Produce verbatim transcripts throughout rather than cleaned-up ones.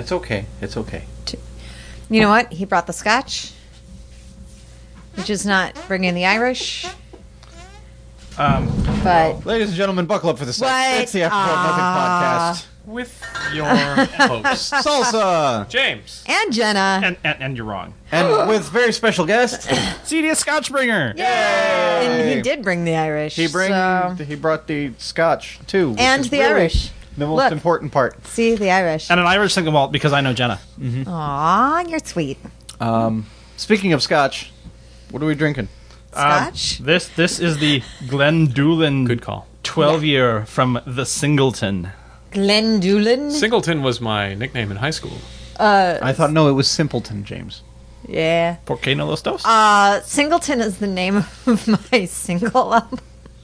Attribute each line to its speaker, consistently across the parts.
Speaker 1: It's okay. It's okay.
Speaker 2: You know what? He brought the scotch, which is not bringing the Irish.
Speaker 3: Um,
Speaker 2: but
Speaker 1: ladies and gentlemen, buckle up for the
Speaker 2: What?
Speaker 1: It's the After Twelve Nothing podcast
Speaker 4: with your hosts,
Speaker 1: Salsa,
Speaker 4: James,
Speaker 2: and Jenna,
Speaker 3: and, and and you're wrong.
Speaker 1: And with very special guest,
Speaker 3: C D S Scotchbringer.
Speaker 2: Yay! And he did bring the Irish.
Speaker 1: He bring
Speaker 2: so.
Speaker 1: he brought the scotch too,
Speaker 2: and the
Speaker 1: really
Speaker 2: Irish.
Speaker 1: The most
Speaker 2: Look.
Speaker 1: important part.
Speaker 2: See the Irish
Speaker 3: and an Irish single malt because I know Jenna.
Speaker 1: Mm-hmm.
Speaker 2: Aw, you're sweet.
Speaker 1: Um, speaking of scotch, what are we drinking?
Speaker 2: Scotch.
Speaker 3: Um, this this is the Glendulin.
Speaker 4: Good call.
Speaker 3: Twelve yeah. year from the Singleton.
Speaker 2: Glendulin.
Speaker 4: Singleton was my nickname in high school.
Speaker 2: Uh,
Speaker 1: I thought no, it was Simpleton, James.
Speaker 2: Yeah.
Speaker 3: ¿Por qué no los dos?
Speaker 2: Uh, Singleton is the name of my single album.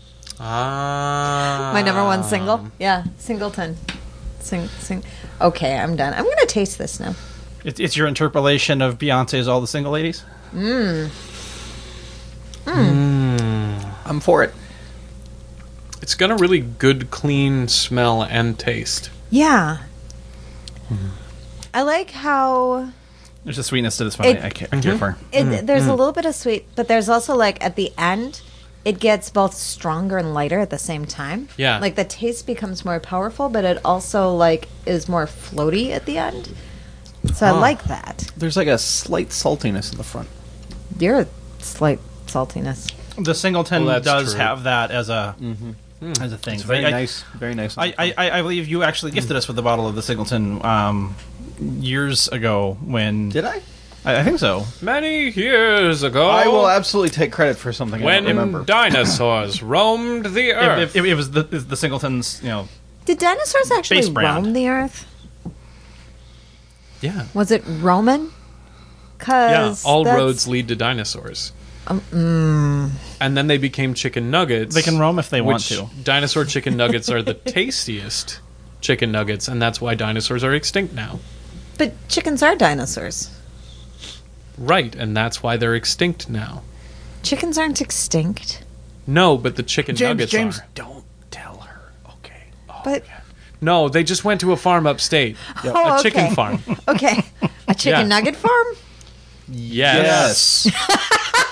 Speaker 4: Ah.
Speaker 2: My number one single. Yeah, Singleton. Sing, sing. Okay, I'm done. I'm going to taste this now.
Speaker 3: It, it's your interpolation of Beyonce's All the Single Ladies?
Speaker 2: Mmm.
Speaker 4: Mm.
Speaker 1: I'm for it.
Speaker 4: It's got a really good, clean smell and taste.
Speaker 2: Yeah. Mm. I like how...
Speaker 3: There's a sweetness to this one
Speaker 2: it,
Speaker 3: I, I can't mm-hmm. care for.
Speaker 2: It,
Speaker 3: mm.
Speaker 2: There's
Speaker 3: mm.
Speaker 2: a little bit of sweet, but there's also, like, at the end, it gets both stronger and lighter at the same time.
Speaker 4: Yeah.
Speaker 2: Like, the taste becomes more powerful, but it also, like, is more floaty at the end. So huh. I like that.
Speaker 1: There's, like, a slight saltiness in the front.
Speaker 2: You're a slight saltiness.
Speaker 3: The Singleton
Speaker 4: well,
Speaker 3: does
Speaker 4: true.
Speaker 3: have that as a...
Speaker 1: Mm-hmm.
Speaker 3: Mm. As a thing.
Speaker 1: It's very
Speaker 3: I,
Speaker 1: nice. Very nice.
Speaker 3: I, I, I believe you actually gifted us with a bottle of the Singleton um, years ago when...
Speaker 1: Did I?
Speaker 3: I? I think so.
Speaker 4: Many years ago.
Speaker 1: I will absolutely take credit for something
Speaker 4: when
Speaker 1: I don't remember.
Speaker 4: dinosaurs roamed the earth.
Speaker 3: It, it, it was the, the Singletons, you know...
Speaker 2: Did dinosaurs actually roam the earth?
Speaker 4: Yeah.
Speaker 2: Was it Roman? Cause
Speaker 4: yeah, all
Speaker 2: that's...
Speaker 4: roads lead to dinosaurs.
Speaker 2: Um, mm.
Speaker 4: And then they became chicken nuggets.
Speaker 3: They can roam if they want to.
Speaker 4: Dinosaur chicken nuggets are the tastiest chicken nuggets, and that's why dinosaurs are extinct now.
Speaker 2: But chickens are dinosaurs.
Speaker 4: Right, and that's why they're extinct now.
Speaker 2: Chickens aren't extinct.
Speaker 4: No, but the chicken
Speaker 1: James,
Speaker 4: nuggets
Speaker 1: James,
Speaker 4: are.
Speaker 1: Don't tell her. Okay.
Speaker 4: Oh,
Speaker 2: but
Speaker 4: yeah. No, they just went to a farm upstate.
Speaker 2: Oh,
Speaker 4: a
Speaker 2: okay.
Speaker 4: chicken farm.
Speaker 2: Okay. A chicken
Speaker 4: Yeah.
Speaker 2: nugget farm?
Speaker 4: Yes.
Speaker 1: Yes.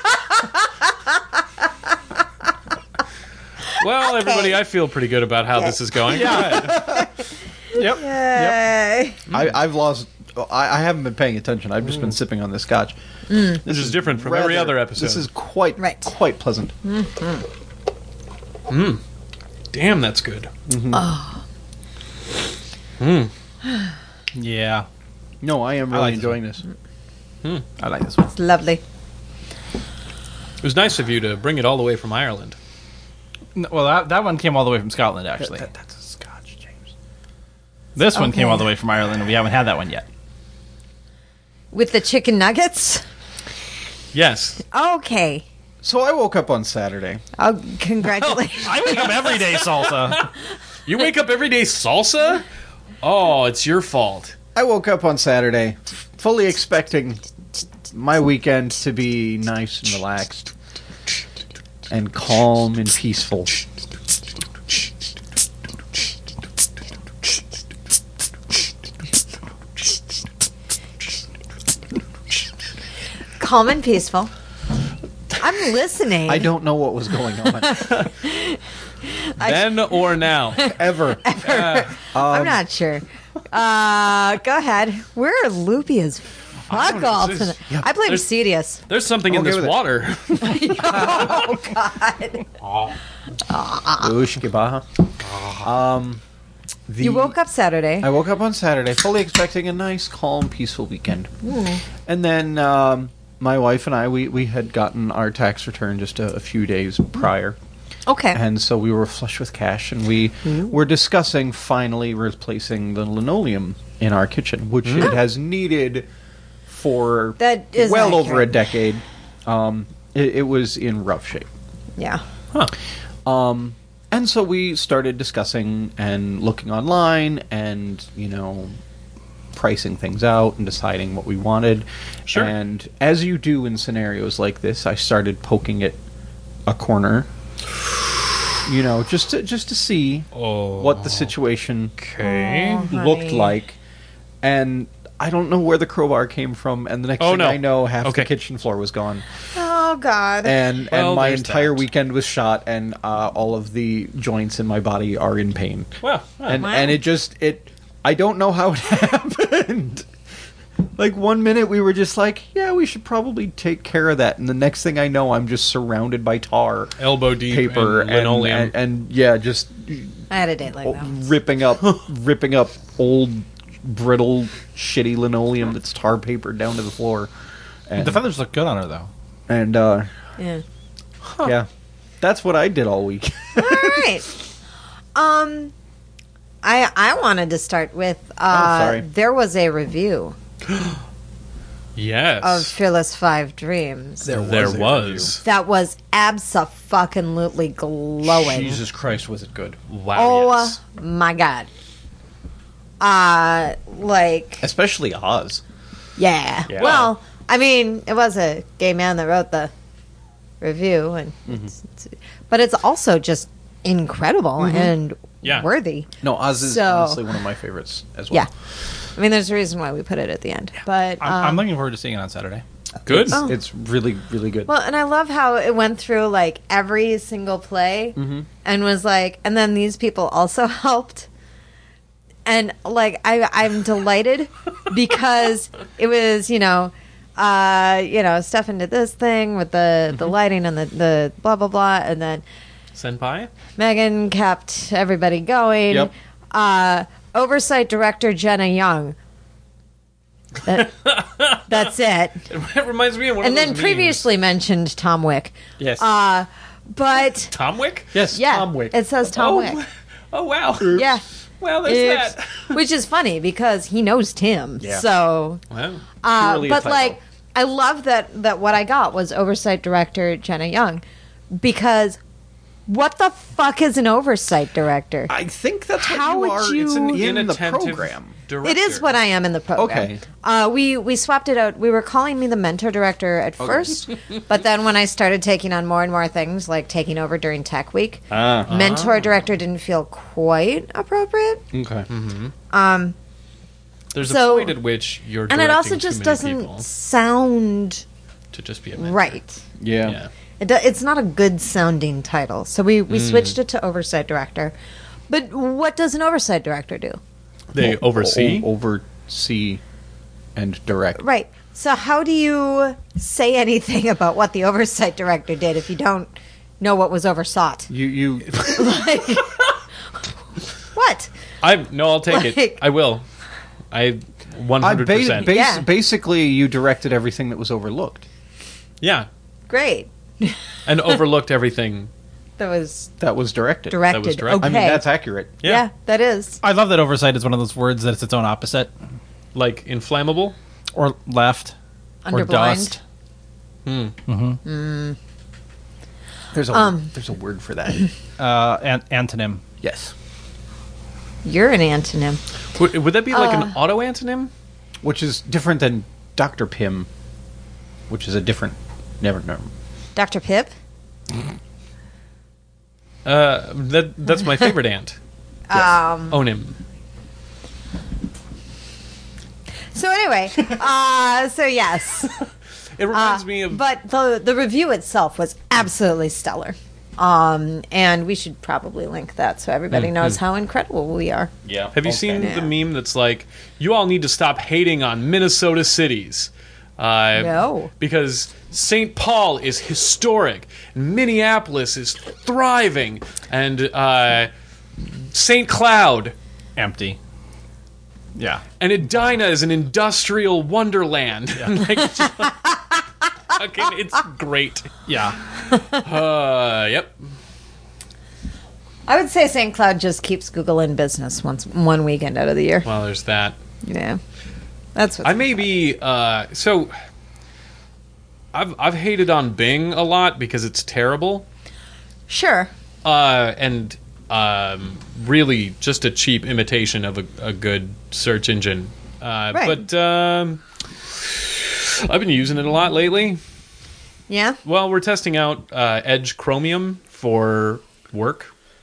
Speaker 4: Well,
Speaker 2: Okay.
Speaker 4: everybody, I feel pretty good about how this is going.
Speaker 3: Yeah. Yep.
Speaker 2: Yay.
Speaker 1: I, I've lost. I, I haven't been paying attention. I've just been sipping on this scotch.
Speaker 2: Mm.
Speaker 4: This is different from
Speaker 1: Rather-
Speaker 4: every other episode.
Speaker 1: This is quite
Speaker 2: Right.
Speaker 1: quite pleasant.
Speaker 2: Mm-hmm.
Speaker 4: Mm. Damn, that's good.
Speaker 1: Mm-hmm.
Speaker 2: Oh.
Speaker 4: Mm.
Speaker 3: Yeah.
Speaker 1: No, I am
Speaker 3: I
Speaker 1: really
Speaker 3: like
Speaker 1: enjoying this.
Speaker 4: Mm.
Speaker 3: I like this one.
Speaker 2: It's lovely.
Speaker 4: It was nice of you to bring it all the way from Ireland.
Speaker 3: No, well, that, that one came all the way from Scotland, actually.
Speaker 1: That, that's a scotch, James.
Speaker 3: This one
Speaker 2: Okay.
Speaker 3: came all the way from Ireland, and we haven't had that one yet.
Speaker 2: With the chicken nuggets?
Speaker 4: Yes.
Speaker 2: Okay.
Speaker 1: So I woke up on Saturday.
Speaker 2: Oh, congratulations.
Speaker 3: I wake up every day, Salsa.
Speaker 4: You wake up every day salsa? Oh, it's your fault.
Speaker 1: I woke up on Saturday, fully expecting my weekend to be nice and relaxed, and calm and peaceful.
Speaker 2: Calm and peaceful. I'm listening.
Speaker 1: I don't know what was going on.
Speaker 4: Then or now?
Speaker 1: Ever.
Speaker 4: Uh,
Speaker 2: I'm not sure. Uh, go ahead. We're loopy as fuck
Speaker 4: know,
Speaker 2: all
Speaker 4: this
Speaker 2: tonight.
Speaker 4: is-
Speaker 1: yeah.
Speaker 2: I blame
Speaker 4: There's-
Speaker 2: Cedius.
Speaker 4: there's something in
Speaker 1: Okay
Speaker 4: this
Speaker 1: with it.
Speaker 4: water.
Speaker 2: Oh, God.
Speaker 1: Ushkibaha. Um, the,
Speaker 2: You woke up Saturday.
Speaker 1: I woke up on Saturday, fully expecting a nice, calm, peaceful weekend.
Speaker 2: Mm.
Speaker 1: And then um, my wife and I, we, we had gotten our tax return just a, a few days prior.
Speaker 2: Okay.
Speaker 1: And so we were flush with cash, and we were discussing finally replacing the linoleum in our kitchen, which it has needed for
Speaker 2: That is
Speaker 1: well
Speaker 2: accurate.
Speaker 1: over a decade. Um, it, it was in rough shape.
Speaker 2: Yeah.
Speaker 4: Huh.
Speaker 1: Um, and so we started discussing and looking online and, you know, pricing things out and deciding what we wanted.
Speaker 4: Sure.
Speaker 1: And as you do in scenarios like this, I started poking at a corner, you know, just to, just to see
Speaker 4: Oh.
Speaker 1: what the situation
Speaker 4: Okay.
Speaker 2: Oh,
Speaker 1: looked
Speaker 2: honey.
Speaker 1: like. And I don't know where the crowbar came from, and the next
Speaker 4: Oh,
Speaker 1: thing
Speaker 4: no.
Speaker 1: I know, half
Speaker 4: Okay.
Speaker 1: the kitchen floor was gone,
Speaker 2: Oh God.
Speaker 1: and
Speaker 4: Well,
Speaker 1: and my
Speaker 4: there's
Speaker 1: entire
Speaker 4: that.
Speaker 1: weekend was shot, and uh, all of the joints in my body are in pain.
Speaker 3: Well,
Speaker 1: and
Speaker 2: Wow.
Speaker 1: and it just it I don't know how it happened. Like one minute we were just like, yeah, we should probably take care of that, and the next thing I know, I'm just surrounded by tar,
Speaker 4: Elbow deep
Speaker 1: paper,
Speaker 4: and
Speaker 1: and,
Speaker 4: linoleum.
Speaker 1: and, and yeah, just
Speaker 2: I had a date like
Speaker 1: o-
Speaker 2: that.
Speaker 1: ripping up ripping up old brittle shitty linoleum that's tar papered down to the floor. And,
Speaker 3: the feathers look good on her though.
Speaker 1: and uh,
Speaker 2: Yeah.
Speaker 1: yeah, that's what I did all week.
Speaker 2: All right. Um, I I wanted to start with. Uh,
Speaker 1: sorry.
Speaker 2: There was a review
Speaker 4: yes.
Speaker 2: of Fearless Five Dreams
Speaker 4: there
Speaker 1: was
Speaker 4: was.
Speaker 1: a
Speaker 2: that was abso-fucking-lutely glowing.
Speaker 1: Jesus Christ, was it good?
Speaker 4: Wow.
Speaker 2: Oh
Speaker 4: yes.
Speaker 2: my god. Uh, like,
Speaker 1: Especially Oz.
Speaker 2: yeah.
Speaker 1: Yeah.
Speaker 2: Well, I mean, it was a gay man that wrote the review, and it's, it's- but it's also just incredible and
Speaker 4: Yeah.
Speaker 2: worthy.
Speaker 1: No, Oz is
Speaker 2: So-
Speaker 1: honestly one of my favorites as well.
Speaker 2: Yeah. I mean, there's a reason why we put it at the end. But
Speaker 3: I'm, I'm
Speaker 2: um,
Speaker 3: looking forward to seeing it on Saturday.
Speaker 4: Good.
Speaker 2: Oh.
Speaker 1: It's really, really good.
Speaker 2: well, and I love how it went through like every single play and was like, and then these people also helped. And like, I, I'm delighted because it was, you know, uh, you know, Stefan did this thing with the, the lighting and the, the blah, blah, blah. And then
Speaker 4: Senpai?
Speaker 2: Megan kept everybody going.
Speaker 1: Yep.
Speaker 2: Uh, oversight director Jenna Young. That, that's it.
Speaker 4: It reminds me of one
Speaker 2: And
Speaker 4: of
Speaker 2: then
Speaker 4: those memes.
Speaker 2: previously mentioned Tom Wick.
Speaker 1: Yes.
Speaker 2: Uh, but
Speaker 4: Tom Wick?
Speaker 1: yes,
Speaker 2: yeah,
Speaker 1: Tom Wick.
Speaker 2: it says Tom
Speaker 4: oh,
Speaker 2: Wick.
Speaker 4: Oh, wow.
Speaker 2: Yeah.
Speaker 4: Well, there's
Speaker 2: It's-
Speaker 4: that.
Speaker 2: which is funny because he knows Tim.
Speaker 1: Yeah.
Speaker 2: So,
Speaker 4: Wow.
Speaker 2: uh,
Speaker 1: Purely a
Speaker 2: but
Speaker 1: typo.
Speaker 2: like, I love that that what I got was oversight director Jenna Young, because what the fuck is an oversight director?
Speaker 1: I think that's what
Speaker 2: How
Speaker 1: you
Speaker 2: would
Speaker 1: are.
Speaker 2: you-
Speaker 1: It's in, in the
Speaker 4: Inattentive
Speaker 1: program.
Speaker 4: director.
Speaker 2: It is what I am in the program.
Speaker 1: Okay.
Speaker 2: Uh, we we swapped it out. We were calling me the mentor director at first, but then when I started taking on more and more things, like taking over during Tech Week,
Speaker 1: Ah.
Speaker 2: mentor director didn't feel quite appropriate.
Speaker 1: Okay.
Speaker 2: Um,
Speaker 4: There's
Speaker 2: So-
Speaker 4: a point at which you're
Speaker 2: and it
Speaker 4: directing
Speaker 2: also
Speaker 4: too
Speaker 2: just
Speaker 4: many
Speaker 2: doesn't
Speaker 4: people
Speaker 2: sound
Speaker 4: to just be a mentor.
Speaker 2: right.
Speaker 1: Yeah.
Speaker 4: Yeah.
Speaker 2: It do, it's not a good sounding title, so we we switched it to oversight director. But what does an oversight director do?
Speaker 4: They oversee.
Speaker 1: O- oversee and direct.
Speaker 2: Right. So how do you say anything about what the oversight director did if you don't know what was oversought?
Speaker 1: You you
Speaker 2: Like, what?
Speaker 4: I no, I'll take
Speaker 2: Like-
Speaker 4: it. I will. I one
Speaker 1: I
Speaker 4: hundred
Speaker 1: ba-
Speaker 4: percent.
Speaker 1: bas-
Speaker 2: Yeah.
Speaker 1: basically you directed everything that was overlooked.
Speaker 4: Yeah,
Speaker 2: Great.
Speaker 4: and overlooked everything.
Speaker 2: That was
Speaker 1: That was directed.
Speaker 2: directed.
Speaker 4: was directed.
Speaker 2: Okay.
Speaker 1: I mean, that's accurate.
Speaker 4: Yeah,
Speaker 2: yeah, that is.
Speaker 3: I love that oversight is one of those words that it's its own opposite,
Speaker 4: like inflammable.
Speaker 3: or left, or
Speaker 2: Underblind.
Speaker 3: dust.
Speaker 1: There's a
Speaker 2: Um.
Speaker 1: there's a word for that.
Speaker 3: Uh, an- antonym.
Speaker 1: Yes.
Speaker 2: You're an antonym.
Speaker 4: Would, would that be like
Speaker 2: Uh.
Speaker 4: an auto antonym?
Speaker 1: Which is different than Doctor Pym, which is a different. Never know.
Speaker 2: Doctor Pip?
Speaker 4: Uh, that that's my favorite ant.
Speaker 2: Um,
Speaker 4: Onim.
Speaker 2: so anyway, uh, so yes.
Speaker 4: It reminds
Speaker 2: Uh,
Speaker 4: me of.
Speaker 2: But the the review itself was absolutely stellar. Um, and we should probably link that so everybody knows how incredible we are.
Speaker 1: Yeah.
Speaker 4: Have you seen
Speaker 2: Yeah.
Speaker 4: the meme that's like, "You all need to stop hating on Minnesota cities"? Uh,
Speaker 2: No.
Speaker 4: Because Saint Paul is historic, and Minneapolis is thriving, and uh, Saint Cloud
Speaker 3: Empty. Yeah.
Speaker 4: and Edina is an industrial wonderland. Like, it's just like- fucking, it's great.
Speaker 3: Yeah.
Speaker 4: Uh, yep.
Speaker 2: I would say Saint Cloud just keeps Google in business once one weekend out of the year.
Speaker 4: Well, there's that.
Speaker 2: Yeah, that's what
Speaker 4: I may be uh, so. I've I've hated on Bing a lot because it's terrible,
Speaker 2: Sure.
Speaker 4: uh, and um, really just a cheap imitation of a, a good search engine. Uh,
Speaker 2: Right.
Speaker 4: But um, I've been using it a lot lately.
Speaker 2: Yeah.
Speaker 4: Well, we're testing out uh, Edge Chromium for work,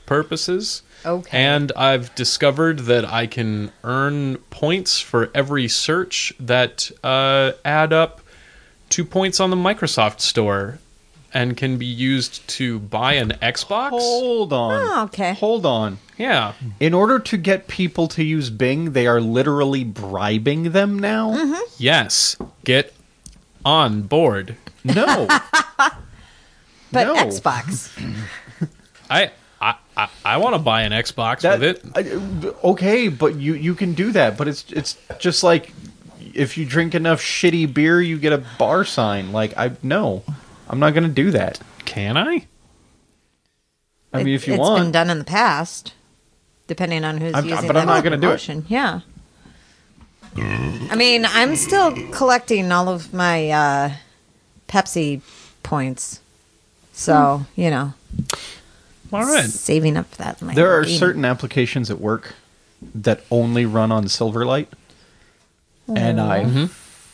Speaker 4: purposes.
Speaker 2: Okay.
Speaker 4: And I've discovered that I can earn points for every search that uh, add up to points on the Microsoft Store and can be used to buy an Xbox.
Speaker 1: Hold on.
Speaker 2: Oh, okay.
Speaker 1: Hold on.
Speaker 4: Yeah.
Speaker 1: In order to get people to use Bing, they are literally bribing them now?
Speaker 2: Mm-hmm.
Speaker 4: Yes. Get on board.
Speaker 1: No.
Speaker 2: But
Speaker 1: No.
Speaker 2: Xbox.
Speaker 4: I I, I, I want to buy an Xbox
Speaker 1: That-
Speaker 4: with it.
Speaker 1: I- okay, but you, you can do that, but it's it's just like if you drink enough shitty beer, you get a bar sign. Like, I no. I'm not going to do that.
Speaker 4: Can I?
Speaker 1: I mean, if you
Speaker 2: it's
Speaker 1: want.
Speaker 2: been done in the past, depending on who's
Speaker 1: I'm-
Speaker 2: using
Speaker 1: but I'm
Speaker 2: that
Speaker 1: not gonna do it.
Speaker 2: promotion. Yeah. I mean, I'm still collecting all of my uh, Pepsi points, so you know,
Speaker 4: All right.
Speaker 2: saving up that.
Speaker 1: There are
Speaker 2: Lamborghini.
Speaker 1: certain applications at work that only run on Silverlight, and I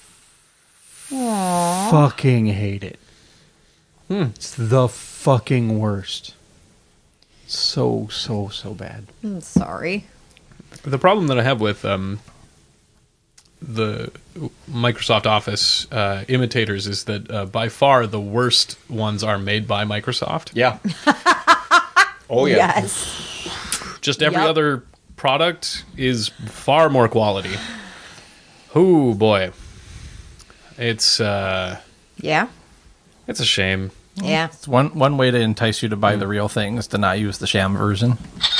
Speaker 1: fucking hate it. It's the fucking worst. So, so, so bad.
Speaker 2: I'm sorry.
Speaker 4: The problem that I have with um, the Microsoft Office uh, imitators is that uh, by far the worst ones are made by Microsoft.
Speaker 1: Yeah. Oh, yeah.
Speaker 2: Yes.
Speaker 4: Just every
Speaker 2: Yep.
Speaker 4: other product is far more quality. Oh boy, it's uh,
Speaker 2: Yeah.
Speaker 4: it's a shame.
Speaker 2: Yeah.
Speaker 3: It's one one way to entice you to buy the real thing is to not use the sham version.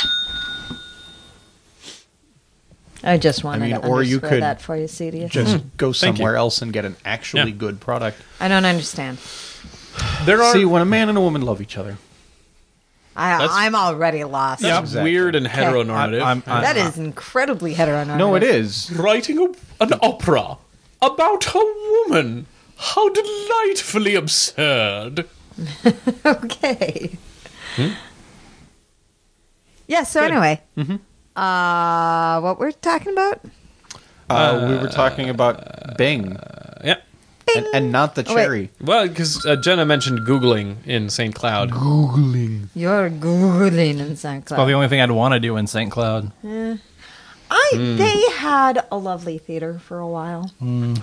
Speaker 2: I just wanted
Speaker 1: mean,
Speaker 2: to
Speaker 1: or you
Speaker 2: underscore
Speaker 1: could
Speaker 2: that for you, Cedius.
Speaker 1: Just go
Speaker 4: Thank
Speaker 1: somewhere
Speaker 4: you.
Speaker 1: else and get an actually
Speaker 4: Yeah.
Speaker 1: good product.
Speaker 2: I don't understand.
Speaker 4: There are
Speaker 1: See, when a man and a woman love each other.
Speaker 2: I,
Speaker 4: That's-
Speaker 2: I'm already lost.
Speaker 4: that's
Speaker 1: Exactly.
Speaker 4: weird and heteronormative.
Speaker 3: I'm- I'm-
Speaker 2: That is incredibly heteronormative.
Speaker 1: No, it is.
Speaker 4: Writing a, an opera about a woman. How delightfully absurd.
Speaker 2: Okay. Yeah, so anyway.
Speaker 1: Mm-hmm.
Speaker 2: Uh, what we're talking about?
Speaker 1: Uh, we were talking about Bing,
Speaker 4: Yeah.
Speaker 1: and, and not the
Speaker 2: Oh, wait.
Speaker 1: cherry.
Speaker 4: Well, because uh, Jenna mentioned Googling in Saint Cloud.
Speaker 1: Googling.
Speaker 2: You're Googling in SoundCloud.
Speaker 3: Well, the only thing I'd want to do in Saint Cloud.
Speaker 2: I they had a lovely theater for a while.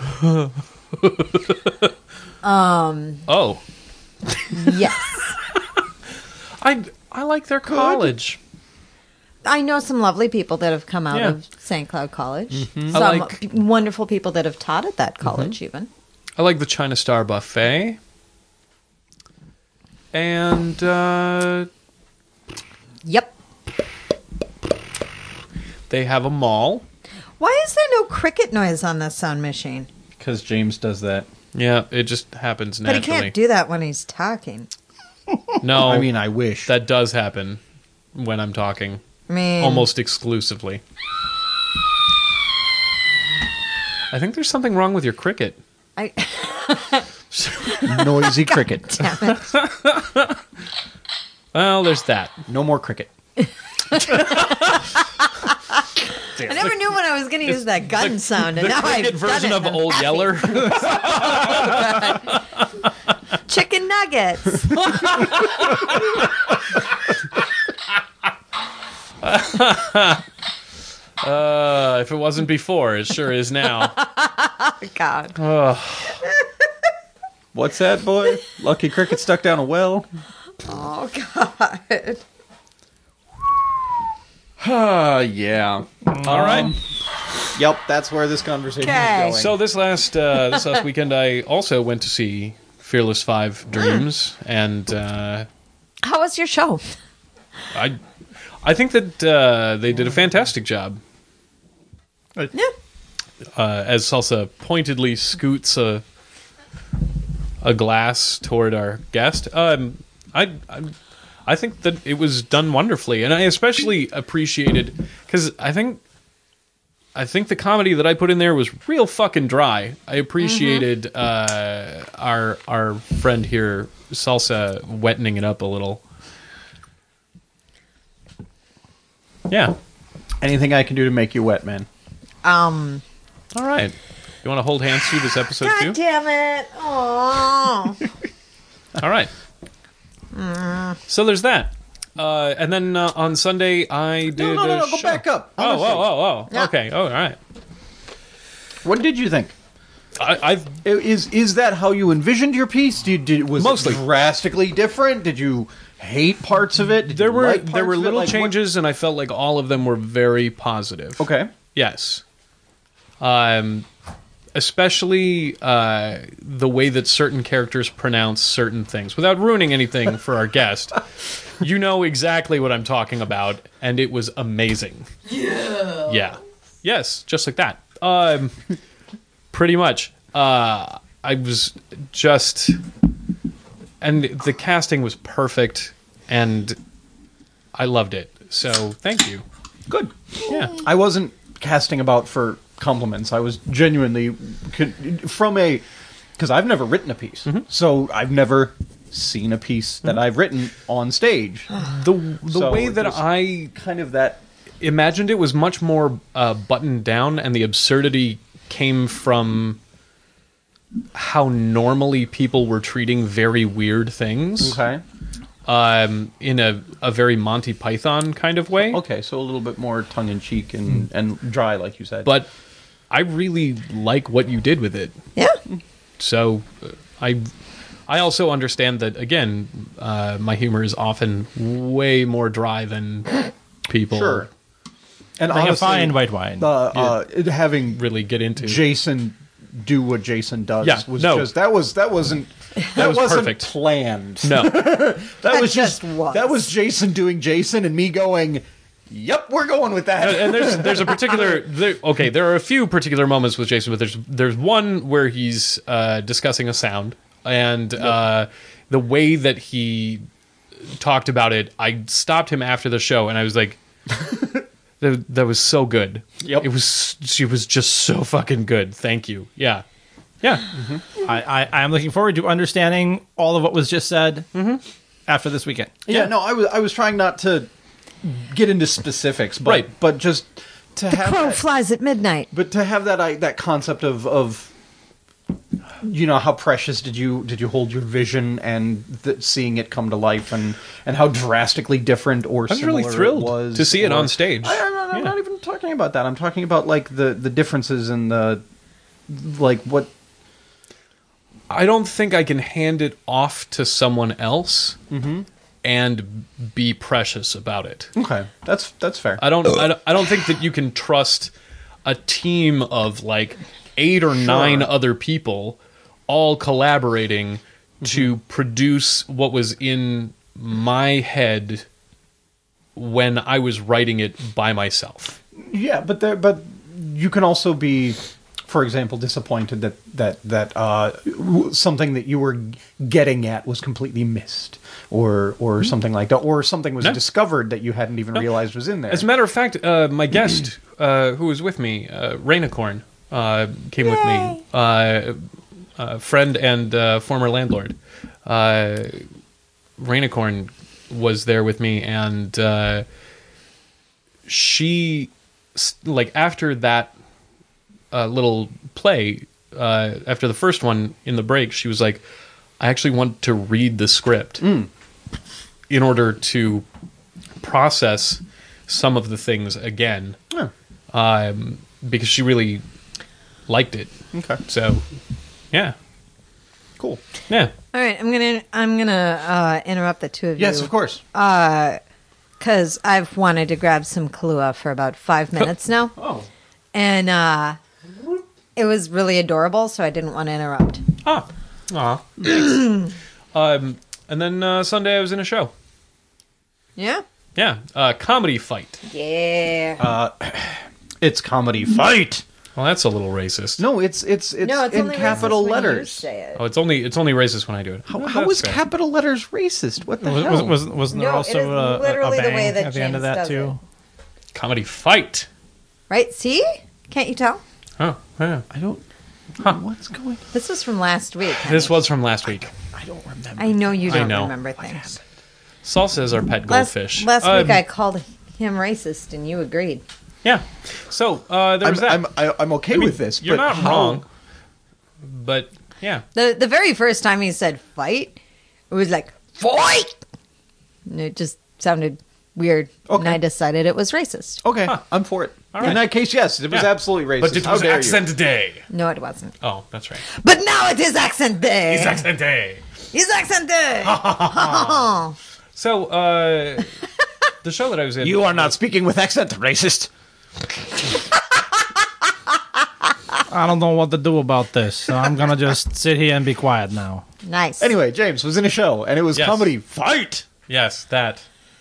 Speaker 4: Oh.
Speaker 2: Yes.
Speaker 4: I, I like their college.
Speaker 2: I know some lovely people that have come out
Speaker 4: Yeah.
Speaker 2: of Saint Cloud College. Some
Speaker 4: I like-
Speaker 2: p- wonderful people that have taught at that college even.
Speaker 4: I like the China Star Buffet. And, uh,
Speaker 2: Yep.
Speaker 4: they have a mall.
Speaker 2: Why is there no cricket noise on this sound machine?
Speaker 1: Because James does that.
Speaker 4: Yeah, it just happens
Speaker 2: But he
Speaker 4: naturally.
Speaker 2: can't do that when he's talking.
Speaker 4: no,
Speaker 1: I mean, I wish.
Speaker 4: that does happen when I'm talking.
Speaker 2: I mean,
Speaker 4: Almost exclusively. I think there's something wrong with your cricket.
Speaker 2: I,
Speaker 1: Noisy cricket.
Speaker 2: damn it.
Speaker 4: Well, there's that.
Speaker 1: No more cricket.
Speaker 2: I never knew when I was going to use that gun sound, and
Speaker 4: The
Speaker 2: now
Speaker 4: cricket
Speaker 2: I've
Speaker 4: version
Speaker 2: done it,
Speaker 4: of
Speaker 2: and I'm
Speaker 4: Old
Speaker 2: happy.
Speaker 4: Yeller.
Speaker 2: Chicken nuggets.
Speaker 4: Uh, if it wasn't before, it sure is now.
Speaker 2: God.
Speaker 1: What's that, boy? Lucky cricket stuck down a well.
Speaker 2: Oh, God.
Speaker 1: Ah, yeah.
Speaker 4: All right.
Speaker 1: Yep, that's where this conversation
Speaker 2: Okay.
Speaker 1: is going.
Speaker 4: So this last uh, this last weekend, I also went to see Fearless Five Dreams, and uh,
Speaker 2: How was your show?
Speaker 4: I I think that uh, they did a fantastic job.
Speaker 2: Yeah.
Speaker 4: Uh, as Salsa pointedly scoots a a glass toward our guest, um, I, I I think that it was done wonderfully, and I especially appreciated because I think I think the comedy that I put in there was real fucking dry. I appreciated uh, our our friend here, Salsa, wettening it up a little. Yeah.
Speaker 1: Anything I can do to make you wet, man.
Speaker 2: Um.
Speaker 4: All right. You want to hold hands through this episode
Speaker 2: God
Speaker 4: too?
Speaker 2: damn it. Oh.
Speaker 4: All right. So there's that. Uh, and then uh, on Sunday, I did.
Speaker 1: No, no, no,
Speaker 4: a
Speaker 1: no, go
Speaker 4: show.
Speaker 1: back up.
Speaker 4: Oh,
Speaker 1: Honestly.
Speaker 4: oh, oh, oh.
Speaker 2: Yeah.
Speaker 4: Okay. Oh, all right.
Speaker 1: What did you think?
Speaker 4: I, I've
Speaker 1: Is is that how you envisioned your piece? Did, did was
Speaker 4: Mostly.
Speaker 1: it drastically different? Did you hate parts of it? Did
Speaker 4: there
Speaker 1: you
Speaker 4: were
Speaker 1: like
Speaker 4: there
Speaker 1: parts
Speaker 4: were
Speaker 1: of it?
Speaker 4: little
Speaker 1: Like, what-
Speaker 4: changes, and I felt like all of them were very positive.
Speaker 1: Okay.
Speaker 4: Yes. Um, especially uh, the way that certain characters pronounce certain things. Without ruining anything for our guest, you know exactly what I'm talking about, and it was amazing. Yeah. Yeah. Yes, just like that. Um, pretty much. Uh, I was just... And the casting was perfect, and I loved it. So, thank you.
Speaker 1: Good.
Speaker 4: Yeah.
Speaker 1: I wasn't casting about for compliments. I was genuinely from a because I've never written a piece,
Speaker 4: Mm-hmm.
Speaker 1: so I've never seen a piece that I've written on stage.
Speaker 4: The, the
Speaker 1: So
Speaker 4: way that
Speaker 1: just-
Speaker 4: I
Speaker 1: Kind of that.
Speaker 4: imagined it was much more uh, buttoned down, and the absurdity came from how normally people were treating very weird things
Speaker 1: Okay.
Speaker 4: um, in a, a very Monty Python kind of way.
Speaker 1: Okay. So a little bit more tongue in cheek and and dry, like you said.
Speaker 4: But I really like what you did with it.
Speaker 2: Yeah.
Speaker 4: So uh, I I also understand that, again, uh, my humor is often way more dry than people
Speaker 1: sure. And
Speaker 3: Bring a
Speaker 1: honestly,
Speaker 3: fine white wine.
Speaker 1: uh, uh, having
Speaker 4: really get into.
Speaker 1: Jason do what Jason does
Speaker 4: Yeah,
Speaker 1: was
Speaker 4: no.
Speaker 1: just that was that wasn't that,
Speaker 4: was
Speaker 1: wasn't
Speaker 4: perfect.
Speaker 1: planned.
Speaker 4: No.
Speaker 1: That was just,
Speaker 2: just was.
Speaker 1: that was Jason doing Jason and me going, "Yep, we're going with that."
Speaker 4: and there's there's a particular there, okay there are a few particular moments with Jason, but there's there's one where he's uh, discussing a sound, and uh, the way that he talked about it, I stopped him after the show and I was like, that, that was so good.
Speaker 1: Yep.
Speaker 4: It was she was just so fucking good. Thank you. Yeah. Yeah.
Speaker 3: I, I, I am looking forward to understanding all of what was just said after this weekend.
Speaker 1: yeah, no, I was I was trying not to get into specifics, but
Speaker 4: Right.
Speaker 1: but just to have
Speaker 2: Crow
Speaker 1: that,
Speaker 2: flies at midnight.
Speaker 1: but to have that I, that concept of of you know, how precious did you did you hold your vision and th- seeing it come to life, and and how drastically different or
Speaker 4: I was
Speaker 1: similar
Speaker 4: really thrilled
Speaker 1: it was
Speaker 4: to see it
Speaker 1: or-
Speaker 4: on stage.
Speaker 1: I, I'm, not, I'm
Speaker 4: Yeah.
Speaker 1: not even talking about that. I'm talking about like the the differences in the like what.
Speaker 4: I don't think I can hand it off to someone else and be precious about it.
Speaker 1: Okay, that's that's fair.
Speaker 4: I don't, I don't. I don't think that you can trust a team of like eight or nine other people all collaborating to produce what was in my head when I was writing it by myself.
Speaker 1: Yeah, but there, but you can also be, for example, disappointed that that that uh, something that you were getting at was completely missed, or or something like that, or something was
Speaker 4: No.
Speaker 1: discovered that you hadn't even realized was in there.
Speaker 4: As a matter of fact, uh, my guest uh, who was with me, uh, Rainicorn, uh, came with me. Uh, uh, friend and uh, former landlord. Uh, Rainicorn was there with me, and uh, she, s- like, after that uh, little play, uh, after the first one in the break, she was like, I actually want to read the script in order to process some of the things again,
Speaker 1: Oh,
Speaker 4: um, because she really liked it.
Speaker 1: okay,
Speaker 4: So, yeah,
Speaker 1: cool.
Speaker 4: yeah.
Speaker 2: All right, I'm gonna I'm gonna uh, interrupt the two of
Speaker 1: Yes,
Speaker 2: you.
Speaker 1: of course.
Speaker 2: Because I've wanted to grab some Kahlua for about five minutes now,
Speaker 1: Oh,
Speaker 2: and uh, it was really adorable, so I didn't want to interrupt.
Speaker 4: Ah, ah. Thanks. um, and then uh, Sunday I was in a show.
Speaker 2: Yeah.
Speaker 4: Yeah, uh, comedy fight.
Speaker 2: Yeah.
Speaker 1: it's comedy fight.
Speaker 4: Well, that's a little racist.
Speaker 1: No, it's it's it's,
Speaker 2: no, it's
Speaker 1: in
Speaker 2: only
Speaker 1: capital
Speaker 2: racist when you
Speaker 1: letters.
Speaker 2: say it.
Speaker 4: Oh, it's only it's only racist when I do it.
Speaker 1: How,
Speaker 4: Well,
Speaker 1: how
Speaker 4: that's
Speaker 1: is
Speaker 4: fair.
Speaker 1: capital letters racist? What the
Speaker 3: Was,
Speaker 1: hell?
Speaker 3: was, was, wasn't there
Speaker 2: No, it is
Speaker 3: also a, a
Speaker 2: literally the
Speaker 3: bang
Speaker 2: way that
Speaker 3: at the end of
Speaker 2: James
Speaker 3: that
Speaker 2: does
Speaker 3: too?
Speaker 4: comedy fight?
Speaker 2: Right? See? Can't you tell?
Speaker 4: Oh, yeah.
Speaker 1: I don't. What's going?
Speaker 2: This was from last week.
Speaker 4: This was from last week.
Speaker 1: I don't remember.
Speaker 2: I know you
Speaker 4: I
Speaker 2: don't
Speaker 4: know.
Speaker 2: remember things.
Speaker 4: Salsa is our pet
Speaker 2: Last,
Speaker 4: goldfish.
Speaker 2: last
Speaker 4: Um,
Speaker 2: week I called him racist, and you agreed.
Speaker 4: Yeah. So uh, there
Speaker 1: I'm
Speaker 4: was that.
Speaker 1: I'm, I, I'm okay
Speaker 4: I mean,
Speaker 1: with this.
Speaker 4: You're
Speaker 1: but
Speaker 4: not
Speaker 1: how-
Speaker 4: wrong. But yeah.
Speaker 2: The the very first time he said fight, it was like fight, and it just sounded weird, and
Speaker 1: Okay.
Speaker 2: I decided it was racist.
Speaker 1: Okay, I'm for it.
Speaker 4: right.
Speaker 1: In that case, yes, it was
Speaker 4: Yeah.
Speaker 1: absolutely racist.
Speaker 4: But it
Speaker 1: How
Speaker 4: was
Speaker 1: dare you.
Speaker 4: accent day.
Speaker 2: No, it wasn't.
Speaker 4: Oh, that's right.
Speaker 2: But now it is accent day.
Speaker 4: It's accent day.
Speaker 2: It's accent day.
Speaker 4: So, uh, the show that I was in.
Speaker 1: You are not speaking with accent, racist.
Speaker 3: I don't know what to do about this, so I'm gonna just sit here and be quiet now.
Speaker 2: Nice.
Speaker 1: Anyway, James was in a show, and it was
Speaker 4: Yes.
Speaker 1: comedy fight.
Speaker 4: Yes, that.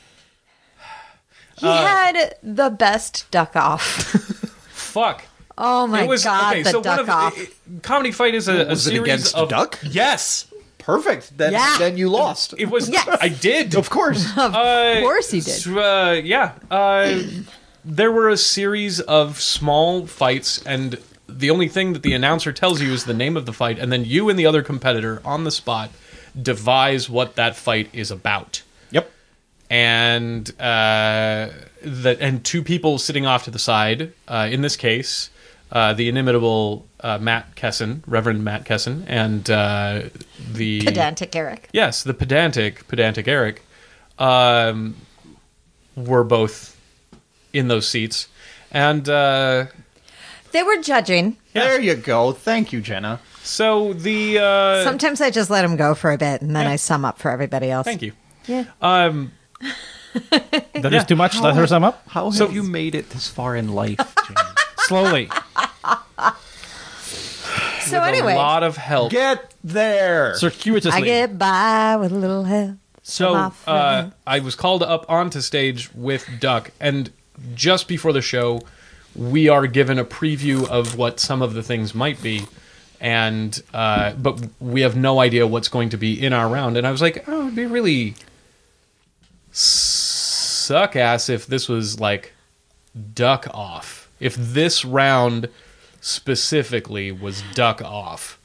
Speaker 2: he had the best duck off.
Speaker 4: Fuck.
Speaker 2: Oh my
Speaker 4: it was
Speaker 2: god,
Speaker 4: okay.
Speaker 2: the
Speaker 4: So
Speaker 2: duck
Speaker 4: one of
Speaker 2: off.
Speaker 4: it- Comedy Fight is a, a
Speaker 1: Was it
Speaker 4: series
Speaker 1: against
Speaker 4: of
Speaker 1: Duck?
Speaker 4: Yes,
Speaker 1: Perfect. Then,
Speaker 2: Yeah.
Speaker 1: then you lost.
Speaker 4: it was.
Speaker 2: Yes.
Speaker 4: I did.
Speaker 1: Of course.
Speaker 2: of
Speaker 4: Uh,
Speaker 2: course he did.
Speaker 4: s- Uh, yeah. Uh, there were a series of small fights, and the only thing that the announcer tells you is the name of the fight, and then you and the other competitor on the spot devise what that fight is about.
Speaker 1: Yep.
Speaker 4: And uh, that and two people sitting off to the side. Uh, in this case, uh, the inimitable uh, Matt Kesson, Reverend Matt Kesson, and uh, the
Speaker 2: Pedantic Eric.
Speaker 4: yes, the pedantic pedantic Eric, um, were both in those seats, and uh,
Speaker 2: They were judging.
Speaker 1: There you go. Thank you, Jenna.
Speaker 4: so the uh,
Speaker 2: Sometimes I just let him go for a bit, and then
Speaker 4: Yeah.
Speaker 2: I sum up for everybody else.
Speaker 4: thank you.
Speaker 2: Yeah.
Speaker 4: Um,
Speaker 3: That is too much. Let her sum up
Speaker 1: How
Speaker 4: So-
Speaker 1: have you made it this far in life, James?
Speaker 3: slowly.
Speaker 2: So
Speaker 4: with
Speaker 2: anyway,
Speaker 4: a lot of help.
Speaker 1: Get there.
Speaker 3: Circuitously.
Speaker 2: I get by with a little help.
Speaker 4: So
Speaker 2: my
Speaker 4: uh,
Speaker 2: friend.
Speaker 4: I was called up onto stage with Duck, and just before the show, we are given a preview of what some of the things might be, and uh, but we have no idea what's going to be in our round. And I was like, oh, it'd be really suck ass if this was like Duck Off. If this round specifically was Duck Off.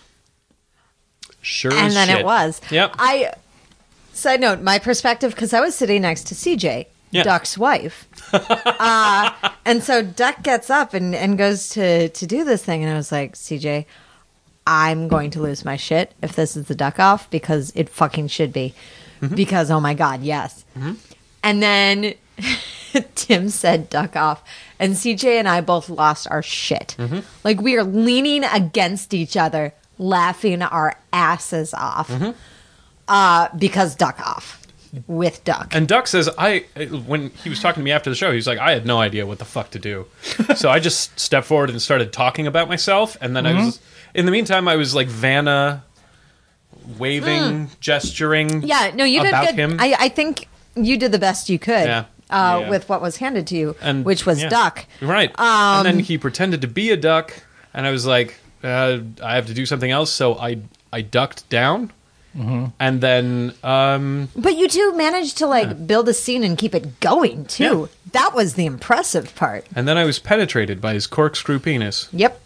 Speaker 4: Sure
Speaker 2: and
Speaker 4: as
Speaker 2: then
Speaker 4: shit.
Speaker 2: it was.
Speaker 4: Yep.
Speaker 2: I. Side note: my perspective, because I was sitting next to C J,
Speaker 4: Yeah.
Speaker 2: Duck's wife, uh, and so Duck gets up and, and goes to to do this thing, and I was like, C J, I'm going to lose my shit if this is the Duck Off, because it fucking should be, because oh my god, yes. And then Tim said Duck Off, and C J and I both lost our shit. Like we are leaning against each other, laughing our asses off. Uh, because Duck Off with Duck.
Speaker 4: And Duck says, I when he was talking to me after the show, he was like, I had no idea what the fuck to do. So I just stepped forward and started talking about myself. And then I was, in the meantime, I was like Vanna waving, gesturing.
Speaker 2: Yeah, no, you did
Speaker 4: about
Speaker 2: good.
Speaker 4: him.
Speaker 2: I, I think you did the best you could
Speaker 4: Yeah.
Speaker 2: Uh,
Speaker 4: Yeah.
Speaker 2: with what was handed to you,
Speaker 4: and
Speaker 2: which was
Speaker 4: yeah.
Speaker 2: Duck.
Speaker 4: Right.
Speaker 2: Um,
Speaker 4: and then he pretended to be a duck. And I was like, uh, I have to do something else. So I, I ducked down. And then, um,
Speaker 2: But you two managed to like build a scene and keep it going too. That was the impressive part.
Speaker 4: and then I was penetrated by his corkscrew penis.
Speaker 2: Yep.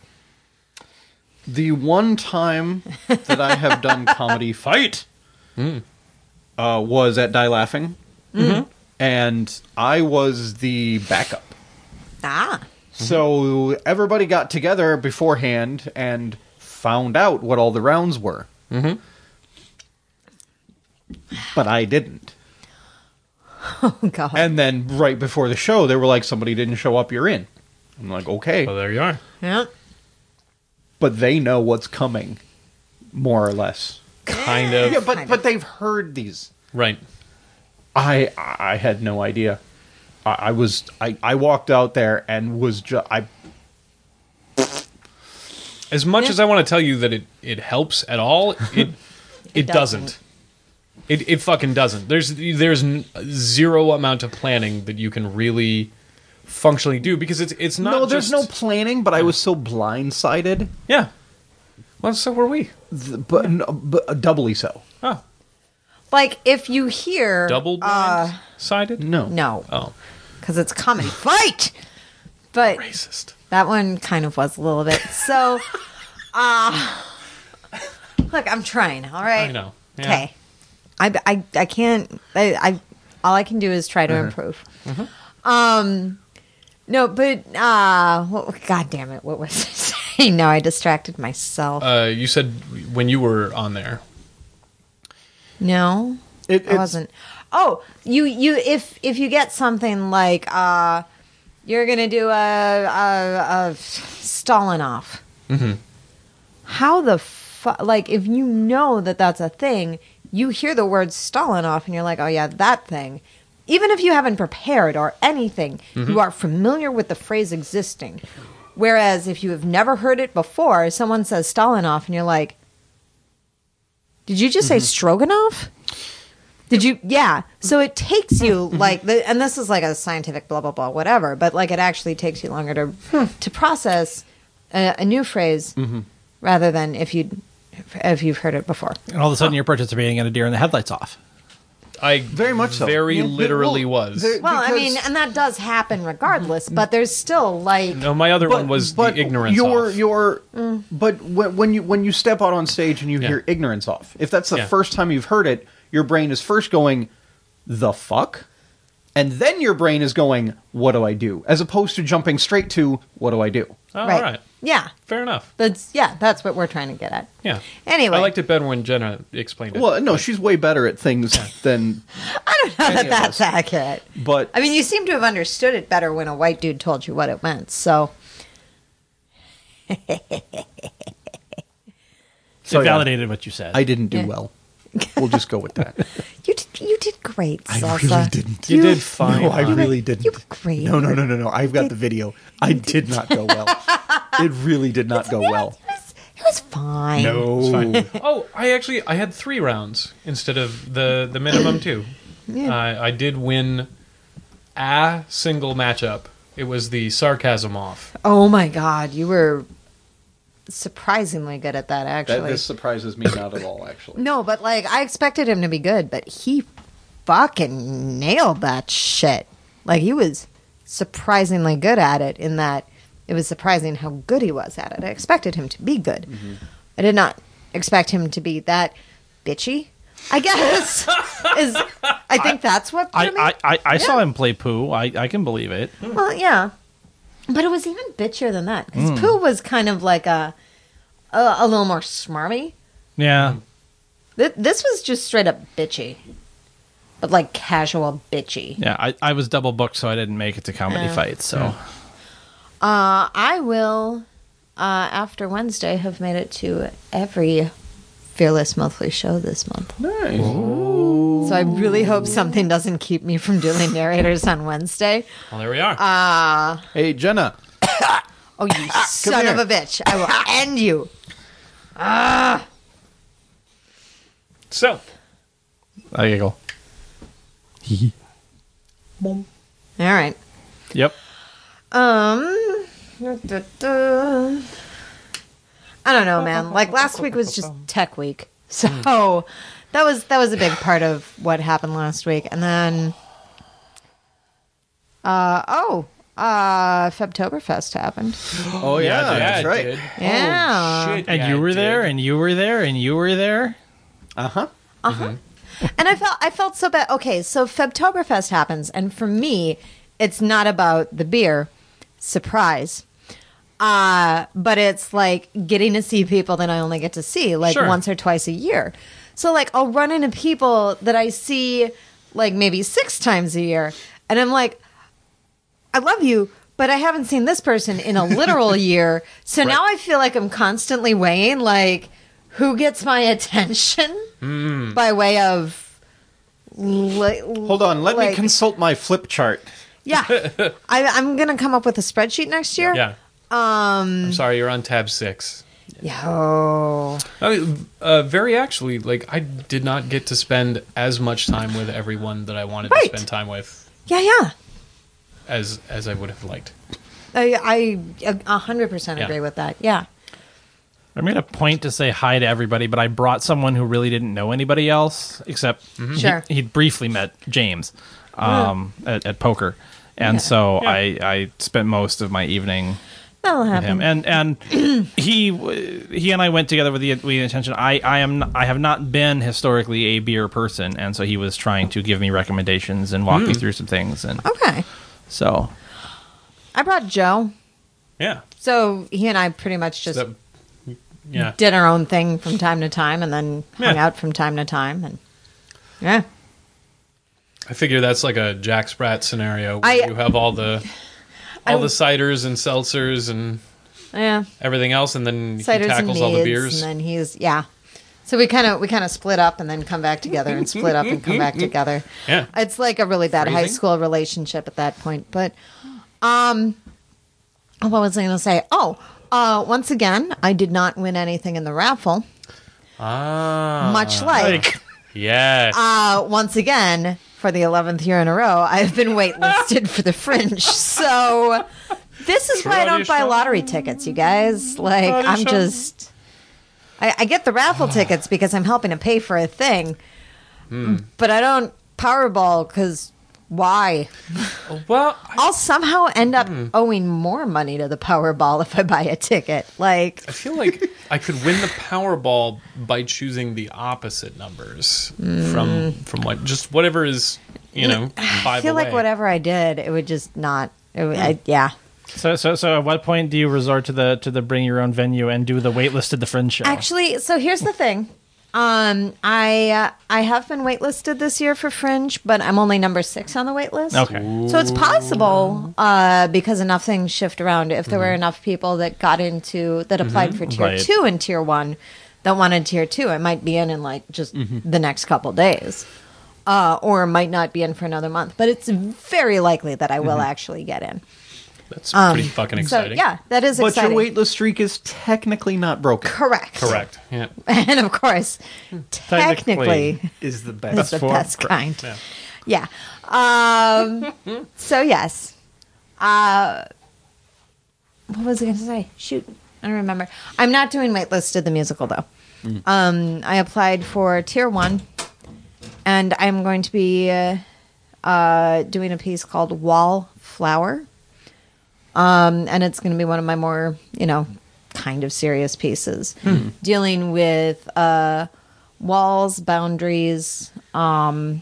Speaker 1: The one time that I have done comedy fight uh, was at Die Laughing, and I was the backup.
Speaker 2: Ah.
Speaker 1: So everybody got together beforehand and found out what all the rounds were. Mm-hmm. But I didn't.
Speaker 2: Oh god.
Speaker 1: And then right before the show, they were like, somebody didn't show up, you're in. I'm like, okay.
Speaker 4: Well, there you are.
Speaker 2: yeah.
Speaker 1: But they know what's coming, more or less.
Speaker 4: Kind of.
Speaker 1: Yeah, but
Speaker 2: Kind
Speaker 1: but
Speaker 2: of.
Speaker 1: they've heard these.
Speaker 4: Right.
Speaker 1: I I had no idea. I, I was I, I walked out there and was just I
Speaker 4: As much
Speaker 2: Yeah.
Speaker 4: as I want to tell you that it, it helps at all, it it, doesn't.
Speaker 2: doesn't.
Speaker 4: It it fucking doesn't. There's there's n- zero amount of planning that you can really functionally do because it's it's not.
Speaker 1: no. There's
Speaker 4: just,
Speaker 1: no planning, but I was so blindsided.
Speaker 4: yeah. Well, so were we.
Speaker 1: th- But, no, but doubly so.
Speaker 4: Oh,
Speaker 2: Like if you hear
Speaker 4: double
Speaker 2: uh,
Speaker 4: blind sided.
Speaker 1: No,
Speaker 2: no,
Speaker 4: Oh,
Speaker 2: because it's comedy fight. But
Speaker 4: racist.
Speaker 2: that one kind of was a little bit. So, uh, look, I'm trying. All right.
Speaker 4: I know. Yeah.
Speaker 2: Okay. I, I, I can't. I, I all I can do is try to
Speaker 4: Uh-huh.
Speaker 2: improve. Um, no, but uh, what, God damn it! What was I saying? No, I distracted myself.
Speaker 4: Uh, you said when you were on there.
Speaker 2: no,
Speaker 1: It,
Speaker 2: I
Speaker 1: it's-
Speaker 2: wasn't. oh, you you if if you get something like uh, you're gonna do a a, a Stalinov. Mm-hmm. How the fu- like if you know that that's a thing, you hear the word Stalinov and you're like, oh yeah, that thing. Even if you haven't prepared or anything, mm-hmm. you are familiar with the phrase existing. Whereas if you have never heard it before, someone says Stalinov and you're like, did you just mm-hmm. say Stroganoff? Did you? Yeah. So it takes you like, the, and this is like a scientific blah, blah, blah, whatever, but like it actually takes you longer to to process a, a new phrase mm-hmm. rather than if, you'd, if you've heard it before.
Speaker 3: And all of a sudden you're participating in a deer in the headlights off.
Speaker 4: I
Speaker 1: very much so.
Speaker 4: Very
Speaker 1: yeah,
Speaker 4: literally
Speaker 1: well,
Speaker 4: was.
Speaker 1: there,
Speaker 2: well, I mean, and that does happen regardless, but there's still like
Speaker 4: no. My other
Speaker 1: but,
Speaker 4: one was
Speaker 1: but
Speaker 4: the ignorance.
Speaker 1: Your
Speaker 4: off.
Speaker 1: your mm. but when, when you when you step out on stage and you yeah. hear ignorance off, if that's the
Speaker 4: yeah.
Speaker 1: first time you've heard it, your brain is first going, the fuck, and then your brain is going, what do I do, as opposed to jumping straight to what do I do.
Speaker 4: Oh,
Speaker 2: right.
Speaker 4: All right.
Speaker 2: Yeah.
Speaker 4: Fair enough.
Speaker 2: That's yeah, that's what we're trying to get at.
Speaker 4: Yeah.
Speaker 2: Anyway.
Speaker 4: I liked it better when Jenna explained it.
Speaker 1: Well, no, she's way better at things than
Speaker 2: I don't know that that's
Speaker 1: us.
Speaker 2: accurate.
Speaker 1: But
Speaker 2: I mean, you seem to have understood it better when a white dude told you what it meant. So
Speaker 3: So it validated what you said.
Speaker 1: I didn't do
Speaker 2: Yeah.
Speaker 1: well. We'll just go with that.
Speaker 2: You did, you did great,
Speaker 1: I
Speaker 2: Salsa.
Speaker 1: really didn't.
Speaker 4: you, did fine.
Speaker 1: No, I
Speaker 2: You were-
Speaker 1: really didn't.
Speaker 2: You were great.
Speaker 1: No, no, no, no, no. I've got the video. I did not go well. It really did not go well.
Speaker 2: It was, it was fine.
Speaker 1: No.
Speaker 4: Oh, I actually I had three rounds instead of the the minimum two.
Speaker 2: Yeah.
Speaker 4: Uh, I did win a single matchup. It was the sarcasm off.
Speaker 2: Oh my God, you were surprisingly good at that.
Speaker 1: That,
Speaker 2: Actually,
Speaker 1: this surprises me not at all, actually.
Speaker 2: no, but like I expected him to be good, but he fucking nailed that shit. Like he was surprisingly good at it. In that, it was surprising how good he was at it. I expected him to be good. Mm-hmm. I did not expect him to be that bitchy. I guess is I think that's what
Speaker 3: I,
Speaker 2: threw me.
Speaker 3: I, I, I
Speaker 2: Yeah.
Speaker 3: saw him play Pooh. I, I can believe it.
Speaker 2: Well, yeah, but it was even bitchier than that because mm. Pooh was kind of like a a, a little more smarmy.
Speaker 3: Yeah.
Speaker 2: Th- this was just straight up bitchy, but like casual bitchy.
Speaker 3: Yeah, I, I was double booked, so I didn't make it to comedy
Speaker 2: Uh,
Speaker 3: fights. So
Speaker 2: Uh, I will, uh, after Wednesday, have made it to every Fearless monthly show this month.
Speaker 1: Nice.
Speaker 2: So I really hope something doesn't keep me from doing narrators on Wednesday.
Speaker 4: Well, there we are.
Speaker 2: Uh,
Speaker 1: Hey, Jenna.
Speaker 2: oh, you son
Speaker 1: here.
Speaker 2: of a bitch. I will end you. Ah.
Speaker 4: So,
Speaker 3: I giggle.
Speaker 2: All right.
Speaker 3: Yep.
Speaker 2: Um, da, da, da. I don't know, man. Like last week was just tech week, so that was that was a big part of what happened last week. And then, uh oh, uh, Febtoberfest happened.
Speaker 1: Oh, yeah,
Speaker 4: yeah,
Speaker 1: that's
Speaker 4: it
Speaker 1: right.
Speaker 4: did.
Speaker 2: Yeah.
Speaker 4: Oh, shit,
Speaker 3: And
Speaker 4: yeah,
Speaker 3: you
Speaker 4: it
Speaker 3: were
Speaker 4: did.
Speaker 3: there, and you were there, and you were there.
Speaker 1: Uh-huh.
Speaker 2: And I felt I felt so bad. Okay, so Febtoberfest happens, and for me, it's not about the beer. Surprise. Uh, but it's like getting to see people that I only get to see like
Speaker 4: Sure.
Speaker 2: once or twice a year. So like I'll run into people that I see like maybe six times a year, and I'm like, I love you, but I haven't seen this person in a literal year. So now I feel like I'm constantly weighing like who gets my attention by way of li-
Speaker 1: Hold on. Let me
Speaker 2: like-
Speaker 1: consult my flip chart.
Speaker 2: yeah. I, I'm gonna come up with a spreadsheet next year.
Speaker 4: Yeah.
Speaker 2: Um.
Speaker 4: I'm sorry, you're on tab six.
Speaker 2: Yo.
Speaker 4: I mean, uh, very actually, like I did not get to spend as much time with everyone that I wanted
Speaker 2: Right.
Speaker 4: to spend time with
Speaker 2: Yeah. Yeah.
Speaker 4: as as I would have liked.
Speaker 2: I I a hundred percent
Speaker 4: Yeah.
Speaker 2: agree with that. Yeah.
Speaker 3: I made a point to say hi to everybody, but I brought someone who really didn't know anybody else, except he,
Speaker 2: Sure.
Speaker 3: he'd briefly met James um, at, at poker. And
Speaker 2: Yeah.
Speaker 3: so
Speaker 4: Yeah.
Speaker 3: I, I spent most of my evening
Speaker 2: That'll
Speaker 3: with
Speaker 2: happen.
Speaker 3: him. And and he he and I went together with the, with the intention. I, I am I have not been historically a beer person, and so he was trying to give me recommendations and walk me through some things. And
Speaker 2: Okay.
Speaker 3: so
Speaker 2: I brought Joe,
Speaker 4: Yeah.
Speaker 2: so he and I pretty much just
Speaker 4: That- yeah.
Speaker 2: did our own thing from time to time, and then hung
Speaker 4: Yeah.
Speaker 2: out from time to time, and yeah.
Speaker 4: I figure that's like a Jack Sprat scenario where
Speaker 2: I-
Speaker 4: you have all the all
Speaker 2: I-
Speaker 4: the ciders and seltzers and
Speaker 2: Yeah.
Speaker 4: everything else, and then he
Speaker 2: Ciders and
Speaker 4: tackles all the
Speaker 2: meads,
Speaker 4: beers.
Speaker 2: and then he's yeah. So we kind of we kind of split up and then come back together and split up and come back together.
Speaker 4: Yeah.
Speaker 2: It's like a really bad high
Speaker 4: Freezing.
Speaker 2: school relationship at that point. But um, what was I going to say? Oh, uh, once again, I did not win anything in the raffle.
Speaker 4: Ah,
Speaker 2: Much like,
Speaker 4: yes.
Speaker 2: uh, once again, for the eleventh year in a row, I've been waitlisted for the Fringe. So this is why I don't buy lottery tickets, you guys. Like, I'm just... I, I get the raffle tickets because I'm helping to pay for a thing. But I don't Powerball because why?
Speaker 4: well, I,
Speaker 2: I'll somehow end up owing more money to the Powerball if I buy a ticket. Like,
Speaker 4: I feel like I could win the Powerball by choosing the opposite numbers from from what just whatever is you know five
Speaker 2: I feel
Speaker 4: away.
Speaker 2: like whatever I did, it would just not. It would, I, yeah.
Speaker 3: So, so, so, at what point do you resort to the to the bring your own venue and do the waitlisted the Fringe show?
Speaker 2: Actually, so here's the thing. Um, I uh, I have been waitlisted this year for Fringe, but I'm only number six on the waitlist.
Speaker 3: Okay.
Speaker 2: So it's possible uh, because enough things shift around. If there were enough people that got into that applied for tier
Speaker 3: Right.
Speaker 2: two and tier one that wanted tier two, I might be in in like just the next couple days, uh, or might not be in for another month. But it's very likely that I will actually get in.
Speaker 4: That's pretty fucking
Speaker 2: So
Speaker 4: exciting.
Speaker 2: yeah, that is
Speaker 1: But
Speaker 2: exciting.
Speaker 1: your waitlist streak is technically not broken.
Speaker 2: Correct.
Speaker 4: Correct. Yeah.
Speaker 2: And of course, technically,
Speaker 1: Is the
Speaker 2: is
Speaker 1: best.
Speaker 2: the
Speaker 3: for-
Speaker 2: best kind.
Speaker 4: Yeah.
Speaker 2: Yeah. Um, so yes. Uh, what was I going to say? Shoot, I don't remember. I'm not doing Waitlisted the musical though. Um, I applied for tier one, and I'm going to be uh, uh, doing a piece called Wallflower. Um, and it's going to be one of my more, you know, kind of serious pieces, dealing with uh, walls, boundaries, um,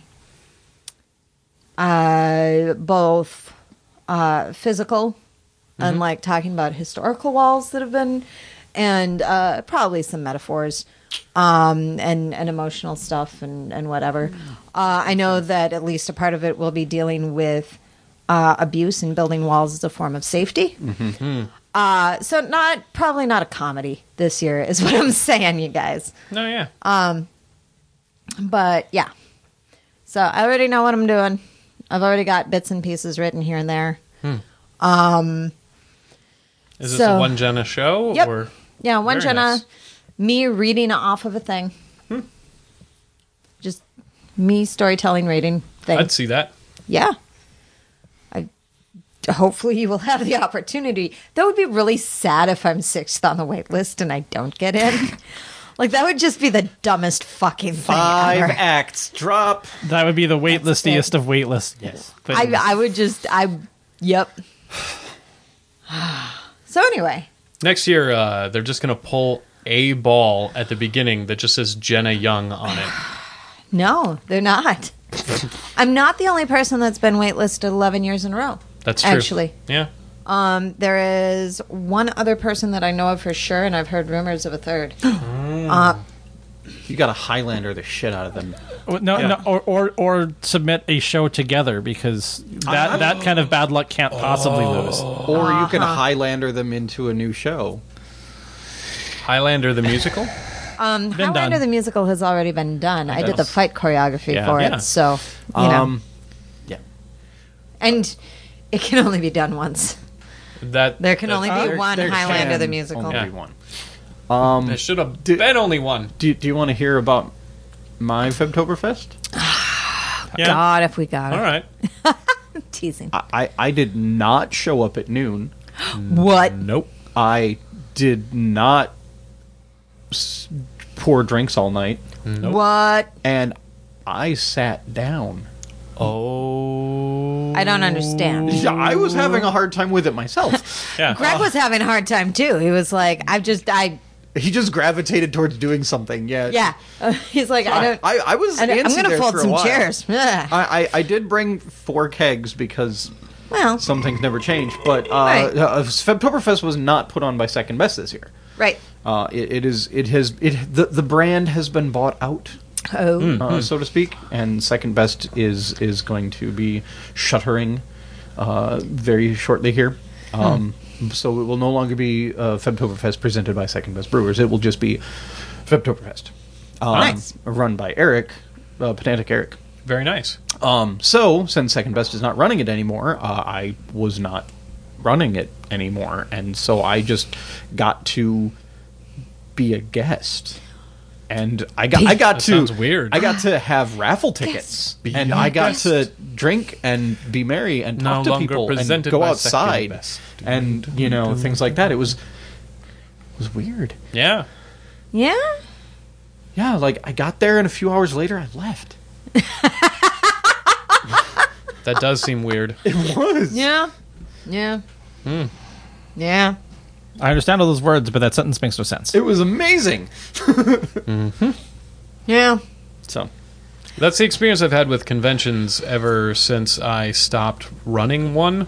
Speaker 2: uh, both uh, physical and like talking about historical walls that have been, and uh, probably some metaphors um, and, and emotional stuff and, and whatever. Uh, I know that at least a part of it will be dealing with uh, abuse and building walls as a form of safety. Uh, so not probably not a comedy this year is what I'm saying, you guys.
Speaker 4: No, yeah.
Speaker 2: But yeah, so I already know what I'm doing. I've already got bits and pieces written here and there.
Speaker 4: Is this
Speaker 2: so-
Speaker 4: a one Jenna show
Speaker 2: Yep.
Speaker 4: or
Speaker 2: Yeah, one
Speaker 4: Very
Speaker 2: Jenna,
Speaker 4: nice.
Speaker 2: me reading off of a thing. Just me storytelling, reading thing.
Speaker 4: I'd see that.
Speaker 2: Yeah. I hopefully you will have the opportunity. That would be really sad if I'm sixth on the wait list and I don't get in. Like that would just be the dumbest fucking thing
Speaker 1: Five
Speaker 2: ever.
Speaker 1: acts. Drop.
Speaker 3: That would be the waitlistiest
Speaker 2: it.
Speaker 3: of waitlist.
Speaker 1: Yes.
Speaker 2: I I would just I yep. So anyway,
Speaker 4: Next year, uh, they're just going to pull a ball at the beginning that just says Jenna Young on it.
Speaker 2: no, they're not. I'm not the only person that's been waitlisted eleven years in a row.
Speaker 4: That's true.
Speaker 2: Actually.
Speaker 4: Yeah.
Speaker 2: Um, there is one other person that I know of for sure, and I've heard rumors of a third. uh,
Speaker 1: You got to Highlander the shit out of them.
Speaker 3: No, no, or, or or submit a show together because that that kind of bad luck can't possibly lose.
Speaker 1: Or you can Highlander them into a new show.
Speaker 4: Highlander the musical?
Speaker 2: um,
Speaker 3: Been
Speaker 2: Highlander
Speaker 3: done.
Speaker 2: the musical has already been done. I did the
Speaker 3: does.
Speaker 2: fight choreography
Speaker 3: Yeah.
Speaker 2: for
Speaker 4: Yeah.
Speaker 2: it, so you know,
Speaker 1: Um, yeah.
Speaker 2: and it can only be done once.
Speaker 4: That
Speaker 2: There can
Speaker 4: that-
Speaker 2: only be
Speaker 1: There-
Speaker 2: one
Speaker 1: there
Speaker 2: Highlander
Speaker 1: can
Speaker 2: the musical.
Speaker 1: only
Speaker 4: Yeah.
Speaker 1: be one. Um,
Speaker 4: There should have
Speaker 1: Do-
Speaker 4: been only one.
Speaker 1: do, do you want to hear about my Febtoberfest?
Speaker 3: Yeah.
Speaker 2: God, if we got it.
Speaker 4: All right.
Speaker 2: Teasing.
Speaker 1: I, I, I did not show up at noon.
Speaker 2: What?
Speaker 4: Nope.
Speaker 1: I did not s- pour drinks all night.
Speaker 4: Nope.
Speaker 2: What?
Speaker 1: And I sat down.
Speaker 4: Oh.
Speaker 2: I don't understand.
Speaker 1: Yeah, I was having a hard time with it myself.
Speaker 4: Yeah.
Speaker 2: Greg was having a hard time too. He was like, "I've just, I,
Speaker 1: He just gravitated towards doing something. Yeah.
Speaker 2: yeah." Uh, he's like, "I
Speaker 1: I,
Speaker 2: don't,
Speaker 1: I, I was
Speaker 2: I don't I'm
Speaker 1: antsy
Speaker 2: gonna
Speaker 1: there
Speaker 2: fold
Speaker 1: for a
Speaker 2: some
Speaker 1: while.
Speaker 2: chairs." Ugh.
Speaker 1: I, I, I did bring four kegs because
Speaker 2: Well,
Speaker 1: some things never change. But uh,
Speaker 2: Right.
Speaker 1: uh, Febtoberfest was not put on by Second Best this year.
Speaker 2: right.
Speaker 1: Uh, it, it is. It has. It the the brand has been bought out.
Speaker 2: Oh.
Speaker 1: uh, so to speak, and Second Best is is going to be shuttering uh, very shortly here. Um, So it will no longer be uh, Febtoberfest presented by Second Best Brewers. It will just be Febtoberfest, um,
Speaker 2: Nice.
Speaker 1: run by Eric, uh, Pedantic Eric.
Speaker 4: Very nice.
Speaker 1: Um, so, since Second Best is not running it anymore, uh, I was not running it anymore, and so I just got to be a guest, and I got I got
Speaker 4: That
Speaker 1: to
Speaker 4: sounds weird.
Speaker 1: I got to have raffle tickets,
Speaker 4: Be
Speaker 1: and
Speaker 4: a
Speaker 1: I got
Speaker 4: guest.
Speaker 1: to drink and be merry and
Speaker 4: No
Speaker 1: talk to
Speaker 4: longer
Speaker 1: people and
Speaker 4: presented
Speaker 1: go
Speaker 4: by
Speaker 1: outside
Speaker 4: Second Best.
Speaker 1: and you know things like that. It was it was weird.
Speaker 4: Yeah.
Speaker 2: Yeah?
Speaker 1: Yeah, like I got there, and a few hours later, I left.
Speaker 4: That does seem weird.
Speaker 1: It was.
Speaker 2: Yeah. Yeah. Yeah.
Speaker 3: I understand all those words, but that sentence makes no sense.
Speaker 1: It was amazing.
Speaker 2: Yeah.
Speaker 1: So.
Speaker 4: That's the experience I've had with conventions ever since I stopped running one.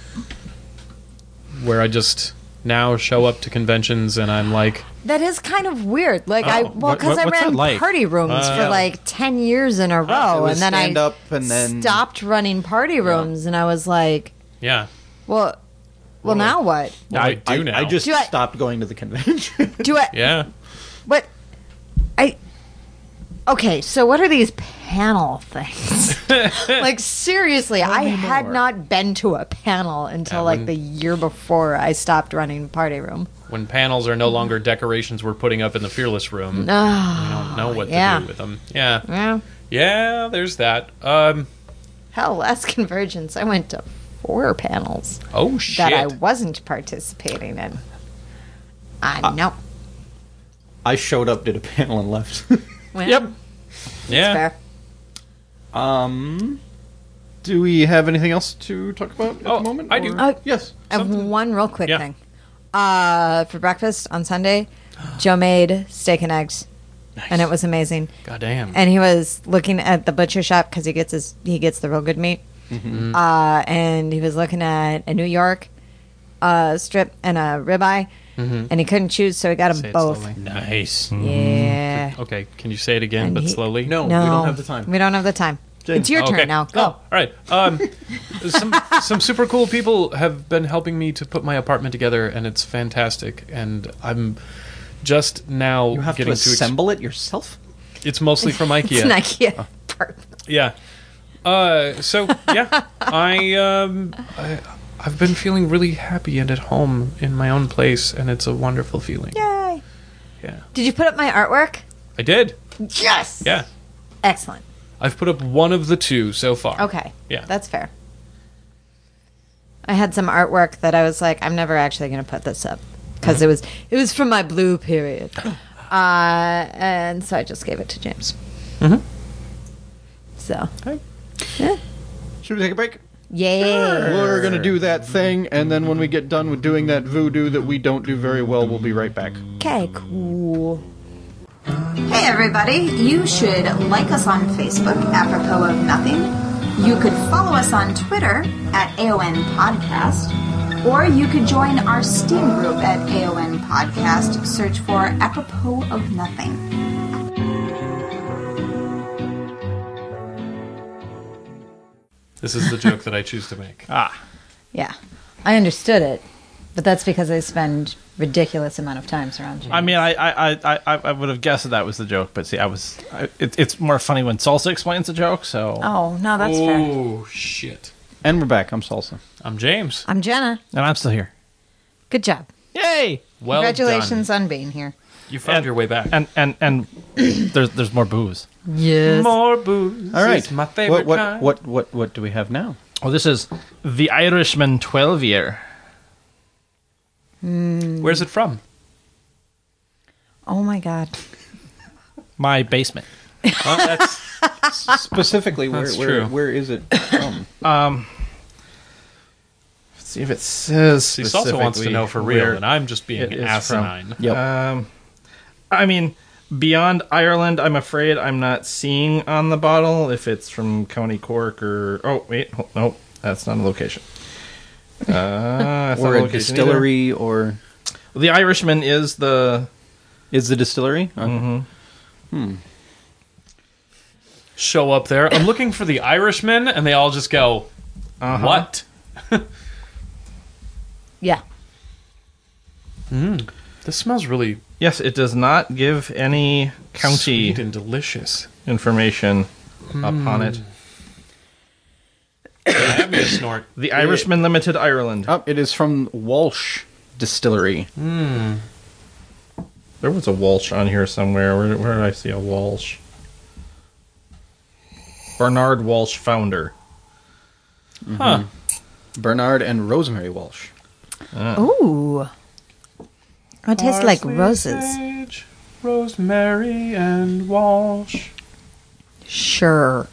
Speaker 4: Where I just now show up to conventions and I'm like,
Speaker 2: That is kind of weird. Like I,
Speaker 4: Oh,
Speaker 2: well,
Speaker 3: what-
Speaker 2: because
Speaker 3: what-
Speaker 2: I
Speaker 3: what's
Speaker 2: ran
Speaker 3: that like?
Speaker 2: party rooms
Speaker 4: Uh,
Speaker 2: for like ten years in a
Speaker 1: it
Speaker 2: row,
Speaker 1: was
Speaker 2: and then
Speaker 1: stand
Speaker 2: I
Speaker 1: up and then-
Speaker 2: stopped running party rooms, and I was like,
Speaker 4: yeah.
Speaker 2: well, well, now what?
Speaker 4: What do I, do
Speaker 1: I,
Speaker 4: now?
Speaker 1: I just
Speaker 2: Do I-
Speaker 1: stopped going to the convention.
Speaker 2: Do I?
Speaker 4: yeah.
Speaker 2: What? I. Okay, so what are these panel things? Like seriously, I had
Speaker 1: more.
Speaker 2: not been to a panel until
Speaker 4: Yeah,
Speaker 2: like
Speaker 4: when-
Speaker 2: the year before I stopped running party room.
Speaker 4: When panels are no longer decorations we're putting up in the Fearless room,
Speaker 2: Oh,
Speaker 4: I don't know what
Speaker 2: yeah.
Speaker 4: to do with them. Yeah.
Speaker 2: yeah.
Speaker 4: Yeah, there's that. Um,
Speaker 2: Hell, last Convergence, I went to four panels
Speaker 4: oh, shit.
Speaker 2: that I wasn't participating in. I know.
Speaker 1: I showed up, did a panel, and left.
Speaker 2: Well,
Speaker 3: Yep.
Speaker 4: yeah.
Speaker 2: Fair.
Speaker 1: um, do we have anything else to talk about at
Speaker 4: Oh,
Speaker 1: the moment?
Speaker 4: I do.
Speaker 1: or-
Speaker 2: Uh,
Speaker 1: yes.
Speaker 2: I have
Speaker 1: something.
Speaker 2: one real quick
Speaker 4: Yeah.
Speaker 2: thing. Uh, for breakfast on Sunday, Joe made steak and eggs, and it was amazing.
Speaker 4: Goddamn.
Speaker 2: And he was looking at the butcher shop because he gets his he gets the real good meat.
Speaker 1: Mm-hmm.
Speaker 2: Uh, and he was looking at a New York uh, strip and a ribeye, and he couldn't choose, so he got them
Speaker 4: Say it
Speaker 2: both.
Speaker 4: slowly.
Speaker 3: Nice.
Speaker 2: Yeah.
Speaker 4: Okay, can you say it again,
Speaker 2: And
Speaker 4: but
Speaker 2: he-
Speaker 4: slowly?
Speaker 1: No,
Speaker 2: No,
Speaker 1: we don't have the time.
Speaker 2: We don't have the time.
Speaker 1: James.
Speaker 2: It's your
Speaker 4: Okay.
Speaker 2: turn now. Go.
Speaker 4: Oh, all right. Um, some some super cool people have been helping me to put my apartment together, and it's fantastic. And I'm just now
Speaker 1: You have to
Speaker 4: getting to. ex-
Speaker 1: assemble it yourself?
Speaker 4: it's mostly from IKEA.
Speaker 2: It's an IKEA part.
Speaker 4: Yeah. Uh, so yeah, I um, I, I've been feeling really happy and at home in my own place, and it's a wonderful feeling.
Speaker 2: Yay!
Speaker 4: Yeah.
Speaker 2: Did you put up my artwork?
Speaker 4: I did.
Speaker 2: Yes.
Speaker 4: Yeah.
Speaker 2: Excellent.
Speaker 4: I've put up one of the two so far.
Speaker 2: Okay.
Speaker 4: Yeah.
Speaker 2: That's fair. I had some artwork that I was like, I'm never actually going to put this up because it was it was from my blue period, uh, and so I just gave it to James.
Speaker 4: Mhm.
Speaker 2: So,
Speaker 1: Okay.
Speaker 2: yeah,
Speaker 1: Should we take a break?
Speaker 2: yeah.
Speaker 1: We're going to do that thing, and then when we get done with doing that voodoo that we don't do very well, we'll be right back.
Speaker 2: Okay, cool. Hey everybody, you should like us on Facebook, apropos of nothing. You could follow us on Twitter at A O N Podcast, or you could join our Steam group at A O N Podcast. Search for Apropos of Nothing.
Speaker 4: This is the joke that I choose to make.
Speaker 3: Ah.
Speaker 5: Yeah, I understood it, but that's because I spend ridiculous amount of time surrounding you.
Speaker 3: I mean, I I, I, I, I would have guessed that, that was the joke, but see, I was. I, it, it's more funny when Salsa explains the joke. So,
Speaker 5: Oh no, that's fair.
Speaker 4: Oh shit!
Speaker 1: And we're back. I'm Salsa.
Speaker 4: I'm James.
Speaker 5: I'm Jenna.
Speaker 3: and I'm still here.
Speaker 5: Good job.
Speaker 3: Yay!
Speaker 4: Well
Speaker 5: Congratulations
Speaker 4: done.
Speaker 5: on being here.
Speaker 4: You found
Speaker 3: And-
Speaker 4: your way back.
Speaker 3: And and and there's there's more booze.
Speaker 5: Yes.
Speaker 4: More booze.
Speaker 1: All right.
Speaker 4: is my favorite
Speaker 1: what, what,
Speaker 4: kind.
Speaker 1: what, what, what do we have now?
Speaker 3: Well, this is the Irishman twelve year.
Speaker 4: Where's it from?
Speaker 5: Oh my god.
Speaker 3: My basement.
Speaker 4: Well, that's
Speaker 1: Specifically, where,
Speaker 4: That's
Speaker 1: where,
Speaker 4: true.
Speaker 1: where is it from?
Speaker 3: Um, let's see if it says.
Speaker 4: he also wants to know for real,
Speaker 3: where
Speaker 4: and I'm just being
Speaker 3: it is
Speaker 4: asinine.
Speaker 3: from.
Speaker 1: Yep.
Speaker 3: Um, I mean, beyond Ireland, I'm afraid I'm not seeing on the bottle if it's from County Cork or. Oh wait, ho- no, that's not a location. Uh, that's not
Speaker 1: or
Speaker 3: a
Speaker 1: a
Speaker 3: location
Speaker 1: distillery, or
Speaker 3: either. The Irishman is the.
Speaker 1: is the distillery? Okay.
Speaker 3: Mhm.
Speaker 1: Hmm.
Speaker 4: show up there. I'm looking for the Irishmen, and they all just go,
Speaker 3: Uh-huh.
Speaker 4: "What?"
Speaker 5: Yeah.
Speaker 4: This smells really
Speaker 3: Yes, it does not give any county
Speaker 4: sweet and delicious.
Speaker 3: information upon it.
Speaker 4: Have me a snort.
Speaker 3: The Irishman Limited Ireland.
Speaker 1: Oh, it is from Walsh Distillery.
Speaker 3: There was a Walsh on here somewhere. Where, where did I see a Walsh? Bernard Walsh, founder.
Speaker 4: Huh.
Speaker 1: Bernard and Rosemary Walsh.
Speaker 5: Ooh. It tastes like
Speaker 4: Parsley,
Speaker 5: roses.
Speaker 4: sage, rosemary, and Walsh.
Speaker 5: Sure.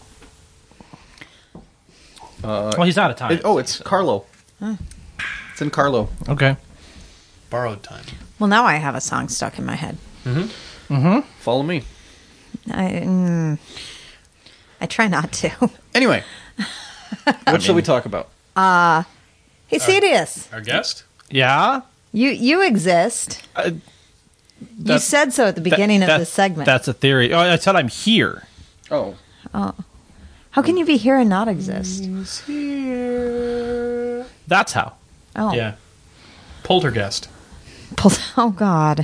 Speaker 3: Well, he's out of time.
Speaker 1: It- oh, it's Carlo. It's in Carlo.
Speaker 3: Okay.
Speaker 4: Borrowed time.
Speaker 5: Well, now I have a song stuck in my head.
Speaker 1: Follow me.
Speaker 5: I, mm, I try not to.
Speaker 1: Anyway, what shall we talk about?
Speaker 5: Hey, Thaddeus,
Speaker 4: Our guest?
Speaker 3: Yeah?
Speaker 5: you you exist.
Speaker 3: Uh,
Speaker 5: you
Speaker 3: that's-
Speaker 5: said so at the beginning
Speaker 3: That-
Speaker 5: of this segment.
Speaker 3: That's a theory. Oh, I said I'm here.
Speaker 1: Oh,
Speaker 5: How can you be here and not exist?
Speaker 4: He's here.
Speaker 3: That's how.
Speaker 5: Oh,
Speaker 4: Yeah. Poltergeist.
Speaker 5: Pol- oh God.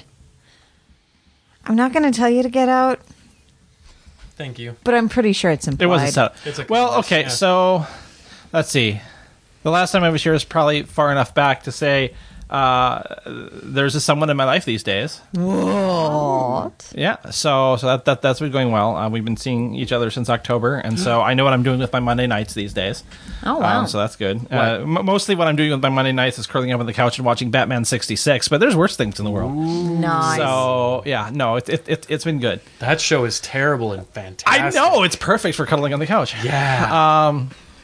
Speaker 5: I'm not going to tell you to get out,
Speaker 4: Thank you.
Speaker 5: but I'm pretty sure it's implied.
Speaker 3: It was a setup.
Speaker 4: It's a
Speaker 3: well,
Speaker 4: canvas,
Speaker 3: okay,
Speaker 4: yeah.
Speaker 3: so let's see. The last time I was here is probably far enough back to say uh, there's a someone in my life these days.
Speaker 5: What?
Speaker 3: Yeah, so so that, that that's been going well. Uh, we've been seeing each other since October, and so I know what I'm doing with my Monday nights these days.
Speaker 5: Oh, wow.
Speaker 3: Um, so that's good. Uh, m- mostly what I'm doing with my Monday nights is curling up on the couch and watching Batman sixty-six. But there's worse things in the world.
Speaker 5: Nice.
Speaker 3: So yeah, no, it, it, it it's been good.
Speaker 4: That show is terrible and fantastic.
Speaker 3: I know it's perfect for cuddling on the couch.
Speaker 4: Yeah.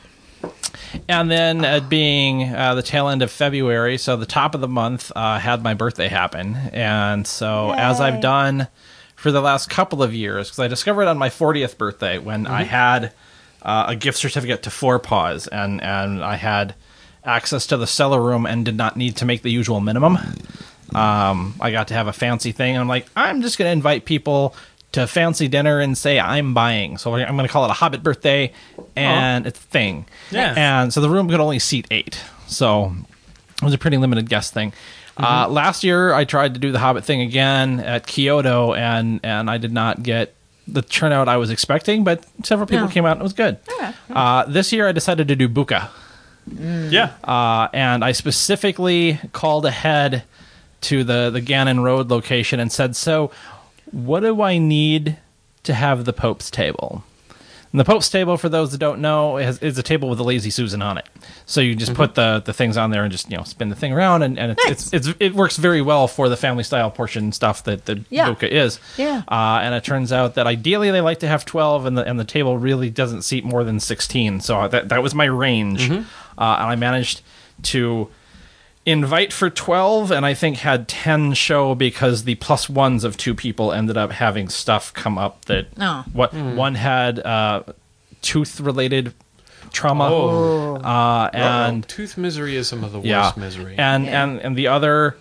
Speaker 3: And then uh, being uh, the tail end of February, so the top of the month uh, had my birthday happen. And so as I've done for the last couple of years, because I discovered on my fortieth birthday when I had uh, a gift certificate to Four Paws and, and I had access to the cellar room and did not need to make the usual minimum. Um, I got to have a fancy thing. And I'm like, I'm just going to invite people to fancy dinner and say I'm buying. So I'm going to call it a Hobbit birthday, and it's a thing.
Speaker 4: Yeah.
Speaker 3: And so the room could only seat eight. So it was a pretty limited guest thing. Uh, last year, I tried to do the Hobbit thing again at Kyoto, and, and I did not get the turnout I was expecting, but several people
Speaker 5: No.
Speaker 3: came out and it was good. Uh, this year, I decided to do Buka.
Speaker 4: yeah.
Speaker 3: Uh, and I specifically called ahead to the, the Gannon Road location and said, so what do I need to have the Pope's table? And the Pope's table, for those that don't know, is, is a table with a Lazy Susan on it. So you just put the, the things on there and just, you know, spin the thing around, and, and it's,
Speaker 5: Nice.
Speaker 3: it's, it's it works very well for the family style portion stuff that the
Speaker 5: Yeah.
Speaker 3: Buka is.
Speaker 5: Yeah.
Speaker 3: Uh, and it turns out that ideally they like to have twelve, and the and the table really doesn't seat more than sixteen. So that that was my range, uh, and I managed to invite for twelve, and I think had ten show because the plus ones of two people ended up having stuff come up that
Speaker 5: Oh.
Speaker 3: what one had uh, tooth related trauma,
Speaker 4: Oh.
Speaker 3: uh, and
Speaker 4: Tooth misery is some of the worst
Speaker 3: yeah,
Speaker 4: misery.
Speaker 3: and
Speaker 5: Yeah.
Speaker 3: and and the other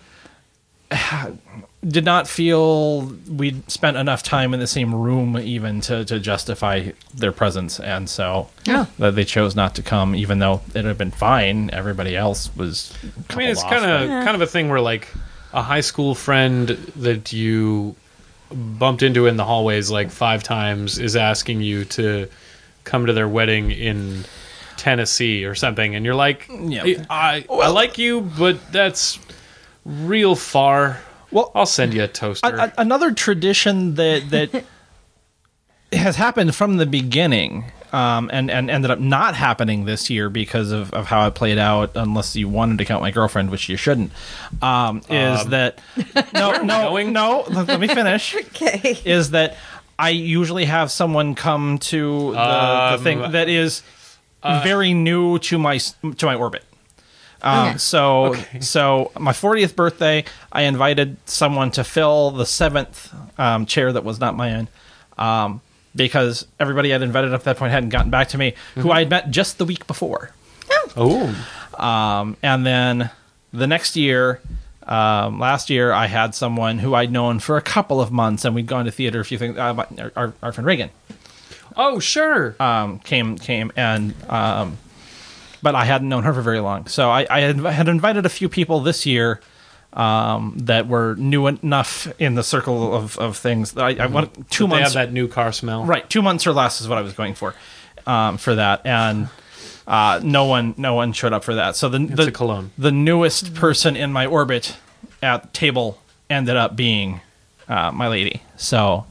Speaker 3: did not feel we'd spent enough time in the same room even to, to justify their presence, and so
Speaker 5: Yeah.
Speaker 3: that they chose not to come, even though it had been fine. Everybody else was.
Speaker 4: I mean, it's
Speaker 3: coupled off,
Speaker 4: kind of kind of a thing where like a high school friend that you bumped into in the hallways like five times is asking you to come to their wedding in Tennessee or something, and you're like,
Speaker 3: Yeah.
Speaker 4: I I like you, but that's real far.
Speaker 3: Well,
Speaker 4: I'll send you a toaster.
Speaker 3: A- a- another tradition that that has happened from the beginning, um, and and ended up not happening this year because of, of how it played out. Unless you wanted to count my girlfriend, which you shouldn't, um, is
Speaker 4: Um,
Speaker 3: that no
Speaker 4: we
Speaker 3: no
Speaker 4: going?
Speaker 3: no? Let, let me finish.
Speaker 2: Okay.
Speaker 3: Is that I usually have someone come to the, the
Speaker 4: Um,
Speaker 3: thing that is very new to my s- to my orbit. Um,
Speaker 5: Okay.
Speaker 3: So,
Speaker 4: Okay.
Speaker 3: so my fortieth birthday, I invited someone to fill the seventh um, chair that was not my own, um, because everybody I'd invited up at that point hadn't gotten back to me, who I had met just the week before.
Speaker 4: oh,
Speaker 3: Um, and then the next year, um, last year, I had someone who I'd known for a couple of months, and we'd gone to theater a few things. Uh, my- our, our friend Reagan.
Speaker 4: Oh, sure.
Speaker 3: um, came came and um, but I hadn't known her for very long. So I, I had, had invited a few people this year um, that were new enough in the circle of, of things. I, I want two
Speaker 4: They
Speaker 3: months.
Speaker 4: have that new car smell.
Speaker 3: Right, two months or less is what I was going for um, for that, and uh, no one no one showed up for that. So the the,
Speaker 4: a cologne.
Speaker 3: the newest person in my orbit at the table ended up being uh, my lady. So.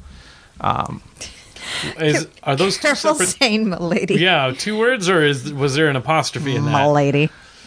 Speaker 4: Is, are those two
Speaker 2: Careful
Speaker 4: separate?
Speaker 2: saying milady.
Speaker 4: Yeah, two words, or is was there an apostrophe in that?
Speaker 2: Milady.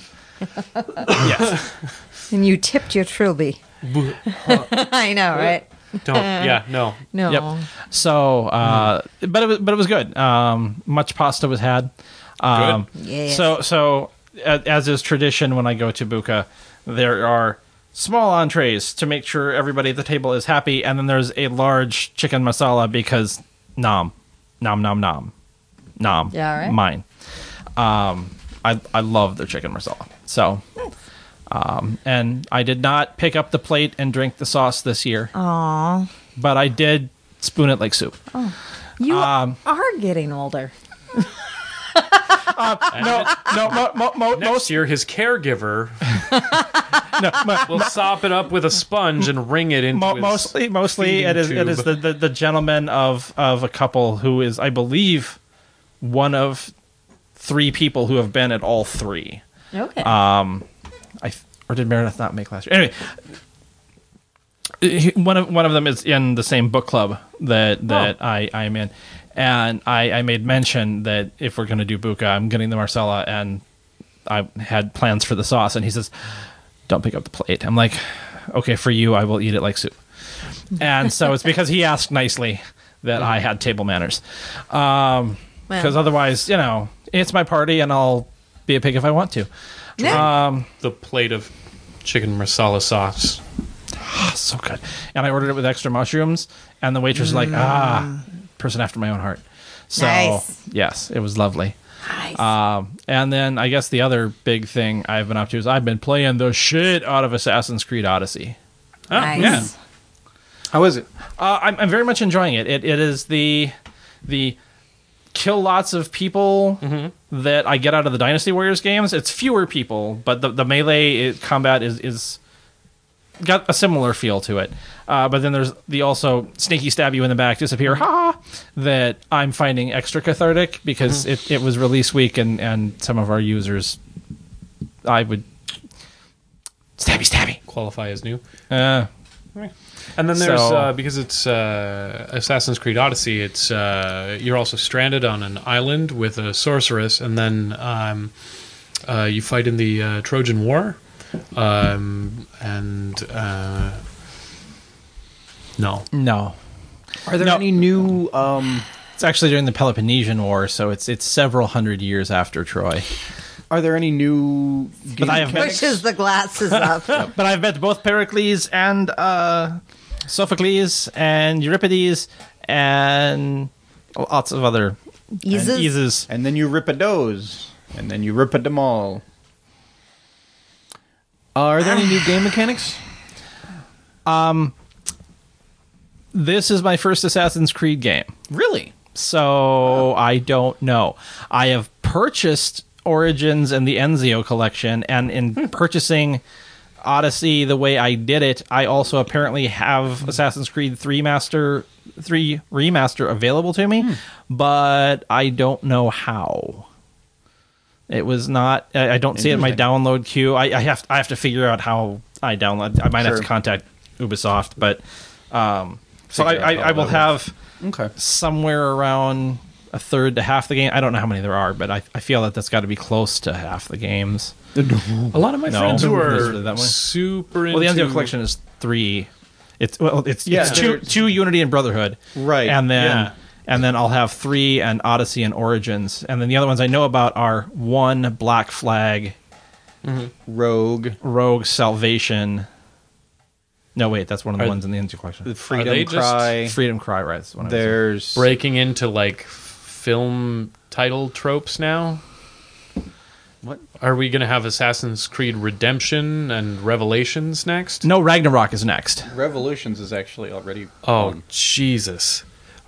Speaker 3: Yes.
Speaker 2: And you tipped your trilby. I know, right?
Speaker 4: Don't. Yeah, no.
Speaker 2: No.
Speaker 3: Yep. So, uh, but it was but it was good. Um, much pasta was had. Um,
Speaker 2: Yes.
Speaker 3: So so a- as is tradition when I go to Buka, there are small entrees to make sure everybody at the table is happy, and then there's a large chicken masala because nom, nom nom nom, nom.
Speaker 5: Yeah, all right.
Speaker 3: Mine. Um, I I love their chicken masala. So. Um, and I did not pick up the plate and drink the sauce this year.
Speaker 2: Aw.
Speaker 3: But I did spoon it like soup.
Speaker 2: You
Speaker 3: Um,
Speaker 2: are getting older.
Speaker 3: No, no, mo, mo, mo,
Speaker 4: Next
Speaker 3: most
Speaker 4: year, his caregiver
Speaker 3: no, mo,
Speaker 4: will sop it up with a sponge and wring it into
Speaker 3: mo,
Speaker 4: his
Speaker 3: mostly, mostly
Speaker 4: feeding
Speaker 3: it is it is
Speaker 4: tube.
Speaker 3: the, the, the gentleman of of a couple who is, I believe, one of three people who have been at all three.
Speaker 5: Okay.
Speaker 3: I th- or did Meredith not make last year? Anyway, he- one of one of them is in the same book club that that I I'm in, and I I made mention that if we're going to do Buka, I'm getting the Marcella, and I had plans for the sauce, and he says, "Don't pick up the plate." I'm like, "Okay, for you, I will eat it like soup." And so it's because he asked nicely that I had table manners, um, because
Speaker 2: Well.
Speaker 3: otherwise, you know, it's my party, and I'll be a pig if I want to. Um,
Speaker 4: the plate of chicken masala sauce.
Speaker 3: so good. And I ordered it with extra mushrooms, and the waitress was like, ah, person after my own heart. So,
Speaker 2: Nice.
Speaker 3: yes, it was lovely.
Speaker 2: Nice.
Speaker 3: Um, and then I guess the other big thing I've been up to is I've been playing the shit out of Assassin's Creed Odyssey.
Speaker 4: Oh,
Speaker 2: nice.
Speaker 4: yeah.
Speaker 1: How is it?
Speaker 3: Uh, I'm, I'm very much enjoying it. It it is the the kill lots of people that I get out of the Dynasty Warriors games. It's fewer people, but the the melee i- combat is is got a similar feel to it. Uh, but then there's the also sneaky stab you in the back, disappear, ha ha, that I'm finding extra cathartic because it, it was release week and, and some of our users, I would stabby stabby.
Speaker 4: Qualify as new.
Speaker 3: Uh,
Speaker 4: And then there's
Speaker 3: So-
Speaker 4: uh, because it's uh, Assassin's Creed Odyssey. It's uh, you're also stranded on an island with a sorceress, and then um, uh, you fight in the uh, Trojan War. Um, and uh, no,
Speaker 3: no.
Speaker 1: Are there
Speaker 3: No.
Speaker 1: any new? Um,
Speaker 3: It's actually during the Peloponnesian War, so it's it's several hundred years after Troy.
Speaker 1: are there any new? Game
Speaker 3: I have met-
Speaker 1: mechanics?
Speaker 2: Pushes the glasses up.
Speaker 3: But I've met both Pericles and uh, Sophocles and Euripides and lots of other
Speaker 2: Eases?
Speaker 3: Eases.
Speaker 1: And then you rip a doze, and then you rip a them all. Uh, are there any new game mechanics?
Speaker 3: This is my first Assassin's Creed game.
Speaker 1: Really?
Speaker 3: So I don't know. I have purchased Origins and the Enzio collection, and in purchasing Odyssey the way I did it, I also apparently have Assassin's Creed three Master three Remaster available to me, but I don't know how. It was not. I I don't see it in my
Speaker 1: Interesting.
Speaker 3: download queue. I, I have. I have to figure out how I download. I might have
Speaker 1: Sure.
Speaker 3: to contact Ubisoft, but um, so I,
Speaker 1: Figure out
Speaker 3: I,
Speaker 1: how
Speaker 3: I will
Speaker 1: that
Speaker 3: have
Speaker 1: Okay.
Speaker 3: somewhere around a third to half the game. I don't know how many there are, but I, I feel that that's got to be close to half the games.
Speaker 4: a lot of my
Speaker 3: No.
Speaker 4: friends who
Speaker 3: Is
Speaker 4: are
Speaker 3: it that way?
Speaker 4: super into
Speaker 3: Well, the Enzio collection is three. It's well, it's,
Speaker 1: Yeah,
Speaker 3: it's two,
Speaker 1: there's-
Speaker 3: two Unity and Brotherhood,
Speaker 1: Right,
Speaker 3: And then
Speaker 4: yeah.
Speaker 3: and then I'll have three and Odyssey and Origins, and then the other ones I know about are one Black Flag,
Speaker 1: Rogue,
Speaker 3: Rogue, Salvation. No, wait, that's one of the
Speaker 4: Are-
Speaker 3: ones in the Enzio collection.
Speaker 1: the Freedom
Speaker 4: they just
Speaker 1: Cry.
Speaker 3: Freedom Cry, right? That's the one I was thinking.
Speaker 1: There's
Speaker 4: breaking into like film title tropes now.
Speaker 1: what?
Speaker 4: Are we going to have Assassin's Creed Redemption and Revelations next?
Speaker 3: No, Ragnarok is next.
Speaker 1: Revolutions is actually already.
Speaker 4: Oh,
Speaker 1: on.
Speaker 4: Jesus. All right.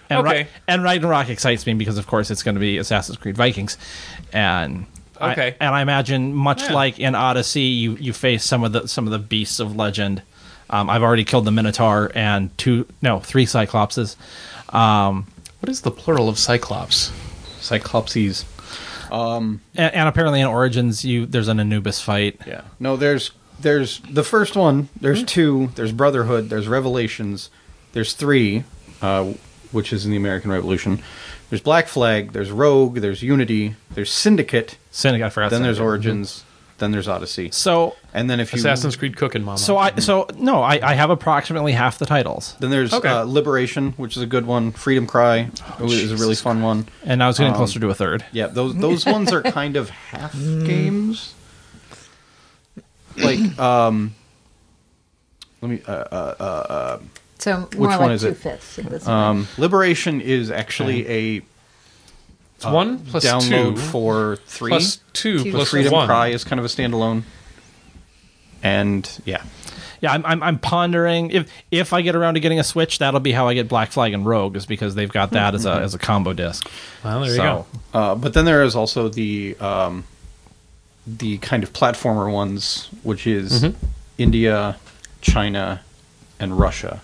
Speaker 3: And,
Speaker 4: Okay.
Speaker 3: Ra- and Ragnarok excites me because, of course, it's going to be Assassin's Creed Vikings, and
Speaker 4: Okay.
Speaker 3: I, and I imagine much
Speaker 4: Yeah.
Speaker 3: like in Odyssey, you, you face some of the some of the beasts of legend. Um, I've already killed the Minotaur and two, no, three Cyclopses. Um,
Speaker 4: What is the plural of Cyclops?
Speaker 1: Cyclopses.
Speaker 3: and, and apparently in Origins, you there's an Anubis fight.
Speaker 4: Yeah.
Speaker 1: No, there's there's the first one. There's two. There's Brotherhood. There's Revelations. There's three, uh, which is in the American Revolution. There's Black Flag. There's Rogue. There's Unity. There's Syndicate.
Speaker 3: Syndicate, I forgot.
Speaker 1: Then there's
Speaker 3: Syndicate.
Speaker 1: Origins. Then there's Odyssey.
Speaker 3: So
Speaker 1: And then if you
Speaker 4: Assassin's Creed Cooking Mama.
Speaker 3: so I so no, I, I have approximately half the titles,
Speaker 1: then there's
Speaker 4: Okay.
Speaker 1: uh, Liberation, which is a good one. Freedom Cry is a really fun one.
Speaker 3: and now it's getting
Speaker 1: Um,
Speaker 3: closer to a third.
Speaker 1: Yeah, those those ones are kind of half games. Like, um, let me. Uh, uh, uh,
Speaker 5: So more
Speaker 1: Which
Speaker 5: like
Speaker 1: one is
Speaker 5: two
Speaker 1: it?
Speaker 5: fifths of this
Speaker 1: uh,
Speaker 5: one.
Speaker 1: um, Liberation is actually a
Speaker 4: it's one plus
Speaker 1: download
Speaker 4: two
Speaker 1: for three.
Speaker 4: plus two
Speaker 5: Two.
Speaker 4: plus
Speaker 1: Freedom
Speaker 4: one.
Speaker 1: Cry is kind of a standalone. And yeah,
Speaker 3: Yeah, I'm, I'm I'm pondering if if I get around to getting a Switch, that'll be how I get Black Flag and Rogue, is because they've got that as a as a combo disc.
Speaker 4: Well, there you
Speaker 3: So,
Speaker 4: go.
Speaker 1: uh, but then there is also the um, the kind of platformer ones, which is
Speaker 4: Mhm.
Speaker 1: India, China, and Russia.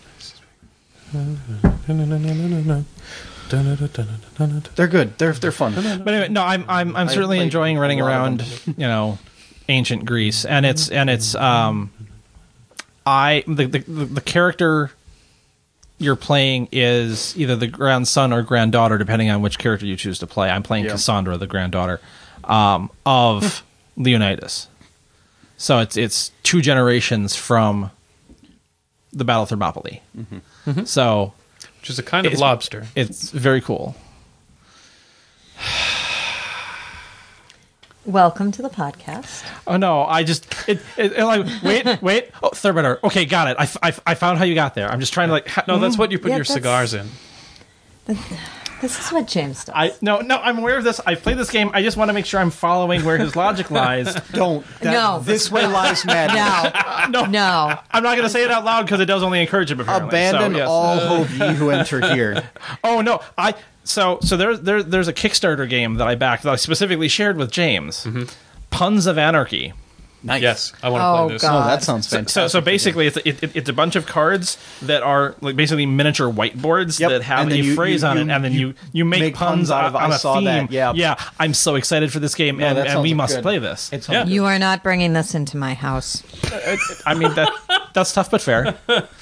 Speaker 1: They're good. They're they're fun.
Speaker 3: But anyway, no, I'm I'm I'm
Speaker 1: I
Speaker 3: certainly
Speaker 1: played
Speaker 3: enjoying running
Speaker 1: a lot of
Speaker 3: around,
Speaker 1: them.
Speaker 3: you know, ancient Greece, and it's and it's um, I the the, the character you're playing is either the grandson or granddaughter, depending on which character you choose to play. I'm playing
Speaker 1: Yeah.
Speaker 3: Cassandra, the granddaughter um, of Leonidas. So it's it's two generations from the Battle of Thermopylae. So
Speaker 4: Which is a kind of
Speaker 3: It's-
Speaker 4: lobster.
Speaker 3: it's very cool.
Speaker 5: Welcome to the podcast.
Speaker 3: Oh no! I just it, it, it like wait wait oh Thermidor. Okay, got it. I, f- I, f- I found how you got there. I'm just trying to like ha-
Speaker 4: No, that's what you put
Speaker 5: Yeah,
Speaker 4: your
Speaker 5: that's-
Speaker 4: cigars in.
Speaker 5: This is what James does.
Speaker 3: I no no I'm aware of this. I've played this game. I just want to make sure I'm following where his logic lies.
Speaker 1: Don't. That,
Speaker 5: No.
Speaker 1: This way lies madness.
Speaker 5: no, no.
Speaker 3: I'm not going to say it out loud because it does only encourage him. Apparently.
Speaker 1: Abandon
Speaker 3: So, yes.
Speaker 1: all hope, ye who enter here.
Speaker 3: Oh no! I so so there's there, there's a Kickstarter game that I backed that I specifically shared with James. Puns of Anarchy.
Speaker 1: Nice.
Speaker 4: Yes, I want to
Speaker 5: Oh,
Speaker 4: play this.
Speaker 5: God.
Speaker 1: Oh, that sounds
Speaker 3: So,
Speaker 1: fantastic.
Speaker 3: so, so basically, it's, it, it, it's a bunch of cards that are like basically miniature whiteboards
Speaker 1: Yep,
Speaker 3: that have
Speaker 1: and then
Speaker 3: a
Speaker 1: you-
Speaker 3: phrase
Speaker 1: you-
Speaker 3: on
Speaker 1: you-
Speaker 3: it, and then you, you make,
Speaker 1: make
Speaker 3: puns
Speaker 1: puns out
Speaker 3: on,
Speaker 1: of-
Speaker 3: on
Speaker 1: I
Speaker 3: a
Speaker 1: saw
Speaker 3: theme.
Speaker 1: that, yeah.
Speaker 3: yeah. I'm so excited for this game,
Speaker 1: No,
Speaker 3: and,
Speaker 1: that
Speaker 3: and we
Speaker 1: sounds
Speaker 3: must
Speaker 1: good.
Speaker 3: play this.
Speaker 1: It's
Speaker 4: Yeah.
Speaker 5: You are not bringing this into my house.
Speaker 3: I mean, that that's tough but fair.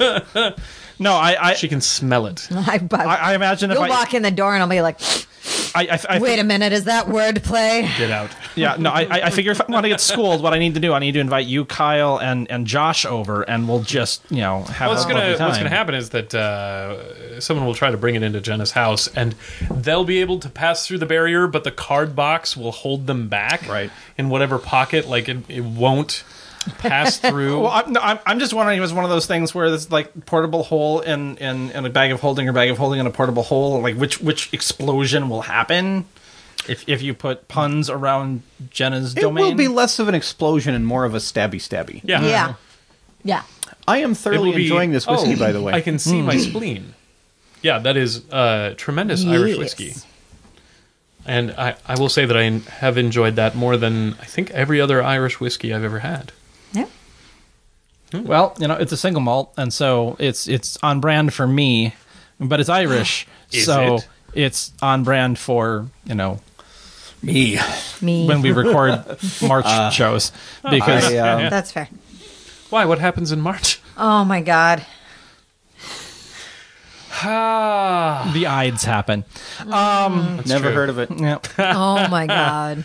Speaker 3: No, I I,
Speaker 4: She can smell it.
Speaker 5: I,
Speaker 3: I, I imagine if
Speaker 5: you'll
Speaker 3: I,
Speaker 5: walk in the door and I'll be like,
Speaker 3: I, I, I
Speaker 5: wait a minute, is that wordplay?
Speaker 4: Get out.
Speaker 3: yeah, no, I, I I figure if I want to get schooled, what I need to do, I need to invite you, Kyle, and, and Josh over, and we'll just you know have
Speaker 4: What's
Speaker 3: a
Speaker 4: gonna
Speaker 3: lovely time.
Speaker 4: What's gonna happen is that uh, someone will try to bring it into Jenna's house, and they'll be able to pass through the barrier, but the card box will hold them back,
Speaker 1: Right.
Speaker 4: in whatever pocket. Like it, it won't pass through.
Speaker 3: Well, I'm, no, I'm, I'm just wondering if it's one of those things where there's like portable hole in, in, in a bag of holding or bag of holding in a portable hole, like which which explosion will happen if if you put puns around Jenna's
Speaker 1: It
Speaker 3: domain.
Speaker 1: will be less of an explosion and more of a stabby stabby.
Speaker 4: yeah,
Speaker 5: Yeah. Yeah.
Speaker 1: I am
Speaker 4: It
Speaker 1: thoroughly
Speaker 4: will be-
Speaker 1: enjoying this whiskey,
Speaker 4: oh,
Speaker 1: by the way.
Speaker 4: I can see my spleen. Yeah, that is uh, tremendous Irish
Speaker 5: Yes.
Speaker 4: whiskey. And I, I will say that I have enjoyed that more than I think every other Irish whiskey I've ever had.
Speaker 5: Yeah.
Speaker 3: Well, you know, it's a single malt, and so it's it's on brand for me, but it's Irish,
Speaker 4: Is
Speaker 3: so
Speaker 4: it?
Speaker 3: it's on brand for you know
Speaker 1: Me.
Speaker 5: Me.
Speaker 3: when we record March shows because
Speaker 1: I, um,
Speaker 5: That's fair.
Speaker 4: Why? What happens in March?
Speaker 5: Oh my God.
Speaker 4: Ah,
Speaker 3: the Ides happen.
Speaker 4: that's
Speaker 1: Never
Speaker 4: true.
Speaker 1: heard of it.
Speaker 3: Yeah.
Speaker 5: Oh my God.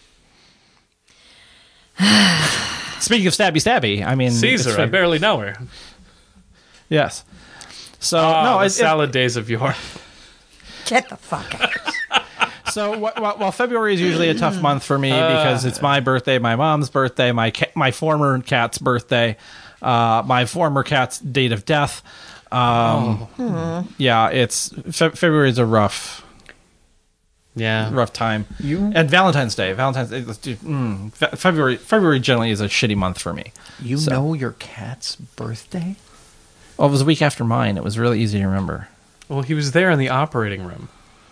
Speaker 3: Speaking of stabby stabby, I mean
Speaker 4: Caesar,
Speaker 3: it's
Speaker 4: I
Speaker 3: fake-
Speaker 4: barely know her.
Speaker 3: yes. So
Speaker 4: Ah,
Speaker 3: no,
Speaker 4: the
Speaker 3: it's it,
Speaker 4: salad days of yore.
Speaker 5: Get the fuck out.
Speaker 3: so wh- wh- while February is usually a tough month for me because it's my birthday, my mom's birthday, my ca- my former cat's birthday, uh, my former cat's date of death. Um, Yeah, it's Fe- February is a rough
Speaker 4: Yeah.
Speaker 3: rough time.
Speaker 1: You
Speaker 3: And Valentine's Day, Valentine's Day, let's do, mm, Fe- February February generally is a shitty month for me.
Speaker 1: you
Speaker 3: So-
Speaker 1: know your cat's birthday?
Speaker 3: Oh, it was a week after mine. It was really easy to remember.
Speaker 4: Well, he was there in the operating room.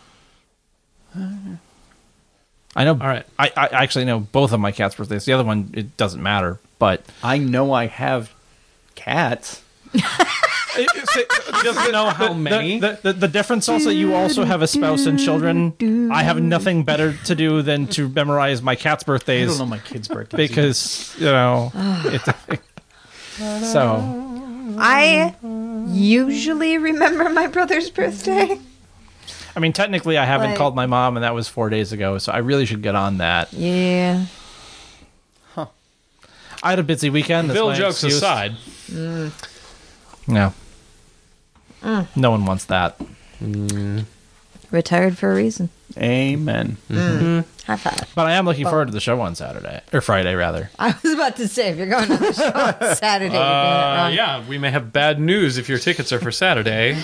Speaker 3: I know.
Speaker 4: All right.
Speaker 3: I, I actually know both of my cats' birthdays. The other one, it doesn't matter. But
Speaker 1: I know I have cats.
Speaker 4: Doesn't know how many.
Speaker 3: The, the, the difference also, you also have a spouse and children. I have nothing better to do than to memorize my cat's
Speaker 1: I
Speaker 3: birthdays.
Speaker 1: don't know my kids' birthdays.
Speaker 3: Because, you know, it's, so.
Speaker 2: I usually remember my brother's birthday.
Speaker 3: I mean, technically, I haven't
Speaker 2: Like-
Speaker 3: called my mom, and that was four days ago, so I really should get on that.
Speaker 2: Yeah.
Speaker 3: I had a busy weekend. That's
Speaker 4: Bill
Speaker 3: my
Speaker 4: jokes
Speaker 3: excuse.
Speaker 4: aside.
Speaker 3: No. No one wants that.
Speaker 2: Retired for a reason.
Speaker 1: Amen.
Speaker 2: High five.
Speaker 3: But I am looking forward to the show on Saturday. Or Friday, rather.
Speaker 2: I was about to say, if you're going on the show on Saturday, you're doing it
Speaker 4: Uh,
Speaker 2: wrong.
Speaker 4: yeah, we may have bad news if your tickets are for Saturday.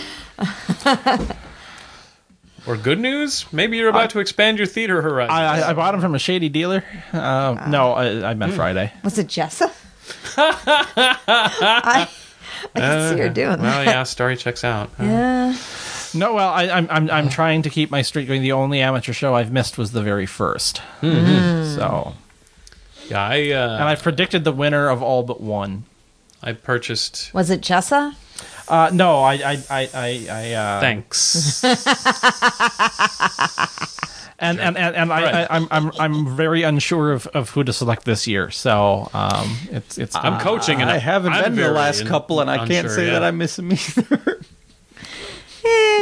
Speaker 4: Or good news? Maybe you're about to expand your theater horizons.
Speaker 3: I, I, I bought them from a shady dealer. Uh, no, I, I meant Friday.
Speaker 2: Was it Jessa? I, I can see her doing that.
Speaker 4: Well, yeah, story checks out. Uh,
Speaker 2: Yeah.
Speaker 3: No, well, I, I'm I'm I'm trying to keep my streak going. The only amateur show I've missed was the very first. So,
Speaker 4: yeah, I
Speaker 3: and
Speaker 4: uh,
Speaker 3: I predicted the winner of all but one.
Speaker 4: I purchased.
Speaker 2: Was it Jessa?
Speaker 3: Uh, no, I I I I, I uh,
Speaker 4: Thanks.
Speaker 3: and and and, and I,
Speaker 4: Right.
Speaker 3: I I'm I'm I'm very unsure of, of who to select this year. So, um, it's it's
Speaker 4: I'm coaching, and
Speaker 1: I haven't
Speaker 4: I'm
Speaker 1: been the
Speaker 4: very
Speaker 1: last
Speaker 4: un-
Speaker 1: couple, and I can't
Speaker 4: unsure,
Speaker 1: say
Speaker 4: yeah.
Speaker 1: that I miss them either.
Speaker 2: Eh.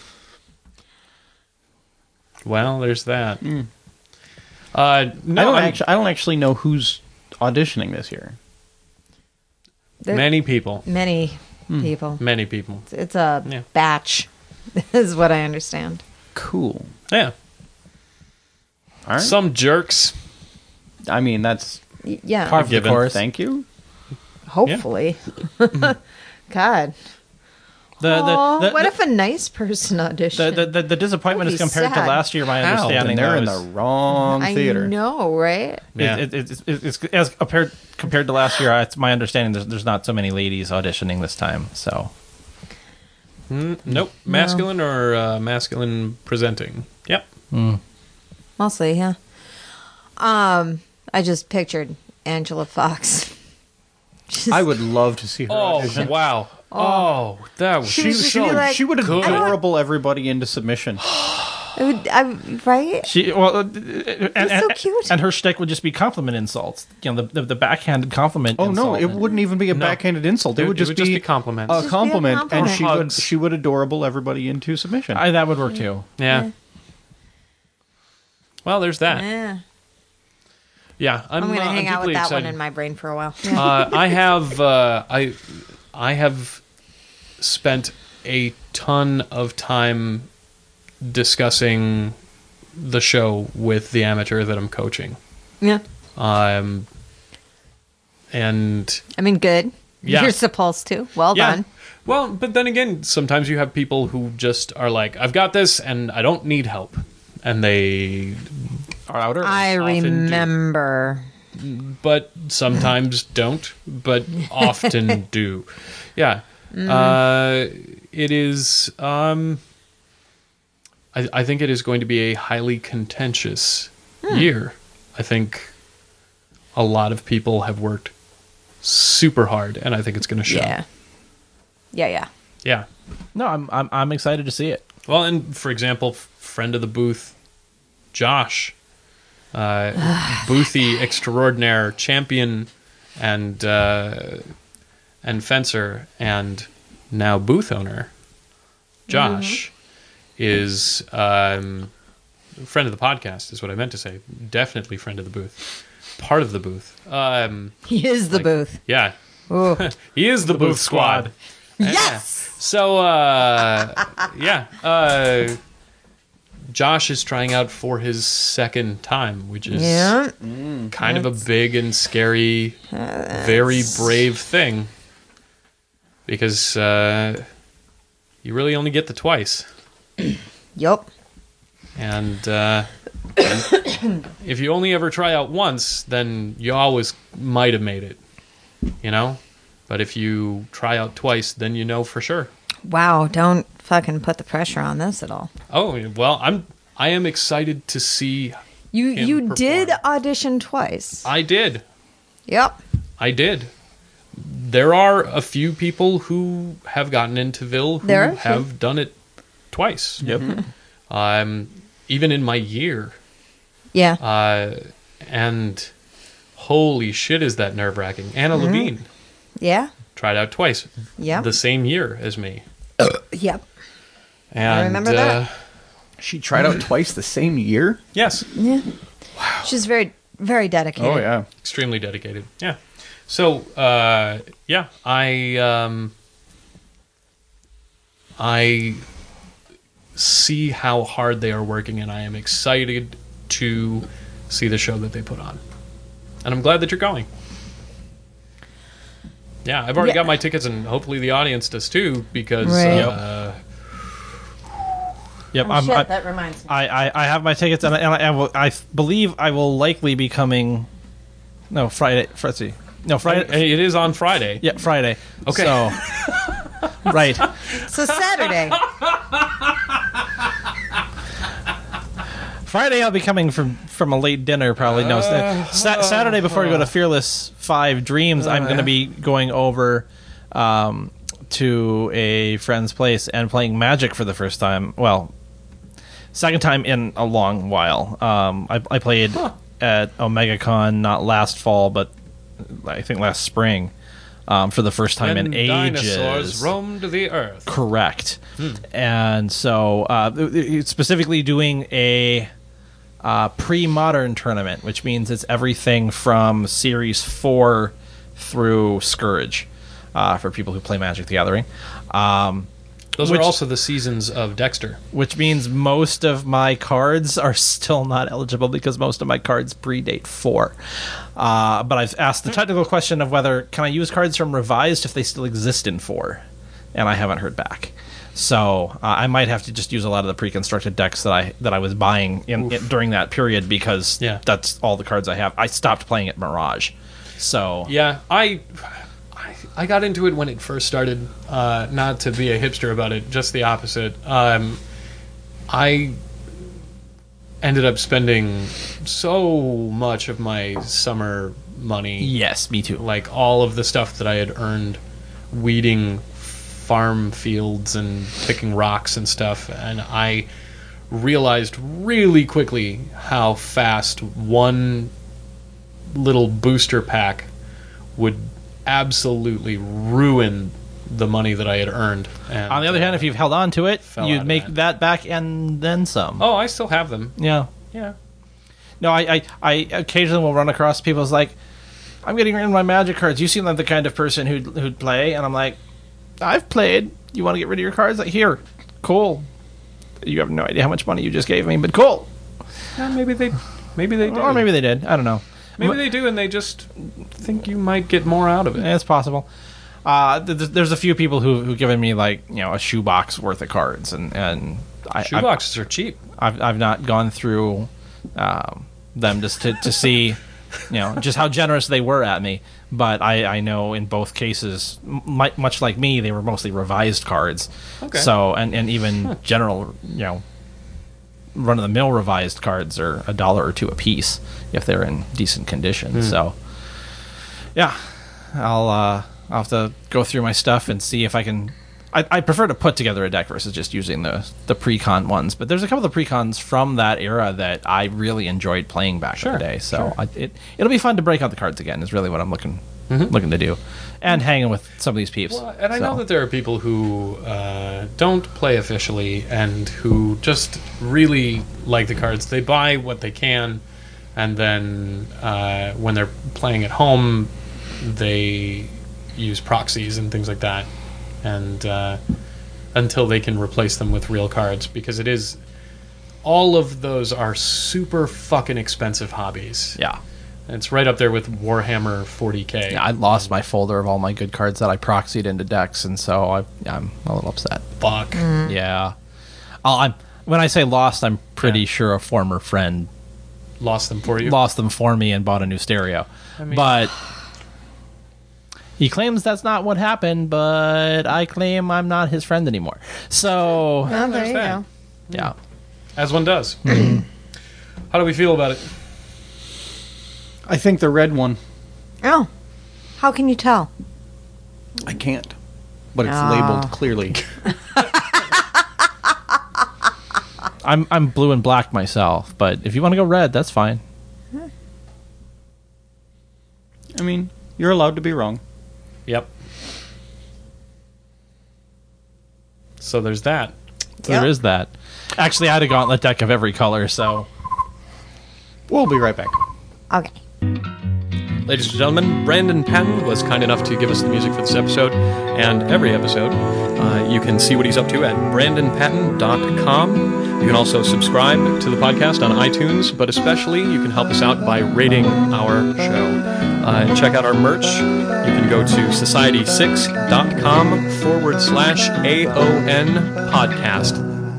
Speaker 4: Well, there's that. Uh, no,
Speaker 1: I don't
Speaker 4: I'm-
Speaker 1: actually. I don't actually know who's auditioning this year.
Speaker 2: There-
Speaker 4: many people.
Speaker 2: Many people.
Speaker 4: Many people.
Speaker 2: It's, it's a
Speaker 4: Yeah.
Speaker 2: batch, is what I understand.
Speaker 1: Cool.
Speaker 4: Yeah.
Speaker 1: All right.
Speaker 4: Some jerks.
Speaker 1: I mean, that's
Speaker 2: Y- Yeah.
Speaker 3: par for the
Speaker 4: Given.
Speaker 3: course.
Speaker 1: thank you.
Speaker 2: Hopefully. God.
Speaker 3: The, the,
Speaker 2: Aw,
Speaker 3: the,
Speaker 2: what
Speaker 3: the,
Speaker 2: if a nice person
Speaker 3: the,
Speaker 2: auditioned?
Speaker 3: the, the, the disappointment
Speaker 2: That'd
Speaker 3: is
Speaker 2: be
Speaker 3: compared to
Speaker 2: sad.
Speaker 3: last year. My
Speaker 4: How?
Speaker 3: understanding
Speaker 1: Then they're in
Speaker 3: was,
Speaker 1: the wrong
Speaker 2: I
Speaker 1: theater.
Speaker 2: know, right?
Speaker 4: Yeah.
Speaker 3: It, it, it, it, it's as compared compared to last year. It's my understanding there's there's not so many ladies auditioning this time. So
Speaker 4: Mm, nope. Masculine or uh, masculine presenting. Yep.
Speaker 2: Mostly, yeah. Um, I just pictured Angela Fox.
Speaker 1: I would love to see her
Speaker 4: Oh,
Speaker 1: audition.
Speaker 4: wow. Oh, that was
Speaker 2: She
Speaker 1: She,
Speaker 2: was just
Speaker 1: she,
Speaker 2: be like,
Speaker 1: she would
Speaker 4: good.
Speaker 1: adorable everybody into submission.
Speaker 2: I would, I, right?
Speaker 3: she well, uh, and, and,
Speaker 2: so cute.
Speaker 3: and her shtick would just be compliment insults. You know, the the, the backhanded compliment.
Speaker 1: Oh no,
Speaker 3: insult.
Speaker 1: it wouldn't even be a
Speaker 4: No.
Speaker 1: backhanded insult. It, would just be,
Speaker 4: compliments.
Speaker 1: a
Speaker 2: Just be a
Speaker 1: compliment,
Speaker 2: compliment.
Speaker 1: and she would
Speaker 4: Hugs.
Speaker 1: she would adorable everybody into submission.
Speaker 3: I, that would work too.
Speaker 4: yeah. Well, there's that.
Speaker 2: Yeah.
Speaker 4: Yeah, I'm,
Speaker 2: I'm going to
Speaker 4: uh,
Speaker 2: hang
Speaker 4: I'm
Speaker 2: out with
Speaker 4: deeply
Speaker 2: that
Speaker 4: excited.
Speaker 2: one in my brain for a while.
Speaker 4: uh, I have uh, I I have spent a ton of time discussing the show with the amateur that I'm coaching.
Speaker 2: Yeah.
Speaker 4: Um, and
Speaker 2: I mean, good.
Speaker 4: Yeah.
Speaker 2: You're supposed to. Well
Speaker 4: yeah,
Speaker 2: done.
Speaker 4: well, but then again, sometimes you have people who just are like, "I've got this, and I don't need help," and they,
Speaker 3: Are out early.
Speaker 2: I
Speaker 4: often do.
Speaker 2: remember.
Speaker 4: but sometimes don't, but often do. Yeah. Uh, it is, um, I, I think it is going to be a highly contentious year. I think a lot of people have worked super hard, and I think it's going to show.
Speaker 2: Yeah. Yeah, yeah.
Speaker 4: Yeah.
Speaker 3: No, I'm I'm I'm excited to see it.
Speaker 4: Well, and for example, f- friend of the booth, Josh, uh, boothy extraordinaire champion and uh, and fencer, and now booth owner, Josh, is um, friend of the podcast. Is what I meant to say. Definitely friend of the booth, part of the booth. Um,
Speaker 2: He is the
Speaker 4: Like-
Speaker 2: booth.
Speaker 4: yeah,
Speaker 2: Ooh.
Speaker 4: he is the, booth squad.
Speaker 2: Yes!
Speaker 4: So, uh, yeah, uh, Josh is trying out for his second time, which is
Speaker 2: Yeah.
Speaker 4: kind of a big and scary, very brave thing. Because uh, you really only get the twice.
Speaker 2: Yup.
Speaker 4: And uh, if you only ever try out once, then you always might have made it. You know? But if you try out twice, then you know for sure.
Speaker 2: Wow, don't fucking put the pressure on this at all.
Speaker 4: Oh well, I'm I am excited to see.
Speaker 2: You
Speaker 4: him
Speaker 2: you
Speaker 4: perform.
Speaker 2: did audition twice.
Speaker 4: I did.
Speaker 2: Yep.
Speaker 4: I did. There are a few people who have gotten into Vil who
Speaker 2: There are a few.
Speaker 4: have done it twice. Yep. Um, even in my year,
Speaker 2: Yeah.
Speaker 4: uh, and holy shit, is that nerve wracking? Anna Levine
Speaker 2: yeah.
Speaker 4: tried out twice.
Speaker 2: Yeah.
Speaker 4: The same year as me.
Speaker 2: Yep.
Speaker 4: And,
Speaker 2: remember that.
Speaker 4: Uh,
Speaker 1: She tried out twice the same year?
Speaker 4: yes.
Speaker 2: Yeah. Wow. She's very very dedicated.
Speaker 1: Oh, yeah.
Speaker 4: Extremely dedicated. Yeah. So, uh, yeah, I, um, I see how hard they are working, and I am excited to see the show that they put on. And I'm glad that you're going. Yeah, I've already
Speaker 2: Yeah.
Speaker 4: got my tickets, and hopefully the audience does too, because,
Speaker 2: Right.
Speaker 4: uh,
Speaker 3: Yep,
Speaker 2: Oh,
Speaker 3: I'm,
Speaker 2: shit,
Speaker 3: I,
Speaker 2: that reminds me.
Speaker 3: I, I, I have my tickets, and I, and I, I, will, I believe I will likely be coming. No, Friday. Friday. No, Friday.
Speaker 4: it is on Friday.
Speaker 3: Yeah, Friday.
Speaker 4: Okay.
Speaker 3: So, right.
Speaker 2: So Saturday.
Speaker 3: Friday, I'll be coming from from a late dinner, probably. No,
Speaker 4: Uh,
Speaker 3: sa- Saturday before I go to Fearless Five Dreams, I'm going to be going over um, to a friend's place and playing Magic for the first time. Well, second time in a long while. Um, I, I played at OmegaCon not last fall, but I think last spring um, for the first time
Speaker 4: When
Speaker 3: in ages.
Speaker 4: dinosaurs roamed the earth.
Speaker 3: Correct. And so, uh, it- it's specifically doing a uh, pre-modern tournament, which means it's everything from Series four through Scourge uh, for people who play Magic the Gathering. Um,
Speaker 4: Those
Speaker 3: Which-
Speaker 4: are also the seasons of Dexter.
Speaker 3: which means most of my cards are still not eligible because most of my cards predate four. Uh, but I've asked the technical question of whether can I use cards from Revised if they still exist in four, and I haven't heard back. So uh, I might have to just use a lot of the pre-constructed decks that I that I was buying in, in during that period because
Speaker 4: Yeah.
Speaker 3: that's all the cards I have. I stopped playing at Mirage, so
Speaker 4: Yeah, I, I, I got into it when it first started. Uh, not to be a hipster about it, just the opposite. Um, I ended up spending so much of my summer money,
Speaker 3: yes, me too.
Speaker 4: like all of the stuff that I had earned, weeding farm fields and picking rocks and stuff, and I realized really quickly how fast one little booster pack would absolutely ruin the money that I had earned. And,
Speaker 3: On the other hand,
Speaker 4: uh,
Speaker 3: if you've held on to it,
Speaker 4: fell out
Speaker 3: you'd
Speaker 4: of
Speaker 3: make
Speaker 4: that.
Speaker 3: that back and then some.
Speaker 4: oh, I still have them.
Speaker 3: Yeah.
Speaker 4: Yeah.
Speaker 3: No, I, I, I occasionally will run across people's like, I'm getting rid of my Magic cards. You seem like the kind of person who'd, who'd play. And I'm like, I've played. You want to get rid of your cards? Like, here. Cool. You have no idea how much money you just gave me, but cool.
Speaker 4: Yeah, maybe they, maybe they do.
Speaker 3: Or maybe they did. I don't know.
Speaker 4: Maybe they do, and they just think you might get more out of it.
Speaker 3: It's possible. Uh, th- th- there's a few people who who given me like you know a shoebox worth of cards, and and I, I've,
Speaker 4: Shoeboxes are cheap.
Speaker 3: I've I've not gone through um, them just to, to see you know just how generous they were at me. But I, I know in both cases, m- much like me, they were mostly revised cards.
Speaker 4: Okay.
Speaker 3: So and and even general you know run of the mill revised cards are a dollar or two a piece if they're in decent condition. So yeah, I'll uh, I'll have to go through my stuff and see if I can. I, I prefer to put together a deck versus just using the the pre-con ones. But there's a couple of pre-cons from that era that I really enjoyed playing back
Speaker 4: Sure,
Speaker 3: in the day. So
Speaker 4: sure.
Speaker 3: I, it it'll be fun to break out the cards again. Is really what I'm looking looking to do, and hanging with some of these peeps.
Speaker 4: Well, and I
Speaker 3: So,
Speaker 4: know that there are people who uh, don't play officially and who just really like the cards. They buy what they can, and then uh, when they're playing at home, they use proxies and things like that, and uh, until they can replace them with real cards, because it is all of those are super fucking expensive hobbies.
Speaker 3: yeah.
Speaker 4: It's right up there with Warhammer forty K.
Speaker 3: Yeah, I lost my folder of all my good cards that I proxied into decks, and so I, I'm a little upset.
Speaker 4: Fuck.
Speaker 3: Yeah, I'll, I'm when I say lost, I'm pretty
Speaker 4: Yeah.
Speaker 3: sure a former friend
Speaker 4: Lost them for you.
Speaker 3: lost them for me and bought a new stereo.
Speaker 4: I mean-
Speaker 3: but
Speaker 6: He claims that's not what happened, but I claim I'm not his friend anymore. So,
Speaker 2: Oh, there you
Speaker 4: that.
Speaker 2: go.
Speaker 6: yeah.
Speaker 4: As one does. How do we feel about it?
Speaker 1: I think the red one.
Speaker 2: Oh, how can you tell?
Speaker 1: I can't. But it's
Speaker 2: Ah.
Speaker 1: labeled clearly.
Speaker 6: I'm I'm blue and black myself, but if you want to go red, that's fine.
Speaker 1: I mean, you're allowed to be wrong.
Speaker 4: Yep. So there's that.
Speaker 6: So There is that. Actually, I had a gauntlet deck of every color, so
Speaker 1: We'll be right back.
Speaker 2: Okay.
Speaker 4: Ladies and gentlemen, Brandon Patton was kind enough to give us the music for this episode and every episode. Uh, you can see what he's up to at brandon patton dot com. You can also subscribe to the podcast on iTunes, but especially you can help us out by rating our show. Uh, check out our merch. You can go to society six dot com forward slash A O N podcast.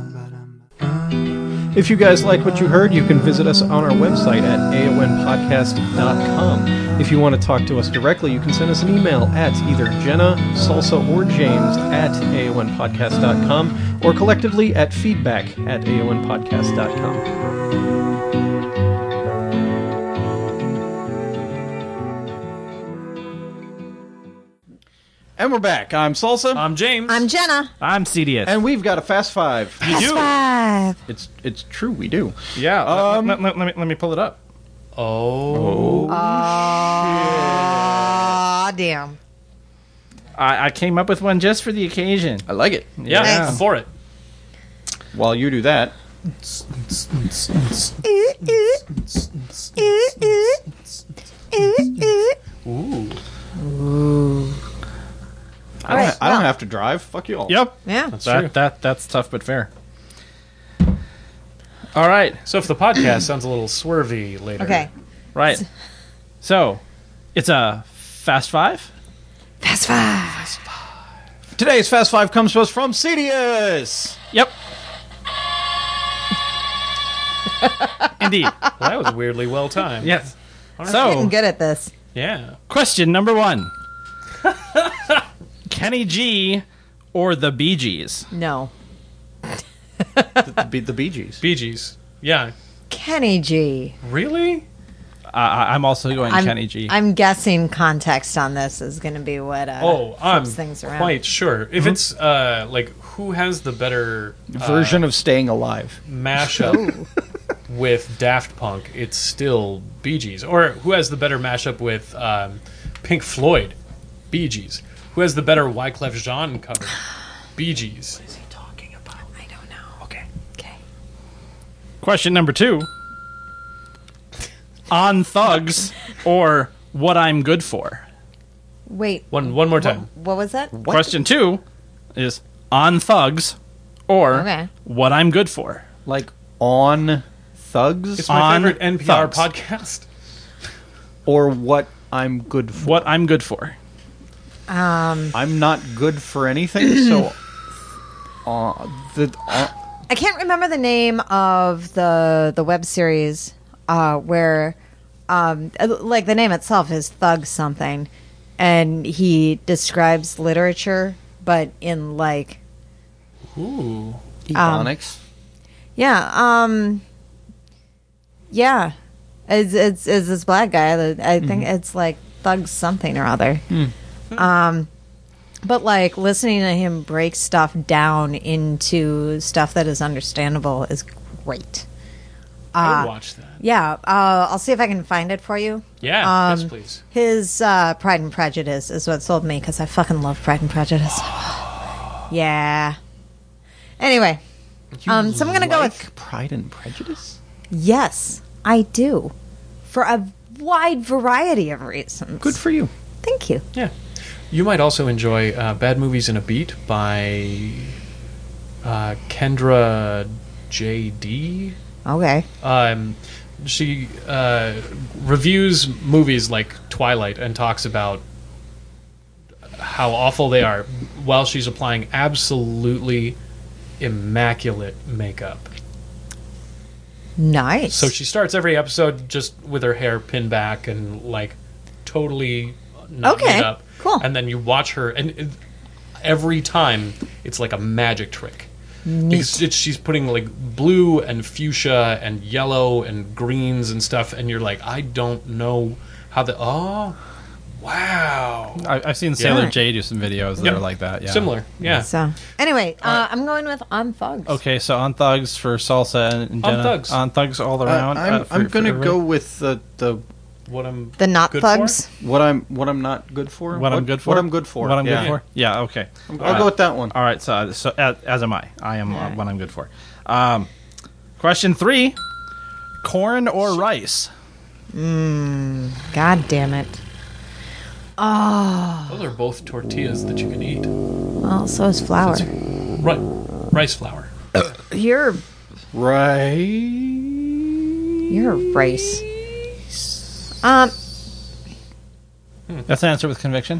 Speaker 1: If you guys like what you heard, you can visit us on our website at A O N podcast dot com. If you want to talk to us directly, you can send us an email at either Jenna, Salsa, or James at A O N podcast dot com or collectively at feedback at A O N podcast dot com. And we're back. I'm Salsa.
Speaker 4: I'm James.
Speaker 2: I'm Jenna.
Speaker 6: I'm C D S.
Speaker 1: and we've got a Fast Five.
Speaker 2: Fast five.
Speaker 1: It's it's true, we do.
Speaker 3: Yeah.
Speaker 1: Um,
Speaker 3: let, let- let me, let me pull it up.
Speaker 4: oh.
Speaker 2: Aw, damn.
Speaker 3: I, I came up with one just for the occasion.
Speaker 1: I like it.
Speaker 4: Yeah,
Speaker 2: Nice.
Speaker 4: I'm for it.
Speaker 1: While you do that, I don't,
Speaker 2: Alright,
Speaker 1: I don't
Speaker 2: well.
Speaker 1: have to drive. Fuck you all.
Speaker 3: Yep.
Speaker 2: Yeah.
Speaker 4: That's true.
Speaker 3: That, that that's tough but fair. All right.
Speaker 4: So if the podcast sounds a little swervy later.
Speaker 2: Okay.
Speaker 3: Right. So, it's a Fast Five.
Speaker 2: Fast five.
Speaker 1: Today's Fast Five comes to us from Cedius.
Speaker 3: Yep. Indeed.
Speaker 4: Well, that was weirdly well timed.
Speaker 3: Yes.
Speaker 2: Getting
Speaker 3: So,
Speaker 2: good at this.
Speaker 4: Yeah.
Speaker 3: question number one: Kenny G or the Bee Gees?
Speaker 2: No.
Speaker 1: The, the, the Bee Gees.
Speaker 4: Bee Gees. Yeah.
Speaker 2: Kenny G.
Speaker 4: Really?
Speaker 3: Uh, I- I'm also going
Speaker 2: I'm,
Speaker 3: Kenny G.
Speaker 2: I'm guessing context on this is going to be what uh,
Speaker 4: Oh, I'm
Speaker 2: flips things around.
Speaker 4: quite sure. If it's uh like who has the better uh,
Speaker 1: Version of Staying Alive.
Speaker 4: mashup with Daft Punk, it's still Bee Gees. Or who has the better mashup with um, Pink Floyd? Bee Gees. Who has the better Wyclef Jean cover? Bee Gees.
Speaker 2: I don't know.
Speaker 4: Okay.
Speaker 2: Okay.
Speaker 3: Question number two: On Thugs or What I'm Good For?
Speaker 2: Wait.
Speaker 4: One one more time.
Speaker 2: What was that?
Speaker 3: Question two is On Thugs or
Speaker 2: Okay.
Speaker 3: What I'm Good For?
Speaker 1: Like on Thugs
Speaker 4: It's my
Speaker 3: On
Speaker 4: favorite N P R
Speaker 3: Thugs.
Speaker 4: podcast.
Speaker 1: or what I'm good for.
Speaker 3: What I'm Good For.
Speaker 2: Um,
Speaker 1: I'm not good for anything, so uh, the uh,
Speaker 2: I can't remember the name of the the web series uh, where, um, like the name itself is Thug something, and he describes literature, but in like,
Speaker 4: Ooh.
Speaker 1: Ebonics.
Speaker 2: yeah, um, yeah, it's it's, it's this black guy. That I think it's like Thug something or other. Um, but like listening to him break stuff down into stuff that is understandable is great.
Speaker 4: I
Speaker 2: Uh,
Speaker 4: would watch that.
Speaker 2: Yeah, uh, I'll see if I can find it for you.
Speaker 4: Yeah,
Speaker 2: um,
Speaker 4: yes, please.
Speaker 2: His uh, Pride and Prejudice is what sold me because I fucking love Pride and Prejudice. Yeah. Anyway, um, so I'm gonna go with
Speaker 1: Like Pride and Prejudice.
Speaker 2: yes, I do, for a wide variety of reasons.
Speaker 1: Good for you.
Speaker 2: Thank you.
Speaker 4: Yeah. You might also enjoy uh, Bad Movies in a Beat by uh, Kendra J D.
Speaker 2: Okay.
Speaker 4: Um, she uh, reviews movies like Twilight and talks about how awful they are while she's applying absolutely immaculate makeup.
Speaker 2: Nice.
Speaker 4: So she starts every episode just with her hair pinned back and like totally not
Speaker 2: Okay,
Speaker 4: made up.
Speaker 2: cool.
Speaker 4: And then you watch her, and it, every time it's like a magic trick. Because it's, she's putting like blue and fuchsia and yellow and greens and stuff, and you're like, I don't know how the oh, wow,
Speaker 6: I, I've seen Sailor
Speaker 2: Yeah.
Speaker 6: J do some videos that
Speaker 4: Yep.
Speaker 6: are like that. Yeah,
Speaker 4: similar, yeah.
Speaker 2: So anyway, uh, I'm going with On Thugs.
Speaker 6: Okay, so on thugs for Salsa and
Speaker 4: On
Speaker 6: Jenna.
Speaker 4: thugs.
Speaker 6: On thugs all
Speaker 1: Uh,
Speaker 6: around.
Speaker 1: I'm
Speaker 6: uh, for-
Speaker 1: I'm
Speaker 6: for
Speaker 1: gonna
Speaker 6: everybody.
Speaker 1: go with the the
Speaker 4: What I'm
Speaker 2: The Not
Speaker 4: good
Speaker 2: Thugs.
Speaker 1: what I'm what I'm not good for.
Speaker 6: What, I'm good for.
Speaker 1: What I'm good for.
Speaker 6: What I'm
Speaker 1: yeah.
Speaker 6: good for. Yeah. Okay.
Speaker 1: I'll go with that one.
Speaker 6: All right. So, so as, as am I. I am uh, what I'm good for. Um, question three: corn or rice?
Speaker 2: God damn it. Oh,
Speaker 4: Those are both tortillas that you can eat.
Speaker 2: well, so is flour.
Speaker 4: Right, rice flour.
Speaker 2: You're
Speaker 1: Right.
Speaker 2: you're rice. Um,
Speaker 6: That's an answer with conviction.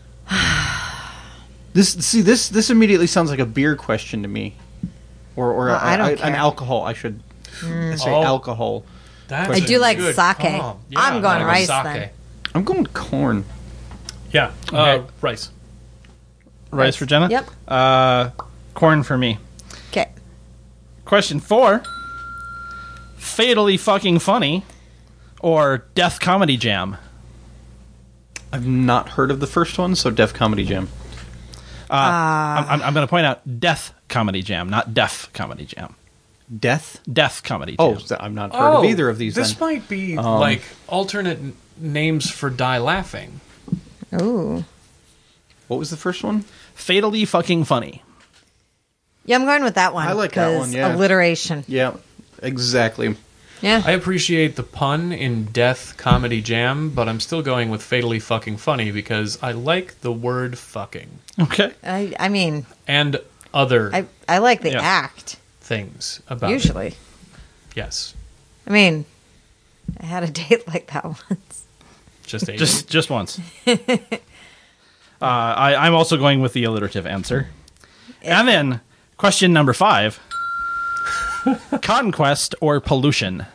Speaker 1: This see this this immediately sounds like a beer question to me, or or
Speaker 2: Well,
Speaker 1: a-
Speaker 2: I don't
Speaker 1: a- an
Speaker 2: care.
Speaker 1: alcohol. I should say
Speaker 4: Oh.
Speaker 1: alcohol.
Speaker 4: That's
Speaker 2: I do
Speaker 4: a
Speaker 2: like
Speaker 4: good
Speaker 2: sake.
Speaker 4: call. Yeah,
Speaker 2: I'm going
Speaker 4: like
Speaker 2: rice
Speaker 4: sake.
Speaker 2: then.
Speaker 1: I'm going with corn.
Speaker 4: Yeah, uh,
Speaker 6: Okay.
Speaker 4: rice.
Speaker 6: Rice for Jenna.
Speaker 2: Yep.
Speaker 6: Uh, corn for me.
Speaker 2: Okay.
Speaker 6: Question four: fatally fucking funny, or Death Comedy Jam?
Speaker 1: I've not heard of the first one, so Def Comedy Jam.
Speaker 6: Uh, I'm, I'm, I'm going to point out Death Comedy Jam, not Deaf Comedy Jam.
Speaker 1: Death.
Speaker 6: Death Comedy Jam.
Speaker 1: Oh, so I've not heard of either of these.
Speaker 4: This
Speaker 1: then.
Speaker 4: might be like alternate n- names for Die Laughing.
Speaker 2: Ooh.
Speaker 1: What was the first one?
Speaker 6: Fatally fucking funny.
Speaker 2: Yeah, I'm going with that one.
Speaker 1: I like that
Speaker 2: 'cause
Speaker 1: one, yeah.
Speaker 2: alliteration.
Speaker 1: Yeah, exactly.
Speaker 2: Yeah.
Speaker 4: I appreciate the pun in Death Comedy Jam, but I'm still going with Fatally Fucking Funny because I like the word fucking
Speaker 6: Okay.
Speaker 2: I, I mean,
Speaker 4: and other
Speaker 2: I I like the
Speaker 6: Yeah.
Speaker 2: act
Speaker 4: things about it.
Speaker 2: usually.
Speaker 4: Yes,
Speaker 2: I mean, I had a date like that once.
Speaker 4: just a
Speaker 6: Just just once. uh, I, I'm also going with the alliterative answer. And then, question number five. Conquest or pollution?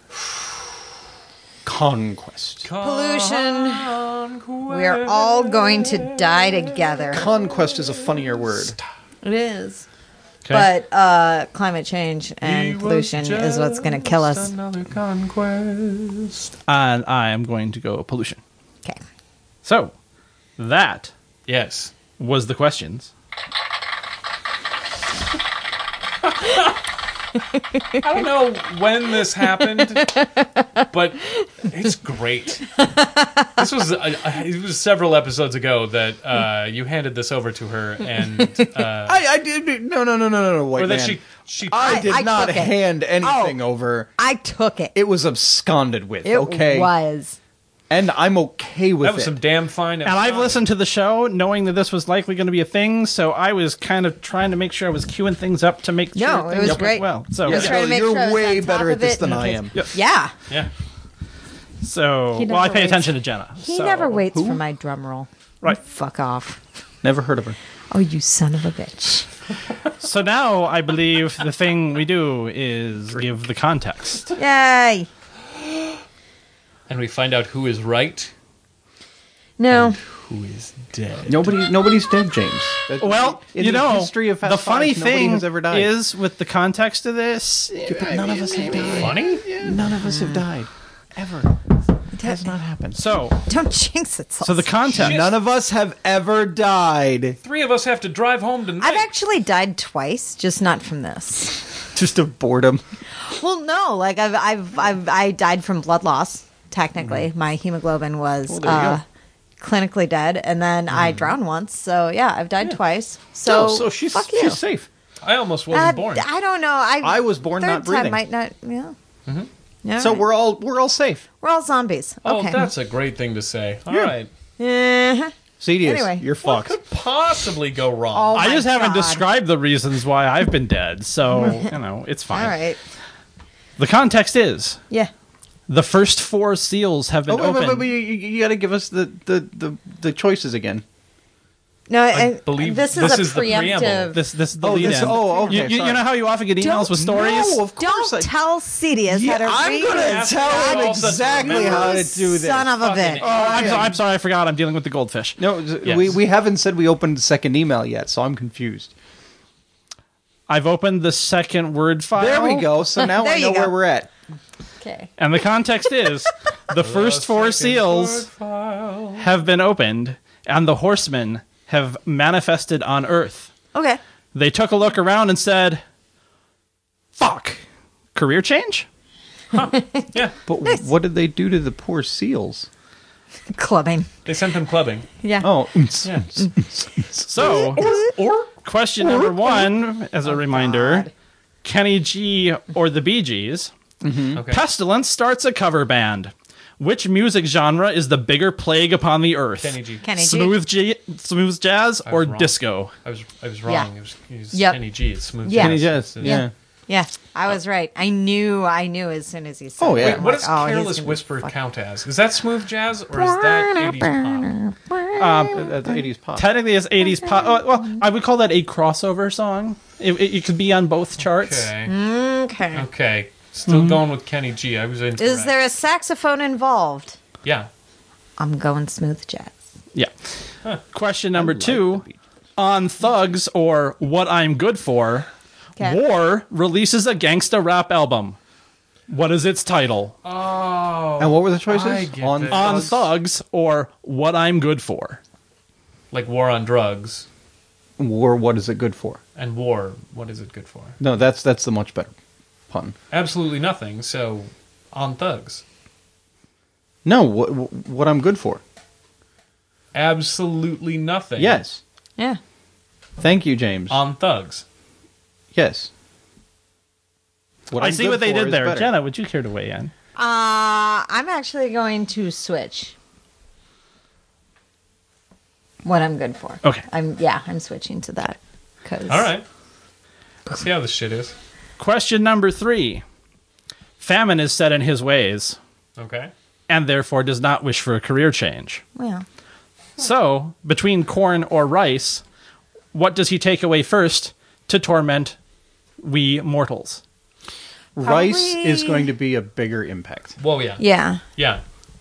Speaker 1: Conquest.
Speaker 2: Pollution. We're all going to die together.
Speaker 1: Conquest is a funnier word.
Speaker 2: It is.
Speaker 6: Okay.
Speaker 2: But uh, climate change and pollution is what's going to kill us.
Speaker 4: Another conquest.
Speaker 6: And I am going to go pollution.
Speaker 2: Okay.
Speaker 6: So, that
Speaker 4: Yes.
Speaker 6: was the questions.
Speaker 4: I don't know when this happened, but it's great. This was uh, it was several episodes ago that uh, you handed this over to her, and uh,
Speaker 1: I, I did no no no no no no white
Speaker 4: or that
Speaker 1: man.
Speaker 4: she she
Speaker 1: I
Speaker 2: I-
Speaker 1: did
Speaker 2: I
Speaker 1: not
Speaker 2: took it.
Speaker 1: hand anything
Speaker 2: Oh.
Speaker 1: over.
Speaker 2: I took it.
Speaker 1: It was absconded with.
Speaker 2: It
Speaker 1: okay,
Speaker 2: was.
Speaker 1: and I'm okay with
Speaker 4: that was
Speaker 1: it.
Speaker 4: some damn fine.
Speaker 6: And I've listened to the show knowing that this was likely going to be a thing, so I was kind of trying to make sure I was queuing things up to make
Speaker 2: No,
Speaker 6: sure
Speaker 2: it
Speaker 6: things
Speaker 2: was
Speaker 6: went
Speaker 2: great.
Speaker 6: well. So,
Speaker 1: Yeah,
Speaker 2: was trying to make
Speaker 1: you're
Speaker 2: sure I was
Speaker 1: way
Speaker 2: on top
Speaker 1: better
Speaker 2: of
Speaker 1: at this
Speaker 2: it
Speaker 1: than
Speaker 2: in
Speaker 1: I
Speaker 2: case-
Speaker 1: am.
Speaker 2: Yeah.
Speaker 4: Yeah.
Speaker 6: so
Speaker 2: He
Speaker 6: well, I
Speaker 2: never
Speaker 6: pay
Speaker 2: waits.
Speaker 6: attention to Jenna.
Speaker 2: He
Speaker 6: so-
Speaker 2: never waits for my drum roll.
Speaker 6: Right.
Speaker 2: Fuck off.
Speaker 1: Never heard of her.
Speaker 2: Oh, you son of a bitch.
Speaker 6: So now I believe the thing we do is give the context.
Speaker 2: Yay.
Speaker 4: And we find out who is right,
Speaker 2: No.
Speaker 4: who is dead.
Speaker 1: Nobody, nobody's dead, James. That-
Speaker 6: Well,
Speaker 1: in
Speaker 6: you
Speaker 1: the
Speaker 6: know,
Speaker 1: history of Fast
Speaker 6: the funny
Speaker 1: Five, nobody
Speaker 6: thing
Speaker 1: has ever died.
Speaker 6: is with the context of this,
Speaker 1: but none of us have died.
Speaker 4: Funny?
Speaker 1: None of us have died ever. It has not happened.
Speaker 6: so
Speaker 2: Don't jinx it.
Speaker 6: so the context.
Speaker 1: None of us have ever died.
Speaker 4: Three of us have to drive home tonight.
Speaker 2: I've actually died twice, just not from this.
Speaker 1: Just of boredom.
Speaker 2: Well, no, like I've, I've, I've, I died from blood loss. Technically, my hemoglobin was
Speaker 1: Well, there you
Speaker 2: uh, clinically dead, and then I drowned once. So yeah, I've died twice. So,
Speaker 1: oh, so she's
Speaker 2: fuck you.
Speaker 1: she's safe.
Speaker 4: I almost wasn't
Speaker 2: Uh,
Speaker 4: born.
Speaker 2: I don't know. I
Speaker 1: I was born
Speaker 2: third
Speaker 1: not
Speaker 2: time
Speaker 1: breathing.
Speaker 2: might not. Yeah. Mm-hmm. Yeah.
Speaker 1: So we're all we're all safe.
Speaker 2: we're all zombies.
Speaker 4: Oh,
Speaker 2: Okay.
Speaker 4: that's a great thing to say. All right.
Speaker 2: Uh-huh.
Speaker 1: Cedius,
Speaker 2: Anyway.
Speaker 1: you're
Speaker 4: What
Speaker 1: fucked.
Speaker 4: could possibly go wrong?
Speaker 2: Oh,
Speaker 6: I
Speaker 2: my
Speaker 6: just haven't
Speaker 2: God.
Speaker 6: described the reasons why I've been dead, so you know it's fine.
Speaker 2: All right.
Speaker 6: The context is
Speaker 2: Yeah.
Speaker 6: the first four seals have been
Speaker 1: Oh, wait, wait,
Speaker 6: opened.
Speaker 1: wait, wait, you, you got to give us the, the, the, the choices again.
Speaker 2: No, I,
Speaker 4: believe
Speaker 2: this is
Speaker 4: this
Speaker 2: a
Speaker 4: is the preamble.
Speaker 2: preemptive.
Speaker 6: This this is the
Speaker 1: Oh,
Speaker 6: lead
Speaker 1: this-
Speaker 6: in.
Speaker 1: oh, okay,
Speaker 6: You, you, you
Speaker 1: sorry.
Speaker 6: know how you often get emails with stories?
Speaker 1: No, of course.
Speaker 2: Don't
Speaker 1: I,
Speaker 2: tell Cedius
Speaker 1: yeah,
Speaker 2: how to
Speaker 1: I'm
Speaker 2: read
Speaker 1: going
Speaker 2: it.
Speaker 1: to tell him
Speaker 4: all the time.
Speaker 1: exactly how to do this.
Speaker 2: Son of a
Speaker 4: Fucking
Speaker 2: bitch.
Speaker 6: Oh, I'm, so, I'm sorry, I forgot. I'm dealing with the goldfish.
Speaker 1: No,
Speaker 6: Yes.
Speaker 1: we, we haven't said we opened the second email yet, so I'm confused.
Speaker 6: I've opened the second Word file.
Speaker 1: There we go. So now
Speaker 2: There
Speaker 1: I
Speaker 2: you
Speaker 1: know
Speaker 2: go.
Speaker 1: where we're at.
Speaker 2: Okay.
Speaker 6: And the context is the first four seals have been opened, and the horsemen have manifested on Earth.
Speaker 2: Okay.
Speaker 6: They took a look around and said, fuck, career change?
Speaker 4: Yeah,
Speaker 1: But what did they do to the poor seals?
Speaker 2: Clubbing.
Speaker 4: they sent them clubbing.
Speaker 2: Yeah.
Speaker 1: Oh,
Speaker 4: Yeah.
Speaker 6: So, question number one, as a reminder,
Speaker 2: God.
Speaker 6: Kenny G or the Bee Gees.
Speaker 4: Okay.
Speaker 6: Pestilence starts a cover band. Which music genre is the bigger plague upon the earth?
Speaker 4: Kenny G.
Speaker 2: Kenny G.
Speaker 6: Smooth, G- smooth jazz
Speaker 4: I
Speaker 6: or
Speaker 4: was wrong.
Speaker 6: disco?
Speaker 4: I was I was wrong.
Speaker 2: Yeah.
Speaker 4: It was, it was
Speaker 2: Yep.
Speaker 4: Kenny G. It's smooth.
Speaker 2: Yeah.
Speaker 1: Kenny
Speaker 4: jazz.
Speaker 1: Jazz. Yeah.
Speaker 2: Yeah, I was right. I knew. I knew as soon as he said.
Speaker 1: Oh,
Speaker 2: it.
Speaker 1: yeah.
Speaker 2: I'm
Speaker 4: What
Speaker 2: like,
Speaker 4: does
Speaker 2: oh, he's
Speaker 4: Careless
Speaker 2: gonna be
Speaker 4: Whisper
Speaker 2: fucking-
Speaker 4: count as? Is that smooth jazz or is that eighties pop?
Speaker 6: Um,
Speaker 1: That's eighties pop.
Speaker 6: technically, it's eighties pop. Oh, well, I would call that a crossover song. It, it, it could be on both charts.
Speaker 4: Okay.
Speaker 2: Okay.
Speaker 4: Okay. Still going with Kenny G. I was incorrect.
Speaker 2: Is there a saxophone involved?
Speaker 4: Yeah.
Speaker 2: I'm going smooth jazz.
Speaker 6: Yeah. Question number two. On Thugs or What I'm Good For,
Speaker 2: Okay.
Speaker 6: War releases a gangsta rap album. What is its title?
Speaker 4: Oh.
Speaker 1: And what were the choices?
Speaker 4: I get
Speaker 1: On
Speaker 4: this.
Speaker 6: On Thugs or What I'm Good For.
Speaker 4: Like war on drugs
Speaker 1: War, what is it good for?
Speaker 4: and war. What is it good for?
Speaker 1: No, that's that's the much better pun.
Speaker 4: Absolutely nothing. So, on thugs.
Speaker 1: No, what, what I'm good for.
Speaker 4: Absolutely nothing.
Speaker 1: Yes.
Speaker 2: Yeah.
Speaker 1: Thank you, James.
Speaker 4: On thugs.
Speaker 1: yes. What
Speaker 6: I
Speaker 1: I'm
Speaker 6: see
Speaker 1: good
Speaker 6: what they
Speaker 1: for
Speaker 6: did
Speaker 1: is
Speaker 6: there.
Speaker 1: better.
Speaker 6: Jenna, would you care to weigh in?
Speaker 2: Uh, I'm actually going to switch. What I'm good for.
Speaker 6: Okay.
Speaker 2: I'm yeah. I'm switching to that. Cause
Speaker 4: All right. Let's see how this shit is.
Speaker 6: Question number three. Famine is set in his ways,
Speaker 4: Okay.
Speaker 6: and therefore does not wish for a career change.
Speaker 2: Well,
Speaker 6: So, between corn or rice, what does he take away first to torment we mortals?
Speaker 1: Rice
Speaker 2: Probably-
Speaker 1: is going to be a bigger impact.
Speaker 4: Whoa, yeah.
Speaker 2: yeah.
Speaker 4: Yeah.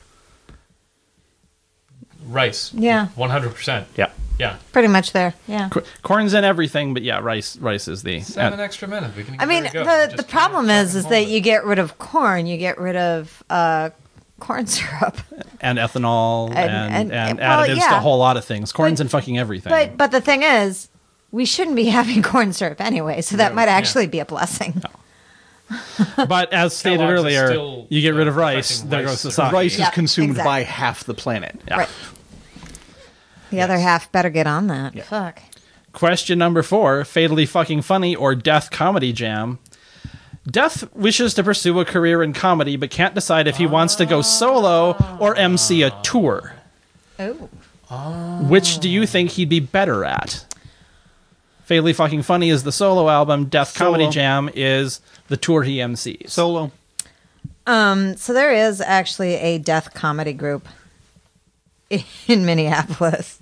Speaker 4: Rice.
Speaker 2: Yeah.
Speaker 4: one hundred percent.
Speaker 6: Yeah.
Speaker 4: Yeah.
Speaker 2: Pretty much there. Yeah.
Speaker 6: Cor- Corn's in everything, but yeah, rice rice is the...
Speaker 4: Seven
Speaker 6: and-
Speaker 4: extra minutes. We can
Speaker 2: I mean,
Speaker 4: let it go.
Speaker 2: the
Speaker 4: Just
Speaker 2: the problem
Speaker 4: kinda
Speaker 2: is, is
Speaker 4: fucking
Speaker 2: that
Speaker 4: hold
Speaker 2: you
Speaker 4: it.
Speaker 2: get rid of corn, you get rid of uh, corn syrup.
Speaker 6: and ethanol and,
Speaker 2: And-
Speaker 6: and,
Speaker 2: and- well,
Speaker 6: additives to
Speaker 2: yeah.
Speaker 6: a whole lot of things. Corn's
Speaker 2: But-
Speaker 6: in fucking everything.
Speaker 2: But but the thing is, we shouldn't be having corn syrup anyway, so that
Speaker 4: No,
Speaker 2: might
Speaker 4: yeah.
Speaker 2: actually be a blessing.
Speaker 6: But as stated
Speaker 4: Kellogg's is
Speaker 6: earlier,
Speaker 4: still,
Speaker 6: you get rid of
Speaker 4: uh,
Speaker 6: rice,
Speaker 4: affecting
Speaker 6: there
Speaker 4: rice
Speaker 6: goes the
Speaker 4: syrup.
Speaker 6: sake.
Speaker 1: Rice
Speaker 2: Yeah,
Speaker 1: is consumed
Speaker 2: exactly.
Speaker 1: by half the planet.
Speaker 6: Yeah.
Speaker 2: Right. The other half better get on that. Fuck.
Speaker 6: Question number four, Fatally Fucking Funny or Death Comedy Jam. Death wishes to pursue a career in comedy, but can't decide if he wants to go solo or M C a tour.
Speaker 2: Oh.
Speaker 6: Which do you think he'd be better at? Fatally Fucking Funny is the solo album. Death
Speaker 1: Solo.
Speaker 6: Comedy Jam is the tour he M Cs.
Speaker 1: Solo.
Speaker 2: Um. So there is actually a death comedy group in Minneapolis.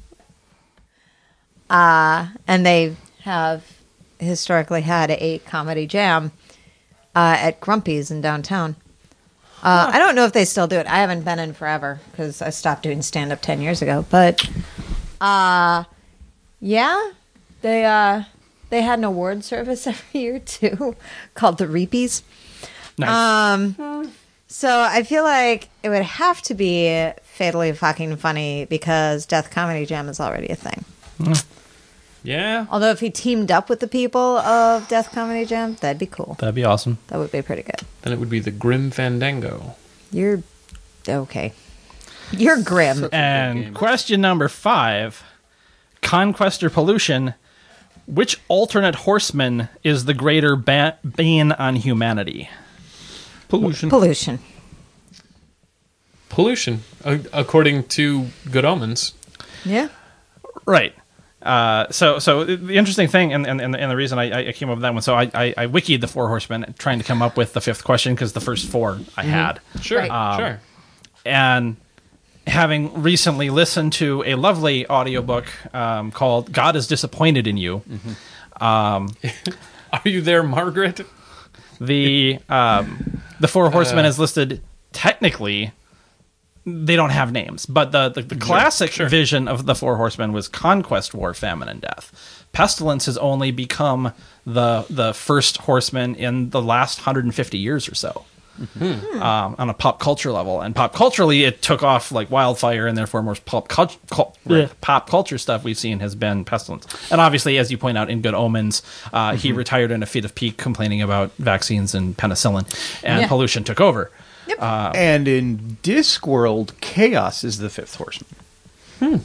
Speaker 2: Uh, and they have historically had a comedy jam uh, at Grumpy's in downtown. Uh, I don't know if they still do it. I haven't been in forever because I stopped doing stand up ten years ago. But uh, yeah, they uh, they had an award service every year too, called the Reepies.
Speaker 6: Nice.
Speaker 2: Um, so I feel like it would have to be Fatally Fucking Funny because Death Comedy Jam is already a thing.
Speaker 4: Yeah.
Speaker 2: Although if he teamed up with the people of Death Comedy Jam, that'd be cool.
Speaker 6: That'd be awesome.
Speaker 2: That would be pretty good.
Speaker 4: Then it would be the Grim Fandango.
Speaker 2: You're okay. You're grim.
Speaker 6: And question number five, Conquest or Pollution. Which alternate horseman is the greater ba- bane on humanity?
Speaker 1: Pollution.
Speaker 2: Pollution.
Speaker 4: Pollution, a- according to Good Omens.
Speaker 2: Yeah.
Speaker 6: Right. Uh, so, so the interesting thing, and, and, and the reason I, I came up with that one, so I, I, I wikied the four horsemen, trying to come up with the fifth question because the first four I had,
Speaker 4: Sure,
Speaker 2: Right.
Speaker 6: Um,
Speaker 4: sure.
Speaker 6: and having recently listened to a lovely audiobook um, called God is Disappointed in You. Um,
Speaker 4: Are you there, Margaret?
Speaker 6: the um, the Four Horsemen is listed technically. They don't have names, but the, the, the classic
Speaker 4: sure.
Speaker 6: vision of the Four Horsemen was conquest, war, famine, and death. Pestilence has only become the the first horseman in the last one hundred fifty years or so. Mm-hmm. Um, on a pop culture level, and pop culturally, it took off like wildfire, and therefore more pop cult- cult- yeah. pop culture stuff we've seen has been Pestilence. And obviously, as you point out in Good Omens, uh, mm-hmm. he retired in a fit of pique, complaining about vaccines and penicillin, and yeah. pollution took over.
Speaker 2: Yep.
Speaker 1: Uh, and in Discworld, Chaos is the fifth horseman.
Speaker 6: Hmm.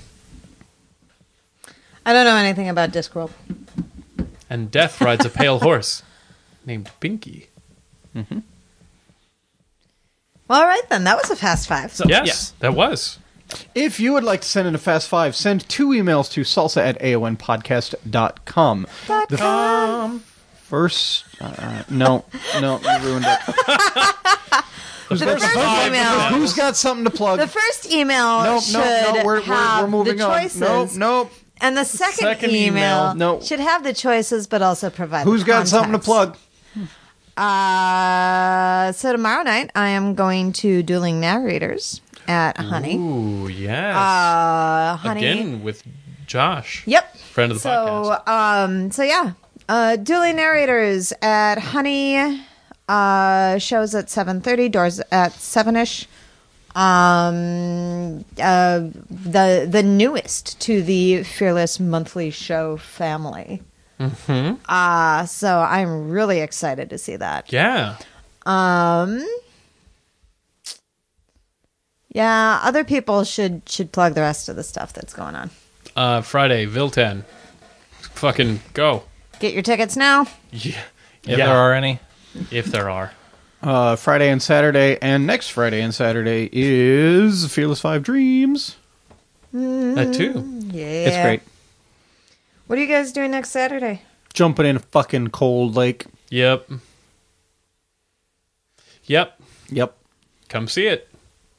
Speaker 2: I don't know anything about Discworld.
Speaker 4: And Death rides a pale horse named Pinky.
Speaker 6: Mm-hmm.
Speaker 2: Well, all right, then. That was a fast five.
Speaker 6: So,
Speaker 4: yes,
Speaker 6: yes,
Speaker 4: that was.
Speaker 1: If you would like to send in a Fast Five, send two emails to salsa at A O N podcast dot com.
Speaker 2: Dot
Speaker 1: the
Speaker 2: com.
Speaker 1: First, uh, no, no, you ruined it.
Speaker 2: The first email.
Speaker 1: Who's got something to plug?
Speaker 2: The first email
Speaker 1: Nope,
Speaker 2: should
Speaker 1: no, no, we're,
Speaker 2: have
Speaker 1: we're, we're moving
Speaker 2: the choices.
Speaker 1: on. Nope, nope.
Speaker 2: And the second,
Speaker 1: Second
Speaker 2: email,
Speaker 1: email, no.
Speaker 2: should have the choices, but also provide
Speaker 1: Who's
Speaker 2: the
Speaker 1: got something to
Speaker 2: context.
Speaker 1: plug?
Speaker 2: Uh, so tomorrow night, I am going to Dueling Narrators at Honey.
Speaker 4: Ooh, yes.
Speaker 2: Uh, Honey.
Speaker 4: Again with Josh.
Speaker 2: Yep.
Speaker 4: Friend of the
Speaker 2: so,
Speaker 4: podcast.
Speaker 2: Um, so yeah, uh, Dueling Narrators at Honey. Uh, shows at seven thirty. Doors at seven ish. Um, uh, the the newest to the Fearless Monthly Show family.
Speaker 4: Mm-hmm.
Speaker 2: Uh, so I'm really excited to see that.
Speaker 4: Yeah.
Speaker 2: Um, yeah, other people should should plug the rest of the stuff that's going on.
Speaker 4: Uh, Friday, Vilten. Fucking go.
Speaker 2: Get your tickets now.
Speaker 4: Yeah.
Speaker 6: if
Speaker 4: yeah.
Speaker 6: there are any.
Speaker 4: If there are.
Speaker 1: Uh, Friday and Saturday, and next Friday and Saturday is Fearless Five Dreams.
Speaker 4: That too.
Speaker 2: Yeah.
Speaker 1: It's great.
Speaker 2: What are you guys doing next Saturday?
Speaker 1: Jumping in a fucking cold lake.
Speaker 4: Yep. Yep.
Speaker 1: Yep.
Speaker 4: Come see it.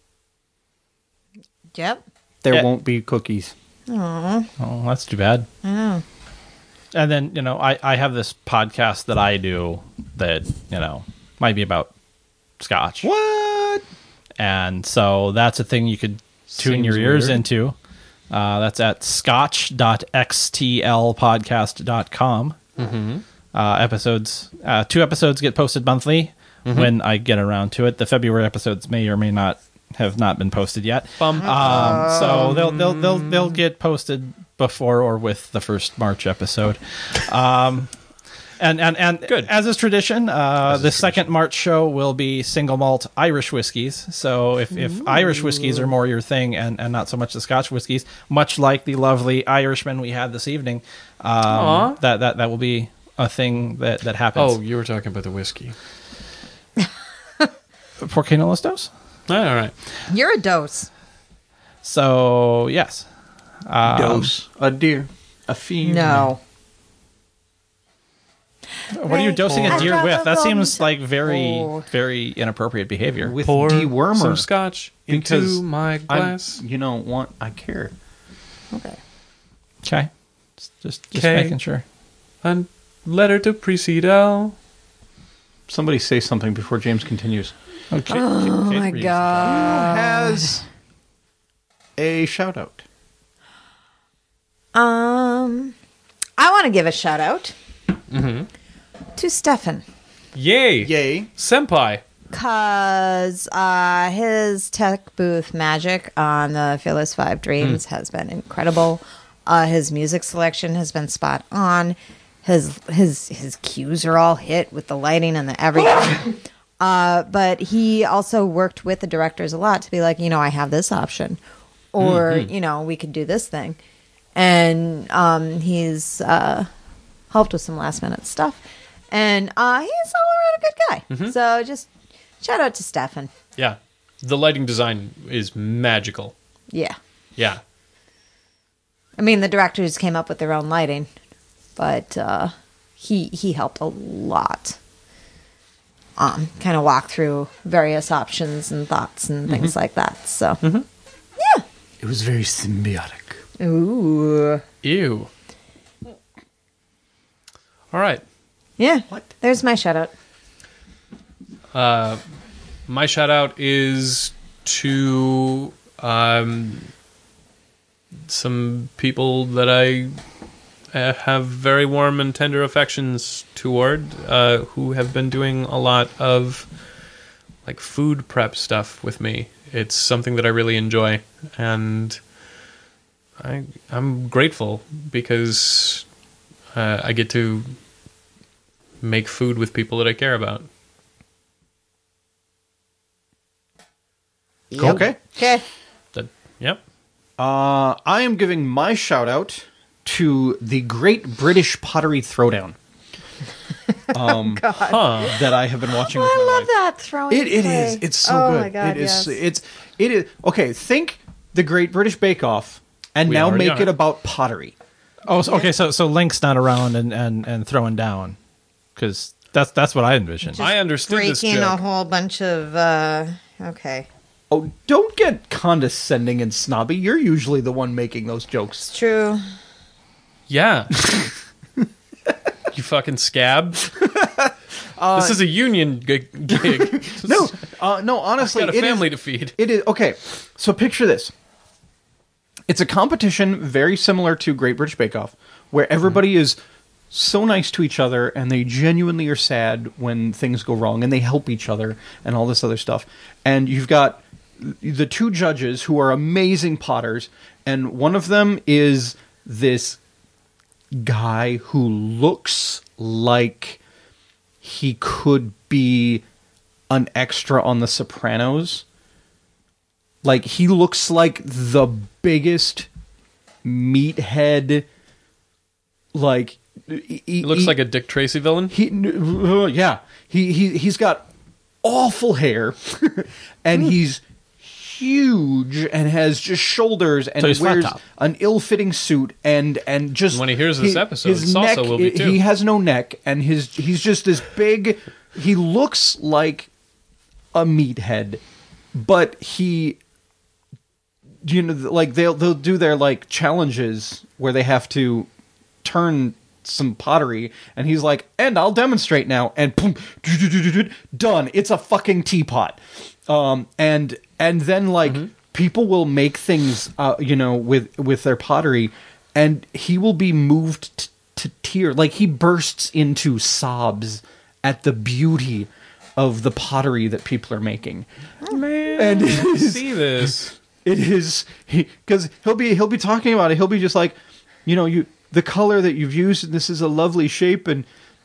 Speaker 2: Yep.
Speaker 1: There
Speaker 4: Yeah.
Speaker 1: won't be cookies.
Speaker 2: Aww.
Speaker 6: Oh, that's too bad.
Speaker 2: I know.
Speaker 6: And then, you know, I, I have this podcast that I do that, you know, might be about scotch.
Speaker 1: What?
Speaker 6: And so that's a thing you could tune
Speaker 4: Seems
Speaker 6: your ears
Speaker 4: weird.
Speaker 6: into. Uh, that's at scotch dot x t l podcast dot com.
Speaker 4: Mm-hmm.
Speaker 6: Uh, episodes, uh, two episodes get posted monthly
Speaker 4: Mm-hmm.
Speaker 6: when I get around to it. The February episodes may or may not have not been posted yet.
Speaker 4: Bum.
Speaker 6: Um, so they'll they'll they'll they'll get posted before or with the first March episode. Um, and and and
Speaker 4: Good.
Speaker 6: as is tradition, uh,
Speaker 4: is
Speaker 6: the
Speaker 4: tradition.
Speaker 6: second March show will be single malt Irish whiskeys. So if, if Irish whiskeys are more your thing and, and not so much the Scotch whiskeys, much like the lovely Irishman we had this evening,
Speaker 4: Aw.
Speaker 6: um, that, that that will be a thing that, that happens.
Speaker 4: Oh, you were talking about the whiskey.
Speaker 6: Por qué no los dos?
Speaker 4: All right.
Speaker 2: You're a dose.
Speaker 6: So yes. Um,
Speaker 1: Dose. A deer. A fiend.
Speaker 2: No.
Speaker 6: What are you dosing a
Speaker 2: I
Speaker 6: deer with? That
Speaker 2: probably
Speaker 6: seems like very,
Speaker 2: Oh.
Speaker 6: very inappropriate behavior.
Speaker 1: With
Speaker 4: Pour
Speaker 1: dewormer.
Speaker 4: some scotch
Speaker 1: Because
Speaker 4: into my
Speaker 1: I'm-
Speaker 4: glass.
Speaker 1: you know, want I care.
Speaker 2: Okay.
Speaker 6: Okay, just just, just
Speaker 4: Okay.
Speaker 6: making sure.
Speaker 4: A letter to precede L.
Speaker 1: Somebody say something before James continues.
Speaker 6: Okay.
Speaker 2: Oh my god.
Speaker 1: Has a shout out.
Speaker 2: Um, I want to give a shout out
Speaker 4: Mm-hmm.
Speaker 2: to Stefan.
Speaker 4: Yay.
Speaker 1: Yay.
Speaker 4: Senpai.
Speaker 2: Because uh, his tech booth magic on the Fearless Five Dreams has been incredible. Uh, his music selection has been spot on. His his his cues are all hit with the lighting and the everything. uh, but he also worked with the directors a lot to be like, you know, I have this option, or you know, we could do this thing, and um, he's uh, helped with some last minute stuff, and uh, he's all around a good guy. So just. Shout out to Stefan.
Speaker 4: Yeah. The lighting design is magical.
Speaker 2: Yeah.
Speaker 4: Yeah.
Speaker 2: I mean, the directors came up with their own lighting, but uh, he he helped a lot. Um, kind of walk through various options and thoughts and things like that. So, yeah.
Speaker 1: It was very symbiotic.
Speaker 2: Ooh.
Speaker 4: Ew. All right.
Speaker 2: Yeah.
Speaker 1: What?
Speaker 2: There's my shout out.
Speaker 4: My shout out is to um, some people that I uh, have very warm and tender affections toward, uh, who have been doing a lot of like food prep stuff with me. It's something that I really enjoy, and I I'm grateful because uh, I get to make food with people that I care about.
Speaker 1: Okay.
Speaker 2: Okay.
Speaker 4: That yep.
Speaker 1: Uh, I am giving my shout out to the Great British Pottery Throwdown. Um,
Speaker 4: Huh.
Speaker 1: that I have been watching.
Speaker 2: Oh,
Speaker 1: with my
Speaker 2: I love
Speaker 1: wife.
Speaker 2: that throwing.
Speaker 1: It it
Speaker 2: play.
Speaker 1: is. It's so
Speaker 2: oh
Speaker 1: good.
Speaker 2: my god!
Speaker 1: it is.
Speaker 2: yes.
Speaker 1: It's it is. Okay, think the Great British Bake Off, and
Speaker 4: We
Speaker 1: now
Speaker 4: already
Speaker 1: make
Speaker 4: are.
Speaker 1: it about pottery.
Speaker 6: Oh, so, okay. So so Link's not around and and, and throwing down, because that's that's what I envisioned.
Speaker 2: Just
Speaker 4: I understood this
Speaker 2: breaking a
Speaker 4: joke.
Speaker 2: whole bunch of. uh Okay,
Speaker 1: Oh, don't get condescending and snobby. You're usually the one making those jokes.
Speaker 2: it's true.
Speaker 4: Yeah. You fucking scab. This is a union gig. gig.
Speaker 1: No, uh, no. Honestly,
Speaker 4: Got a
Speaker 1: it is-
Speaker 4: family to feed.
Speaker 1: It is okay. So picture this. It's a competition very similar to Great British Bake Off, where everybody is so nice to each other and they genuinely are sad when things go wrong and they help each other and all this other stuff. And you've got the two judges who are amazing potters, and one of them is this guy who looks like he could be an extra on The Sopranos. Like, he looks like the biggest meathead, like... He,
Speaker 4: He looks like a Dick Tracy villain.
Speaker 1: He, uh, yeah. He, he, he's got awful hair, and he's huge, and has just shoulders, and
Speaker 6: So he's flat
Speaker 1: wears
Speaker 6: top.
Speaker 1: an ill-fitting suit, and, and just...
Speaker 4: When he hears this
Speaker 1: he-
Speaker 4: episode,
Speaker 1: his
Speaker 4: Salsa
Speaker 1: neck,
Speaker 4: will be too.
Speaker 1: He has no neck, and his he's just this big... He looks like a meathead, but he... You know, like they'll they'll do their like challenges where they have to turn some pottery, and he's like, and I'll demonstrate now, and boom, done. It's a fucking teapot. Um, and and then like people will make things, uh, you know, with with their pottery, and he will be moved t- to tears. Like, he bursts into sobs at the beauty of the pottery that people are making.
Speaker 4: Man,
Speaker 1: And it
Speaker 4: I
Speaker 1: is-
Speaker 4: see this.
Speaker 1: It is because he, he'll be he'll be talking about it. He'll be just like, you know, you the color that you've used, and this is a lovely shape, and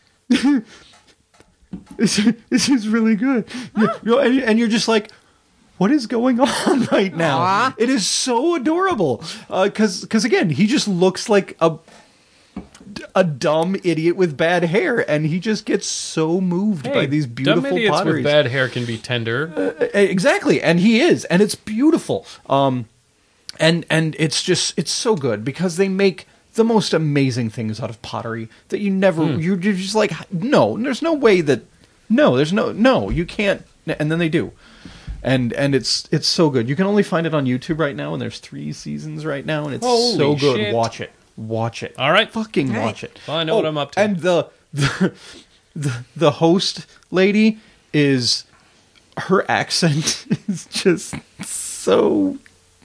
Speaker 1: this, this is really good. You know, and, and you're just like, what is going on right now?
Speaker 2: Aw.
Speaker 1: It is so adorable because because again, he just looks like a a dumb idiot with bad hair, and he just gets so moved by these beautiful
Speaker 4: dumb idiots
Speaker 1: potteries.
Speaker 4: with bad hair can be tender.
Speaker 1: Exactly, and he is, and it's beautiful. Um, and and it's just it's so good because they make the most amazing things out of pottery that you never you're, you're just like, no, there's no way that no, there's no no, you can't, and then they do. And and it's it's so good. You can only find it on YouTube right now, and there's three seasons right now, and it's
Speaker 4: Holy
Speaker 1: so good.
Speaker 4: shit.
Speaker 1: Watch it, watch it.
Speaker 4: All right.
Speaker 1: Fucking
Speaker 2: All right.
Speaker 1: watch it.
Speaker 4: Well, I know what I'm up to.
Speaker 1: And the the the, the host lady is her accent is just so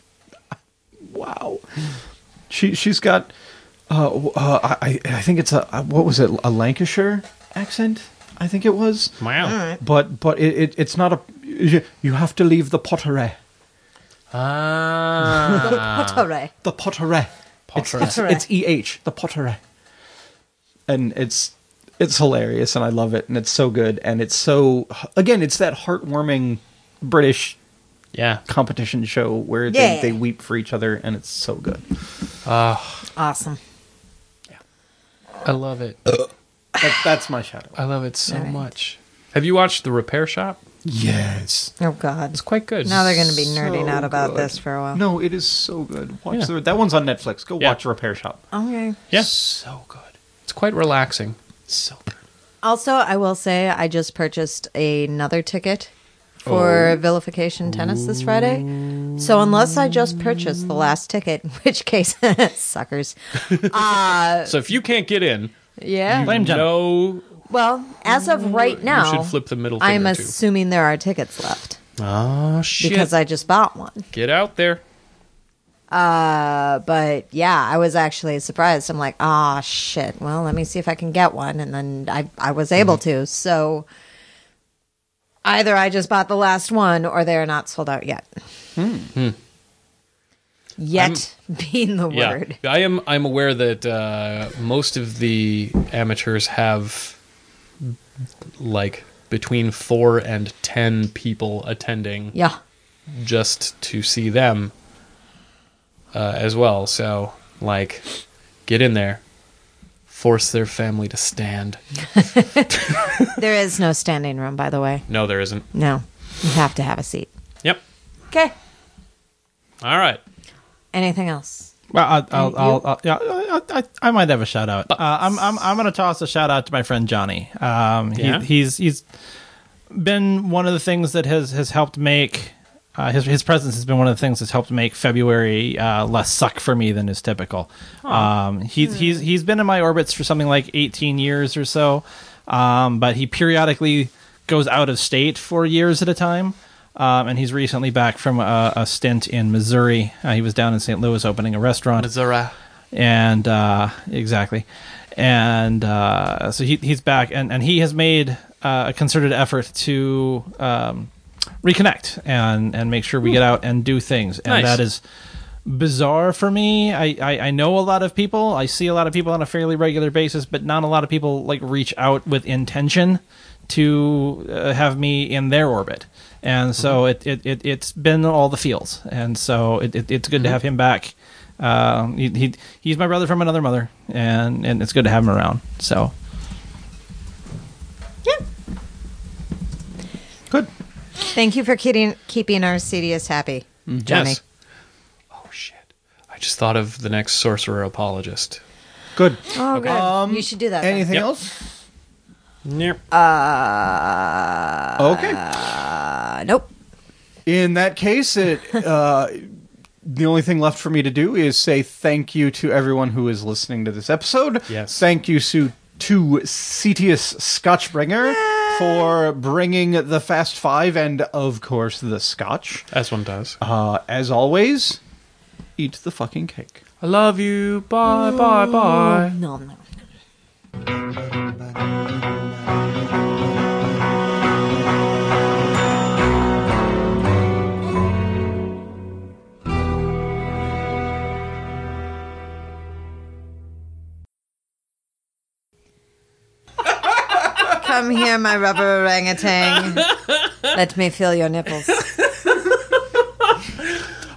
Speaker 1: wow. She she's got uh, uh I I think it's a what was it a Lancashire accent? I think it was.
Speaker 4: Wow.
Speaker 2: All right.
Speaker 1: But but it, it it's not a you you have to leave the pottery.
Speaker 4: Ah.
Speaker 2: Pottery.
Speaker 1: The pottery. It's,
Speaker 4: Pottery.
Speaker 1: it's, it's E H, the pottery. And it's it's hilarious, and I love it, and it's so good, and it's so again, it's that heartwarming British
Speaker 4: Yeah.
Speaker 1: competition show where
Speaker 2: Yeah.
Speaker 1: they, they weep for each other, and it's so good.
Speaker 2: Awesome.
Speaker 4: I love it.
Speaker 1: That, that's my shadow.
Speaker 4: I love it so
Speaker 2: All right.
Speaker 4: much. Have you watched The Repair Shop?
Speaker 1: Yes.
Speaker 2: Oh God.
Speaker 4: It's quite good.
Speaker 2: Now they're going to be nerding
Speaker 1: So
Speaker 2: out about
Speaker 1: good.
Speaker 2: this for a while.
Speaker 1: No, it is so good. Watch
Speaker 4: Yeah.
Speaker 1: the, that one's on Netflix. Go
Speaker 4: Yeah.
Speaker 1: watch Repair Shop.
Speaker 2: Okay.
Speaker 4: Yeah.
Speaker 1: So good.
Speaker 4: It's quite relaxing.
Speaker 1: So good.
Speaker 2: Also, I will say I just purchased another ticket for vilification tennis this Friday So unless I just purchased the last ticket, in which case, suckers. Uh,
Speaker 4: So if you can't get in,
Speaker 2: yeah.
Speaker 6: Blame Jenna.
Speaker 4: no,
Speaker 2: Well, as of right now,
Speaker 4: you should flip the middle
Speaker 2: I'm
Speaker 4: finger too.
Speaker 2: assuming there are tickets left
Speaker 4: Oh shit!
Speaker 2: because I just bought one.
Speaker 4: Get out there.
Speaker 2: Uh, but yeah, I was actually surprised. I'm like, ah, shit. Well, let me see if I can get one, and then I I was able
Speaker 4: Mm-hmm.
Speaker 2: to. So either I just bought the last one, or they're not sold out yet.
Speaker 4: Hmm.
Speaker 2: Yet being the
Speaker 4: Yeah,
Speaker 2: word.
Speaker 4: I am. I'm aware that uh, most of the amateurs have like between four and ten people attending
Speaker 2: Yeah.
Speaker 4: just to see them uh, as well. So, like, get in there, force their family to stand.
Speaker 2: There is no standing room, by the way.
Speaker 4: No, there isn't.
Speaker 2: No, you have to have a seat.
Speaker 4: Yep.
Speaker 2: Okay.
Speaker 4: All right.
Speaker 2: Anything else?
Speaker 6: Well, I'll, I'll, I'll, I'll, yeah, I, I, I might have a shout out. Uh, I'm, I'm, I'm going to toss a shout out to my friend Johnny. Um, he,
Speaker 4: Yeah?
Speaker 6: he's, he's been one of the things that has, has helped make uh, his, his presence has been one of the things that's helped make February uh, less suck for me than is typical. Um, he's, he's, he's been in my orbits for something like eighteen years or so. Um, but he periodically goes out of state for years at a time. Um, and he's recently back from a, a stint in Missouri. Uh, he was down in Saint Louis opening a restaurant.
Speaker 4: Missouri.
Speaker 6: And uh, exactly. And uh, so he, he's back, and, and he has made uh, a concerted effort to um, reconnect and, and make sure we get out and do things. And
Speaker 4: Nice.
Speaker 6: that is bizarre for me. I, I, I know a lot of people. I see a lot of people on a fairly regular basis, but not a lot of people like reach out with intention to uh, have me in their orbit. And so it, it, it, it's been all the feels. And so it, it, it's good to have him back. Uh, he, he He's my brother from another mother, and, and it's good to have him around. So
Speaker 1: Good.
Speaker 2: Thank you for keeping keeping Arcedius happy, Johnny.
Speaker 4: Yes. Oh shit! I just thought of the next sorcerer apologist.
Speaker 1: Good.
Speaker 2: Oh, good.
Speaker 1: Um,
Speaker 2: you should do that. then.
Speaker 1: Anything
Speaker 4: Yep.
Speaker 1: else?
Speaker 4: Yep.
Speaker 1: Okay.
Speaker 2: Uh, nope.
Speaker 1: In that case, it uh, the only thing left for me to do is say thank you to everyone who is listening to this episode.
Speaker 4: Yes.
Speaker 1: Thank you to, to Cetius Scotchbringer for bringing the Fast Five and, of course, the Scotch.
Speaker 4: As one does.
Speaker 1: Uh, as always, eat the fucking cake.
Speaker 4: I love you. Bye. Bye. Bye.
Speaker 2: No, no. Come here, my rubber orangutan. Let me feel your nipples.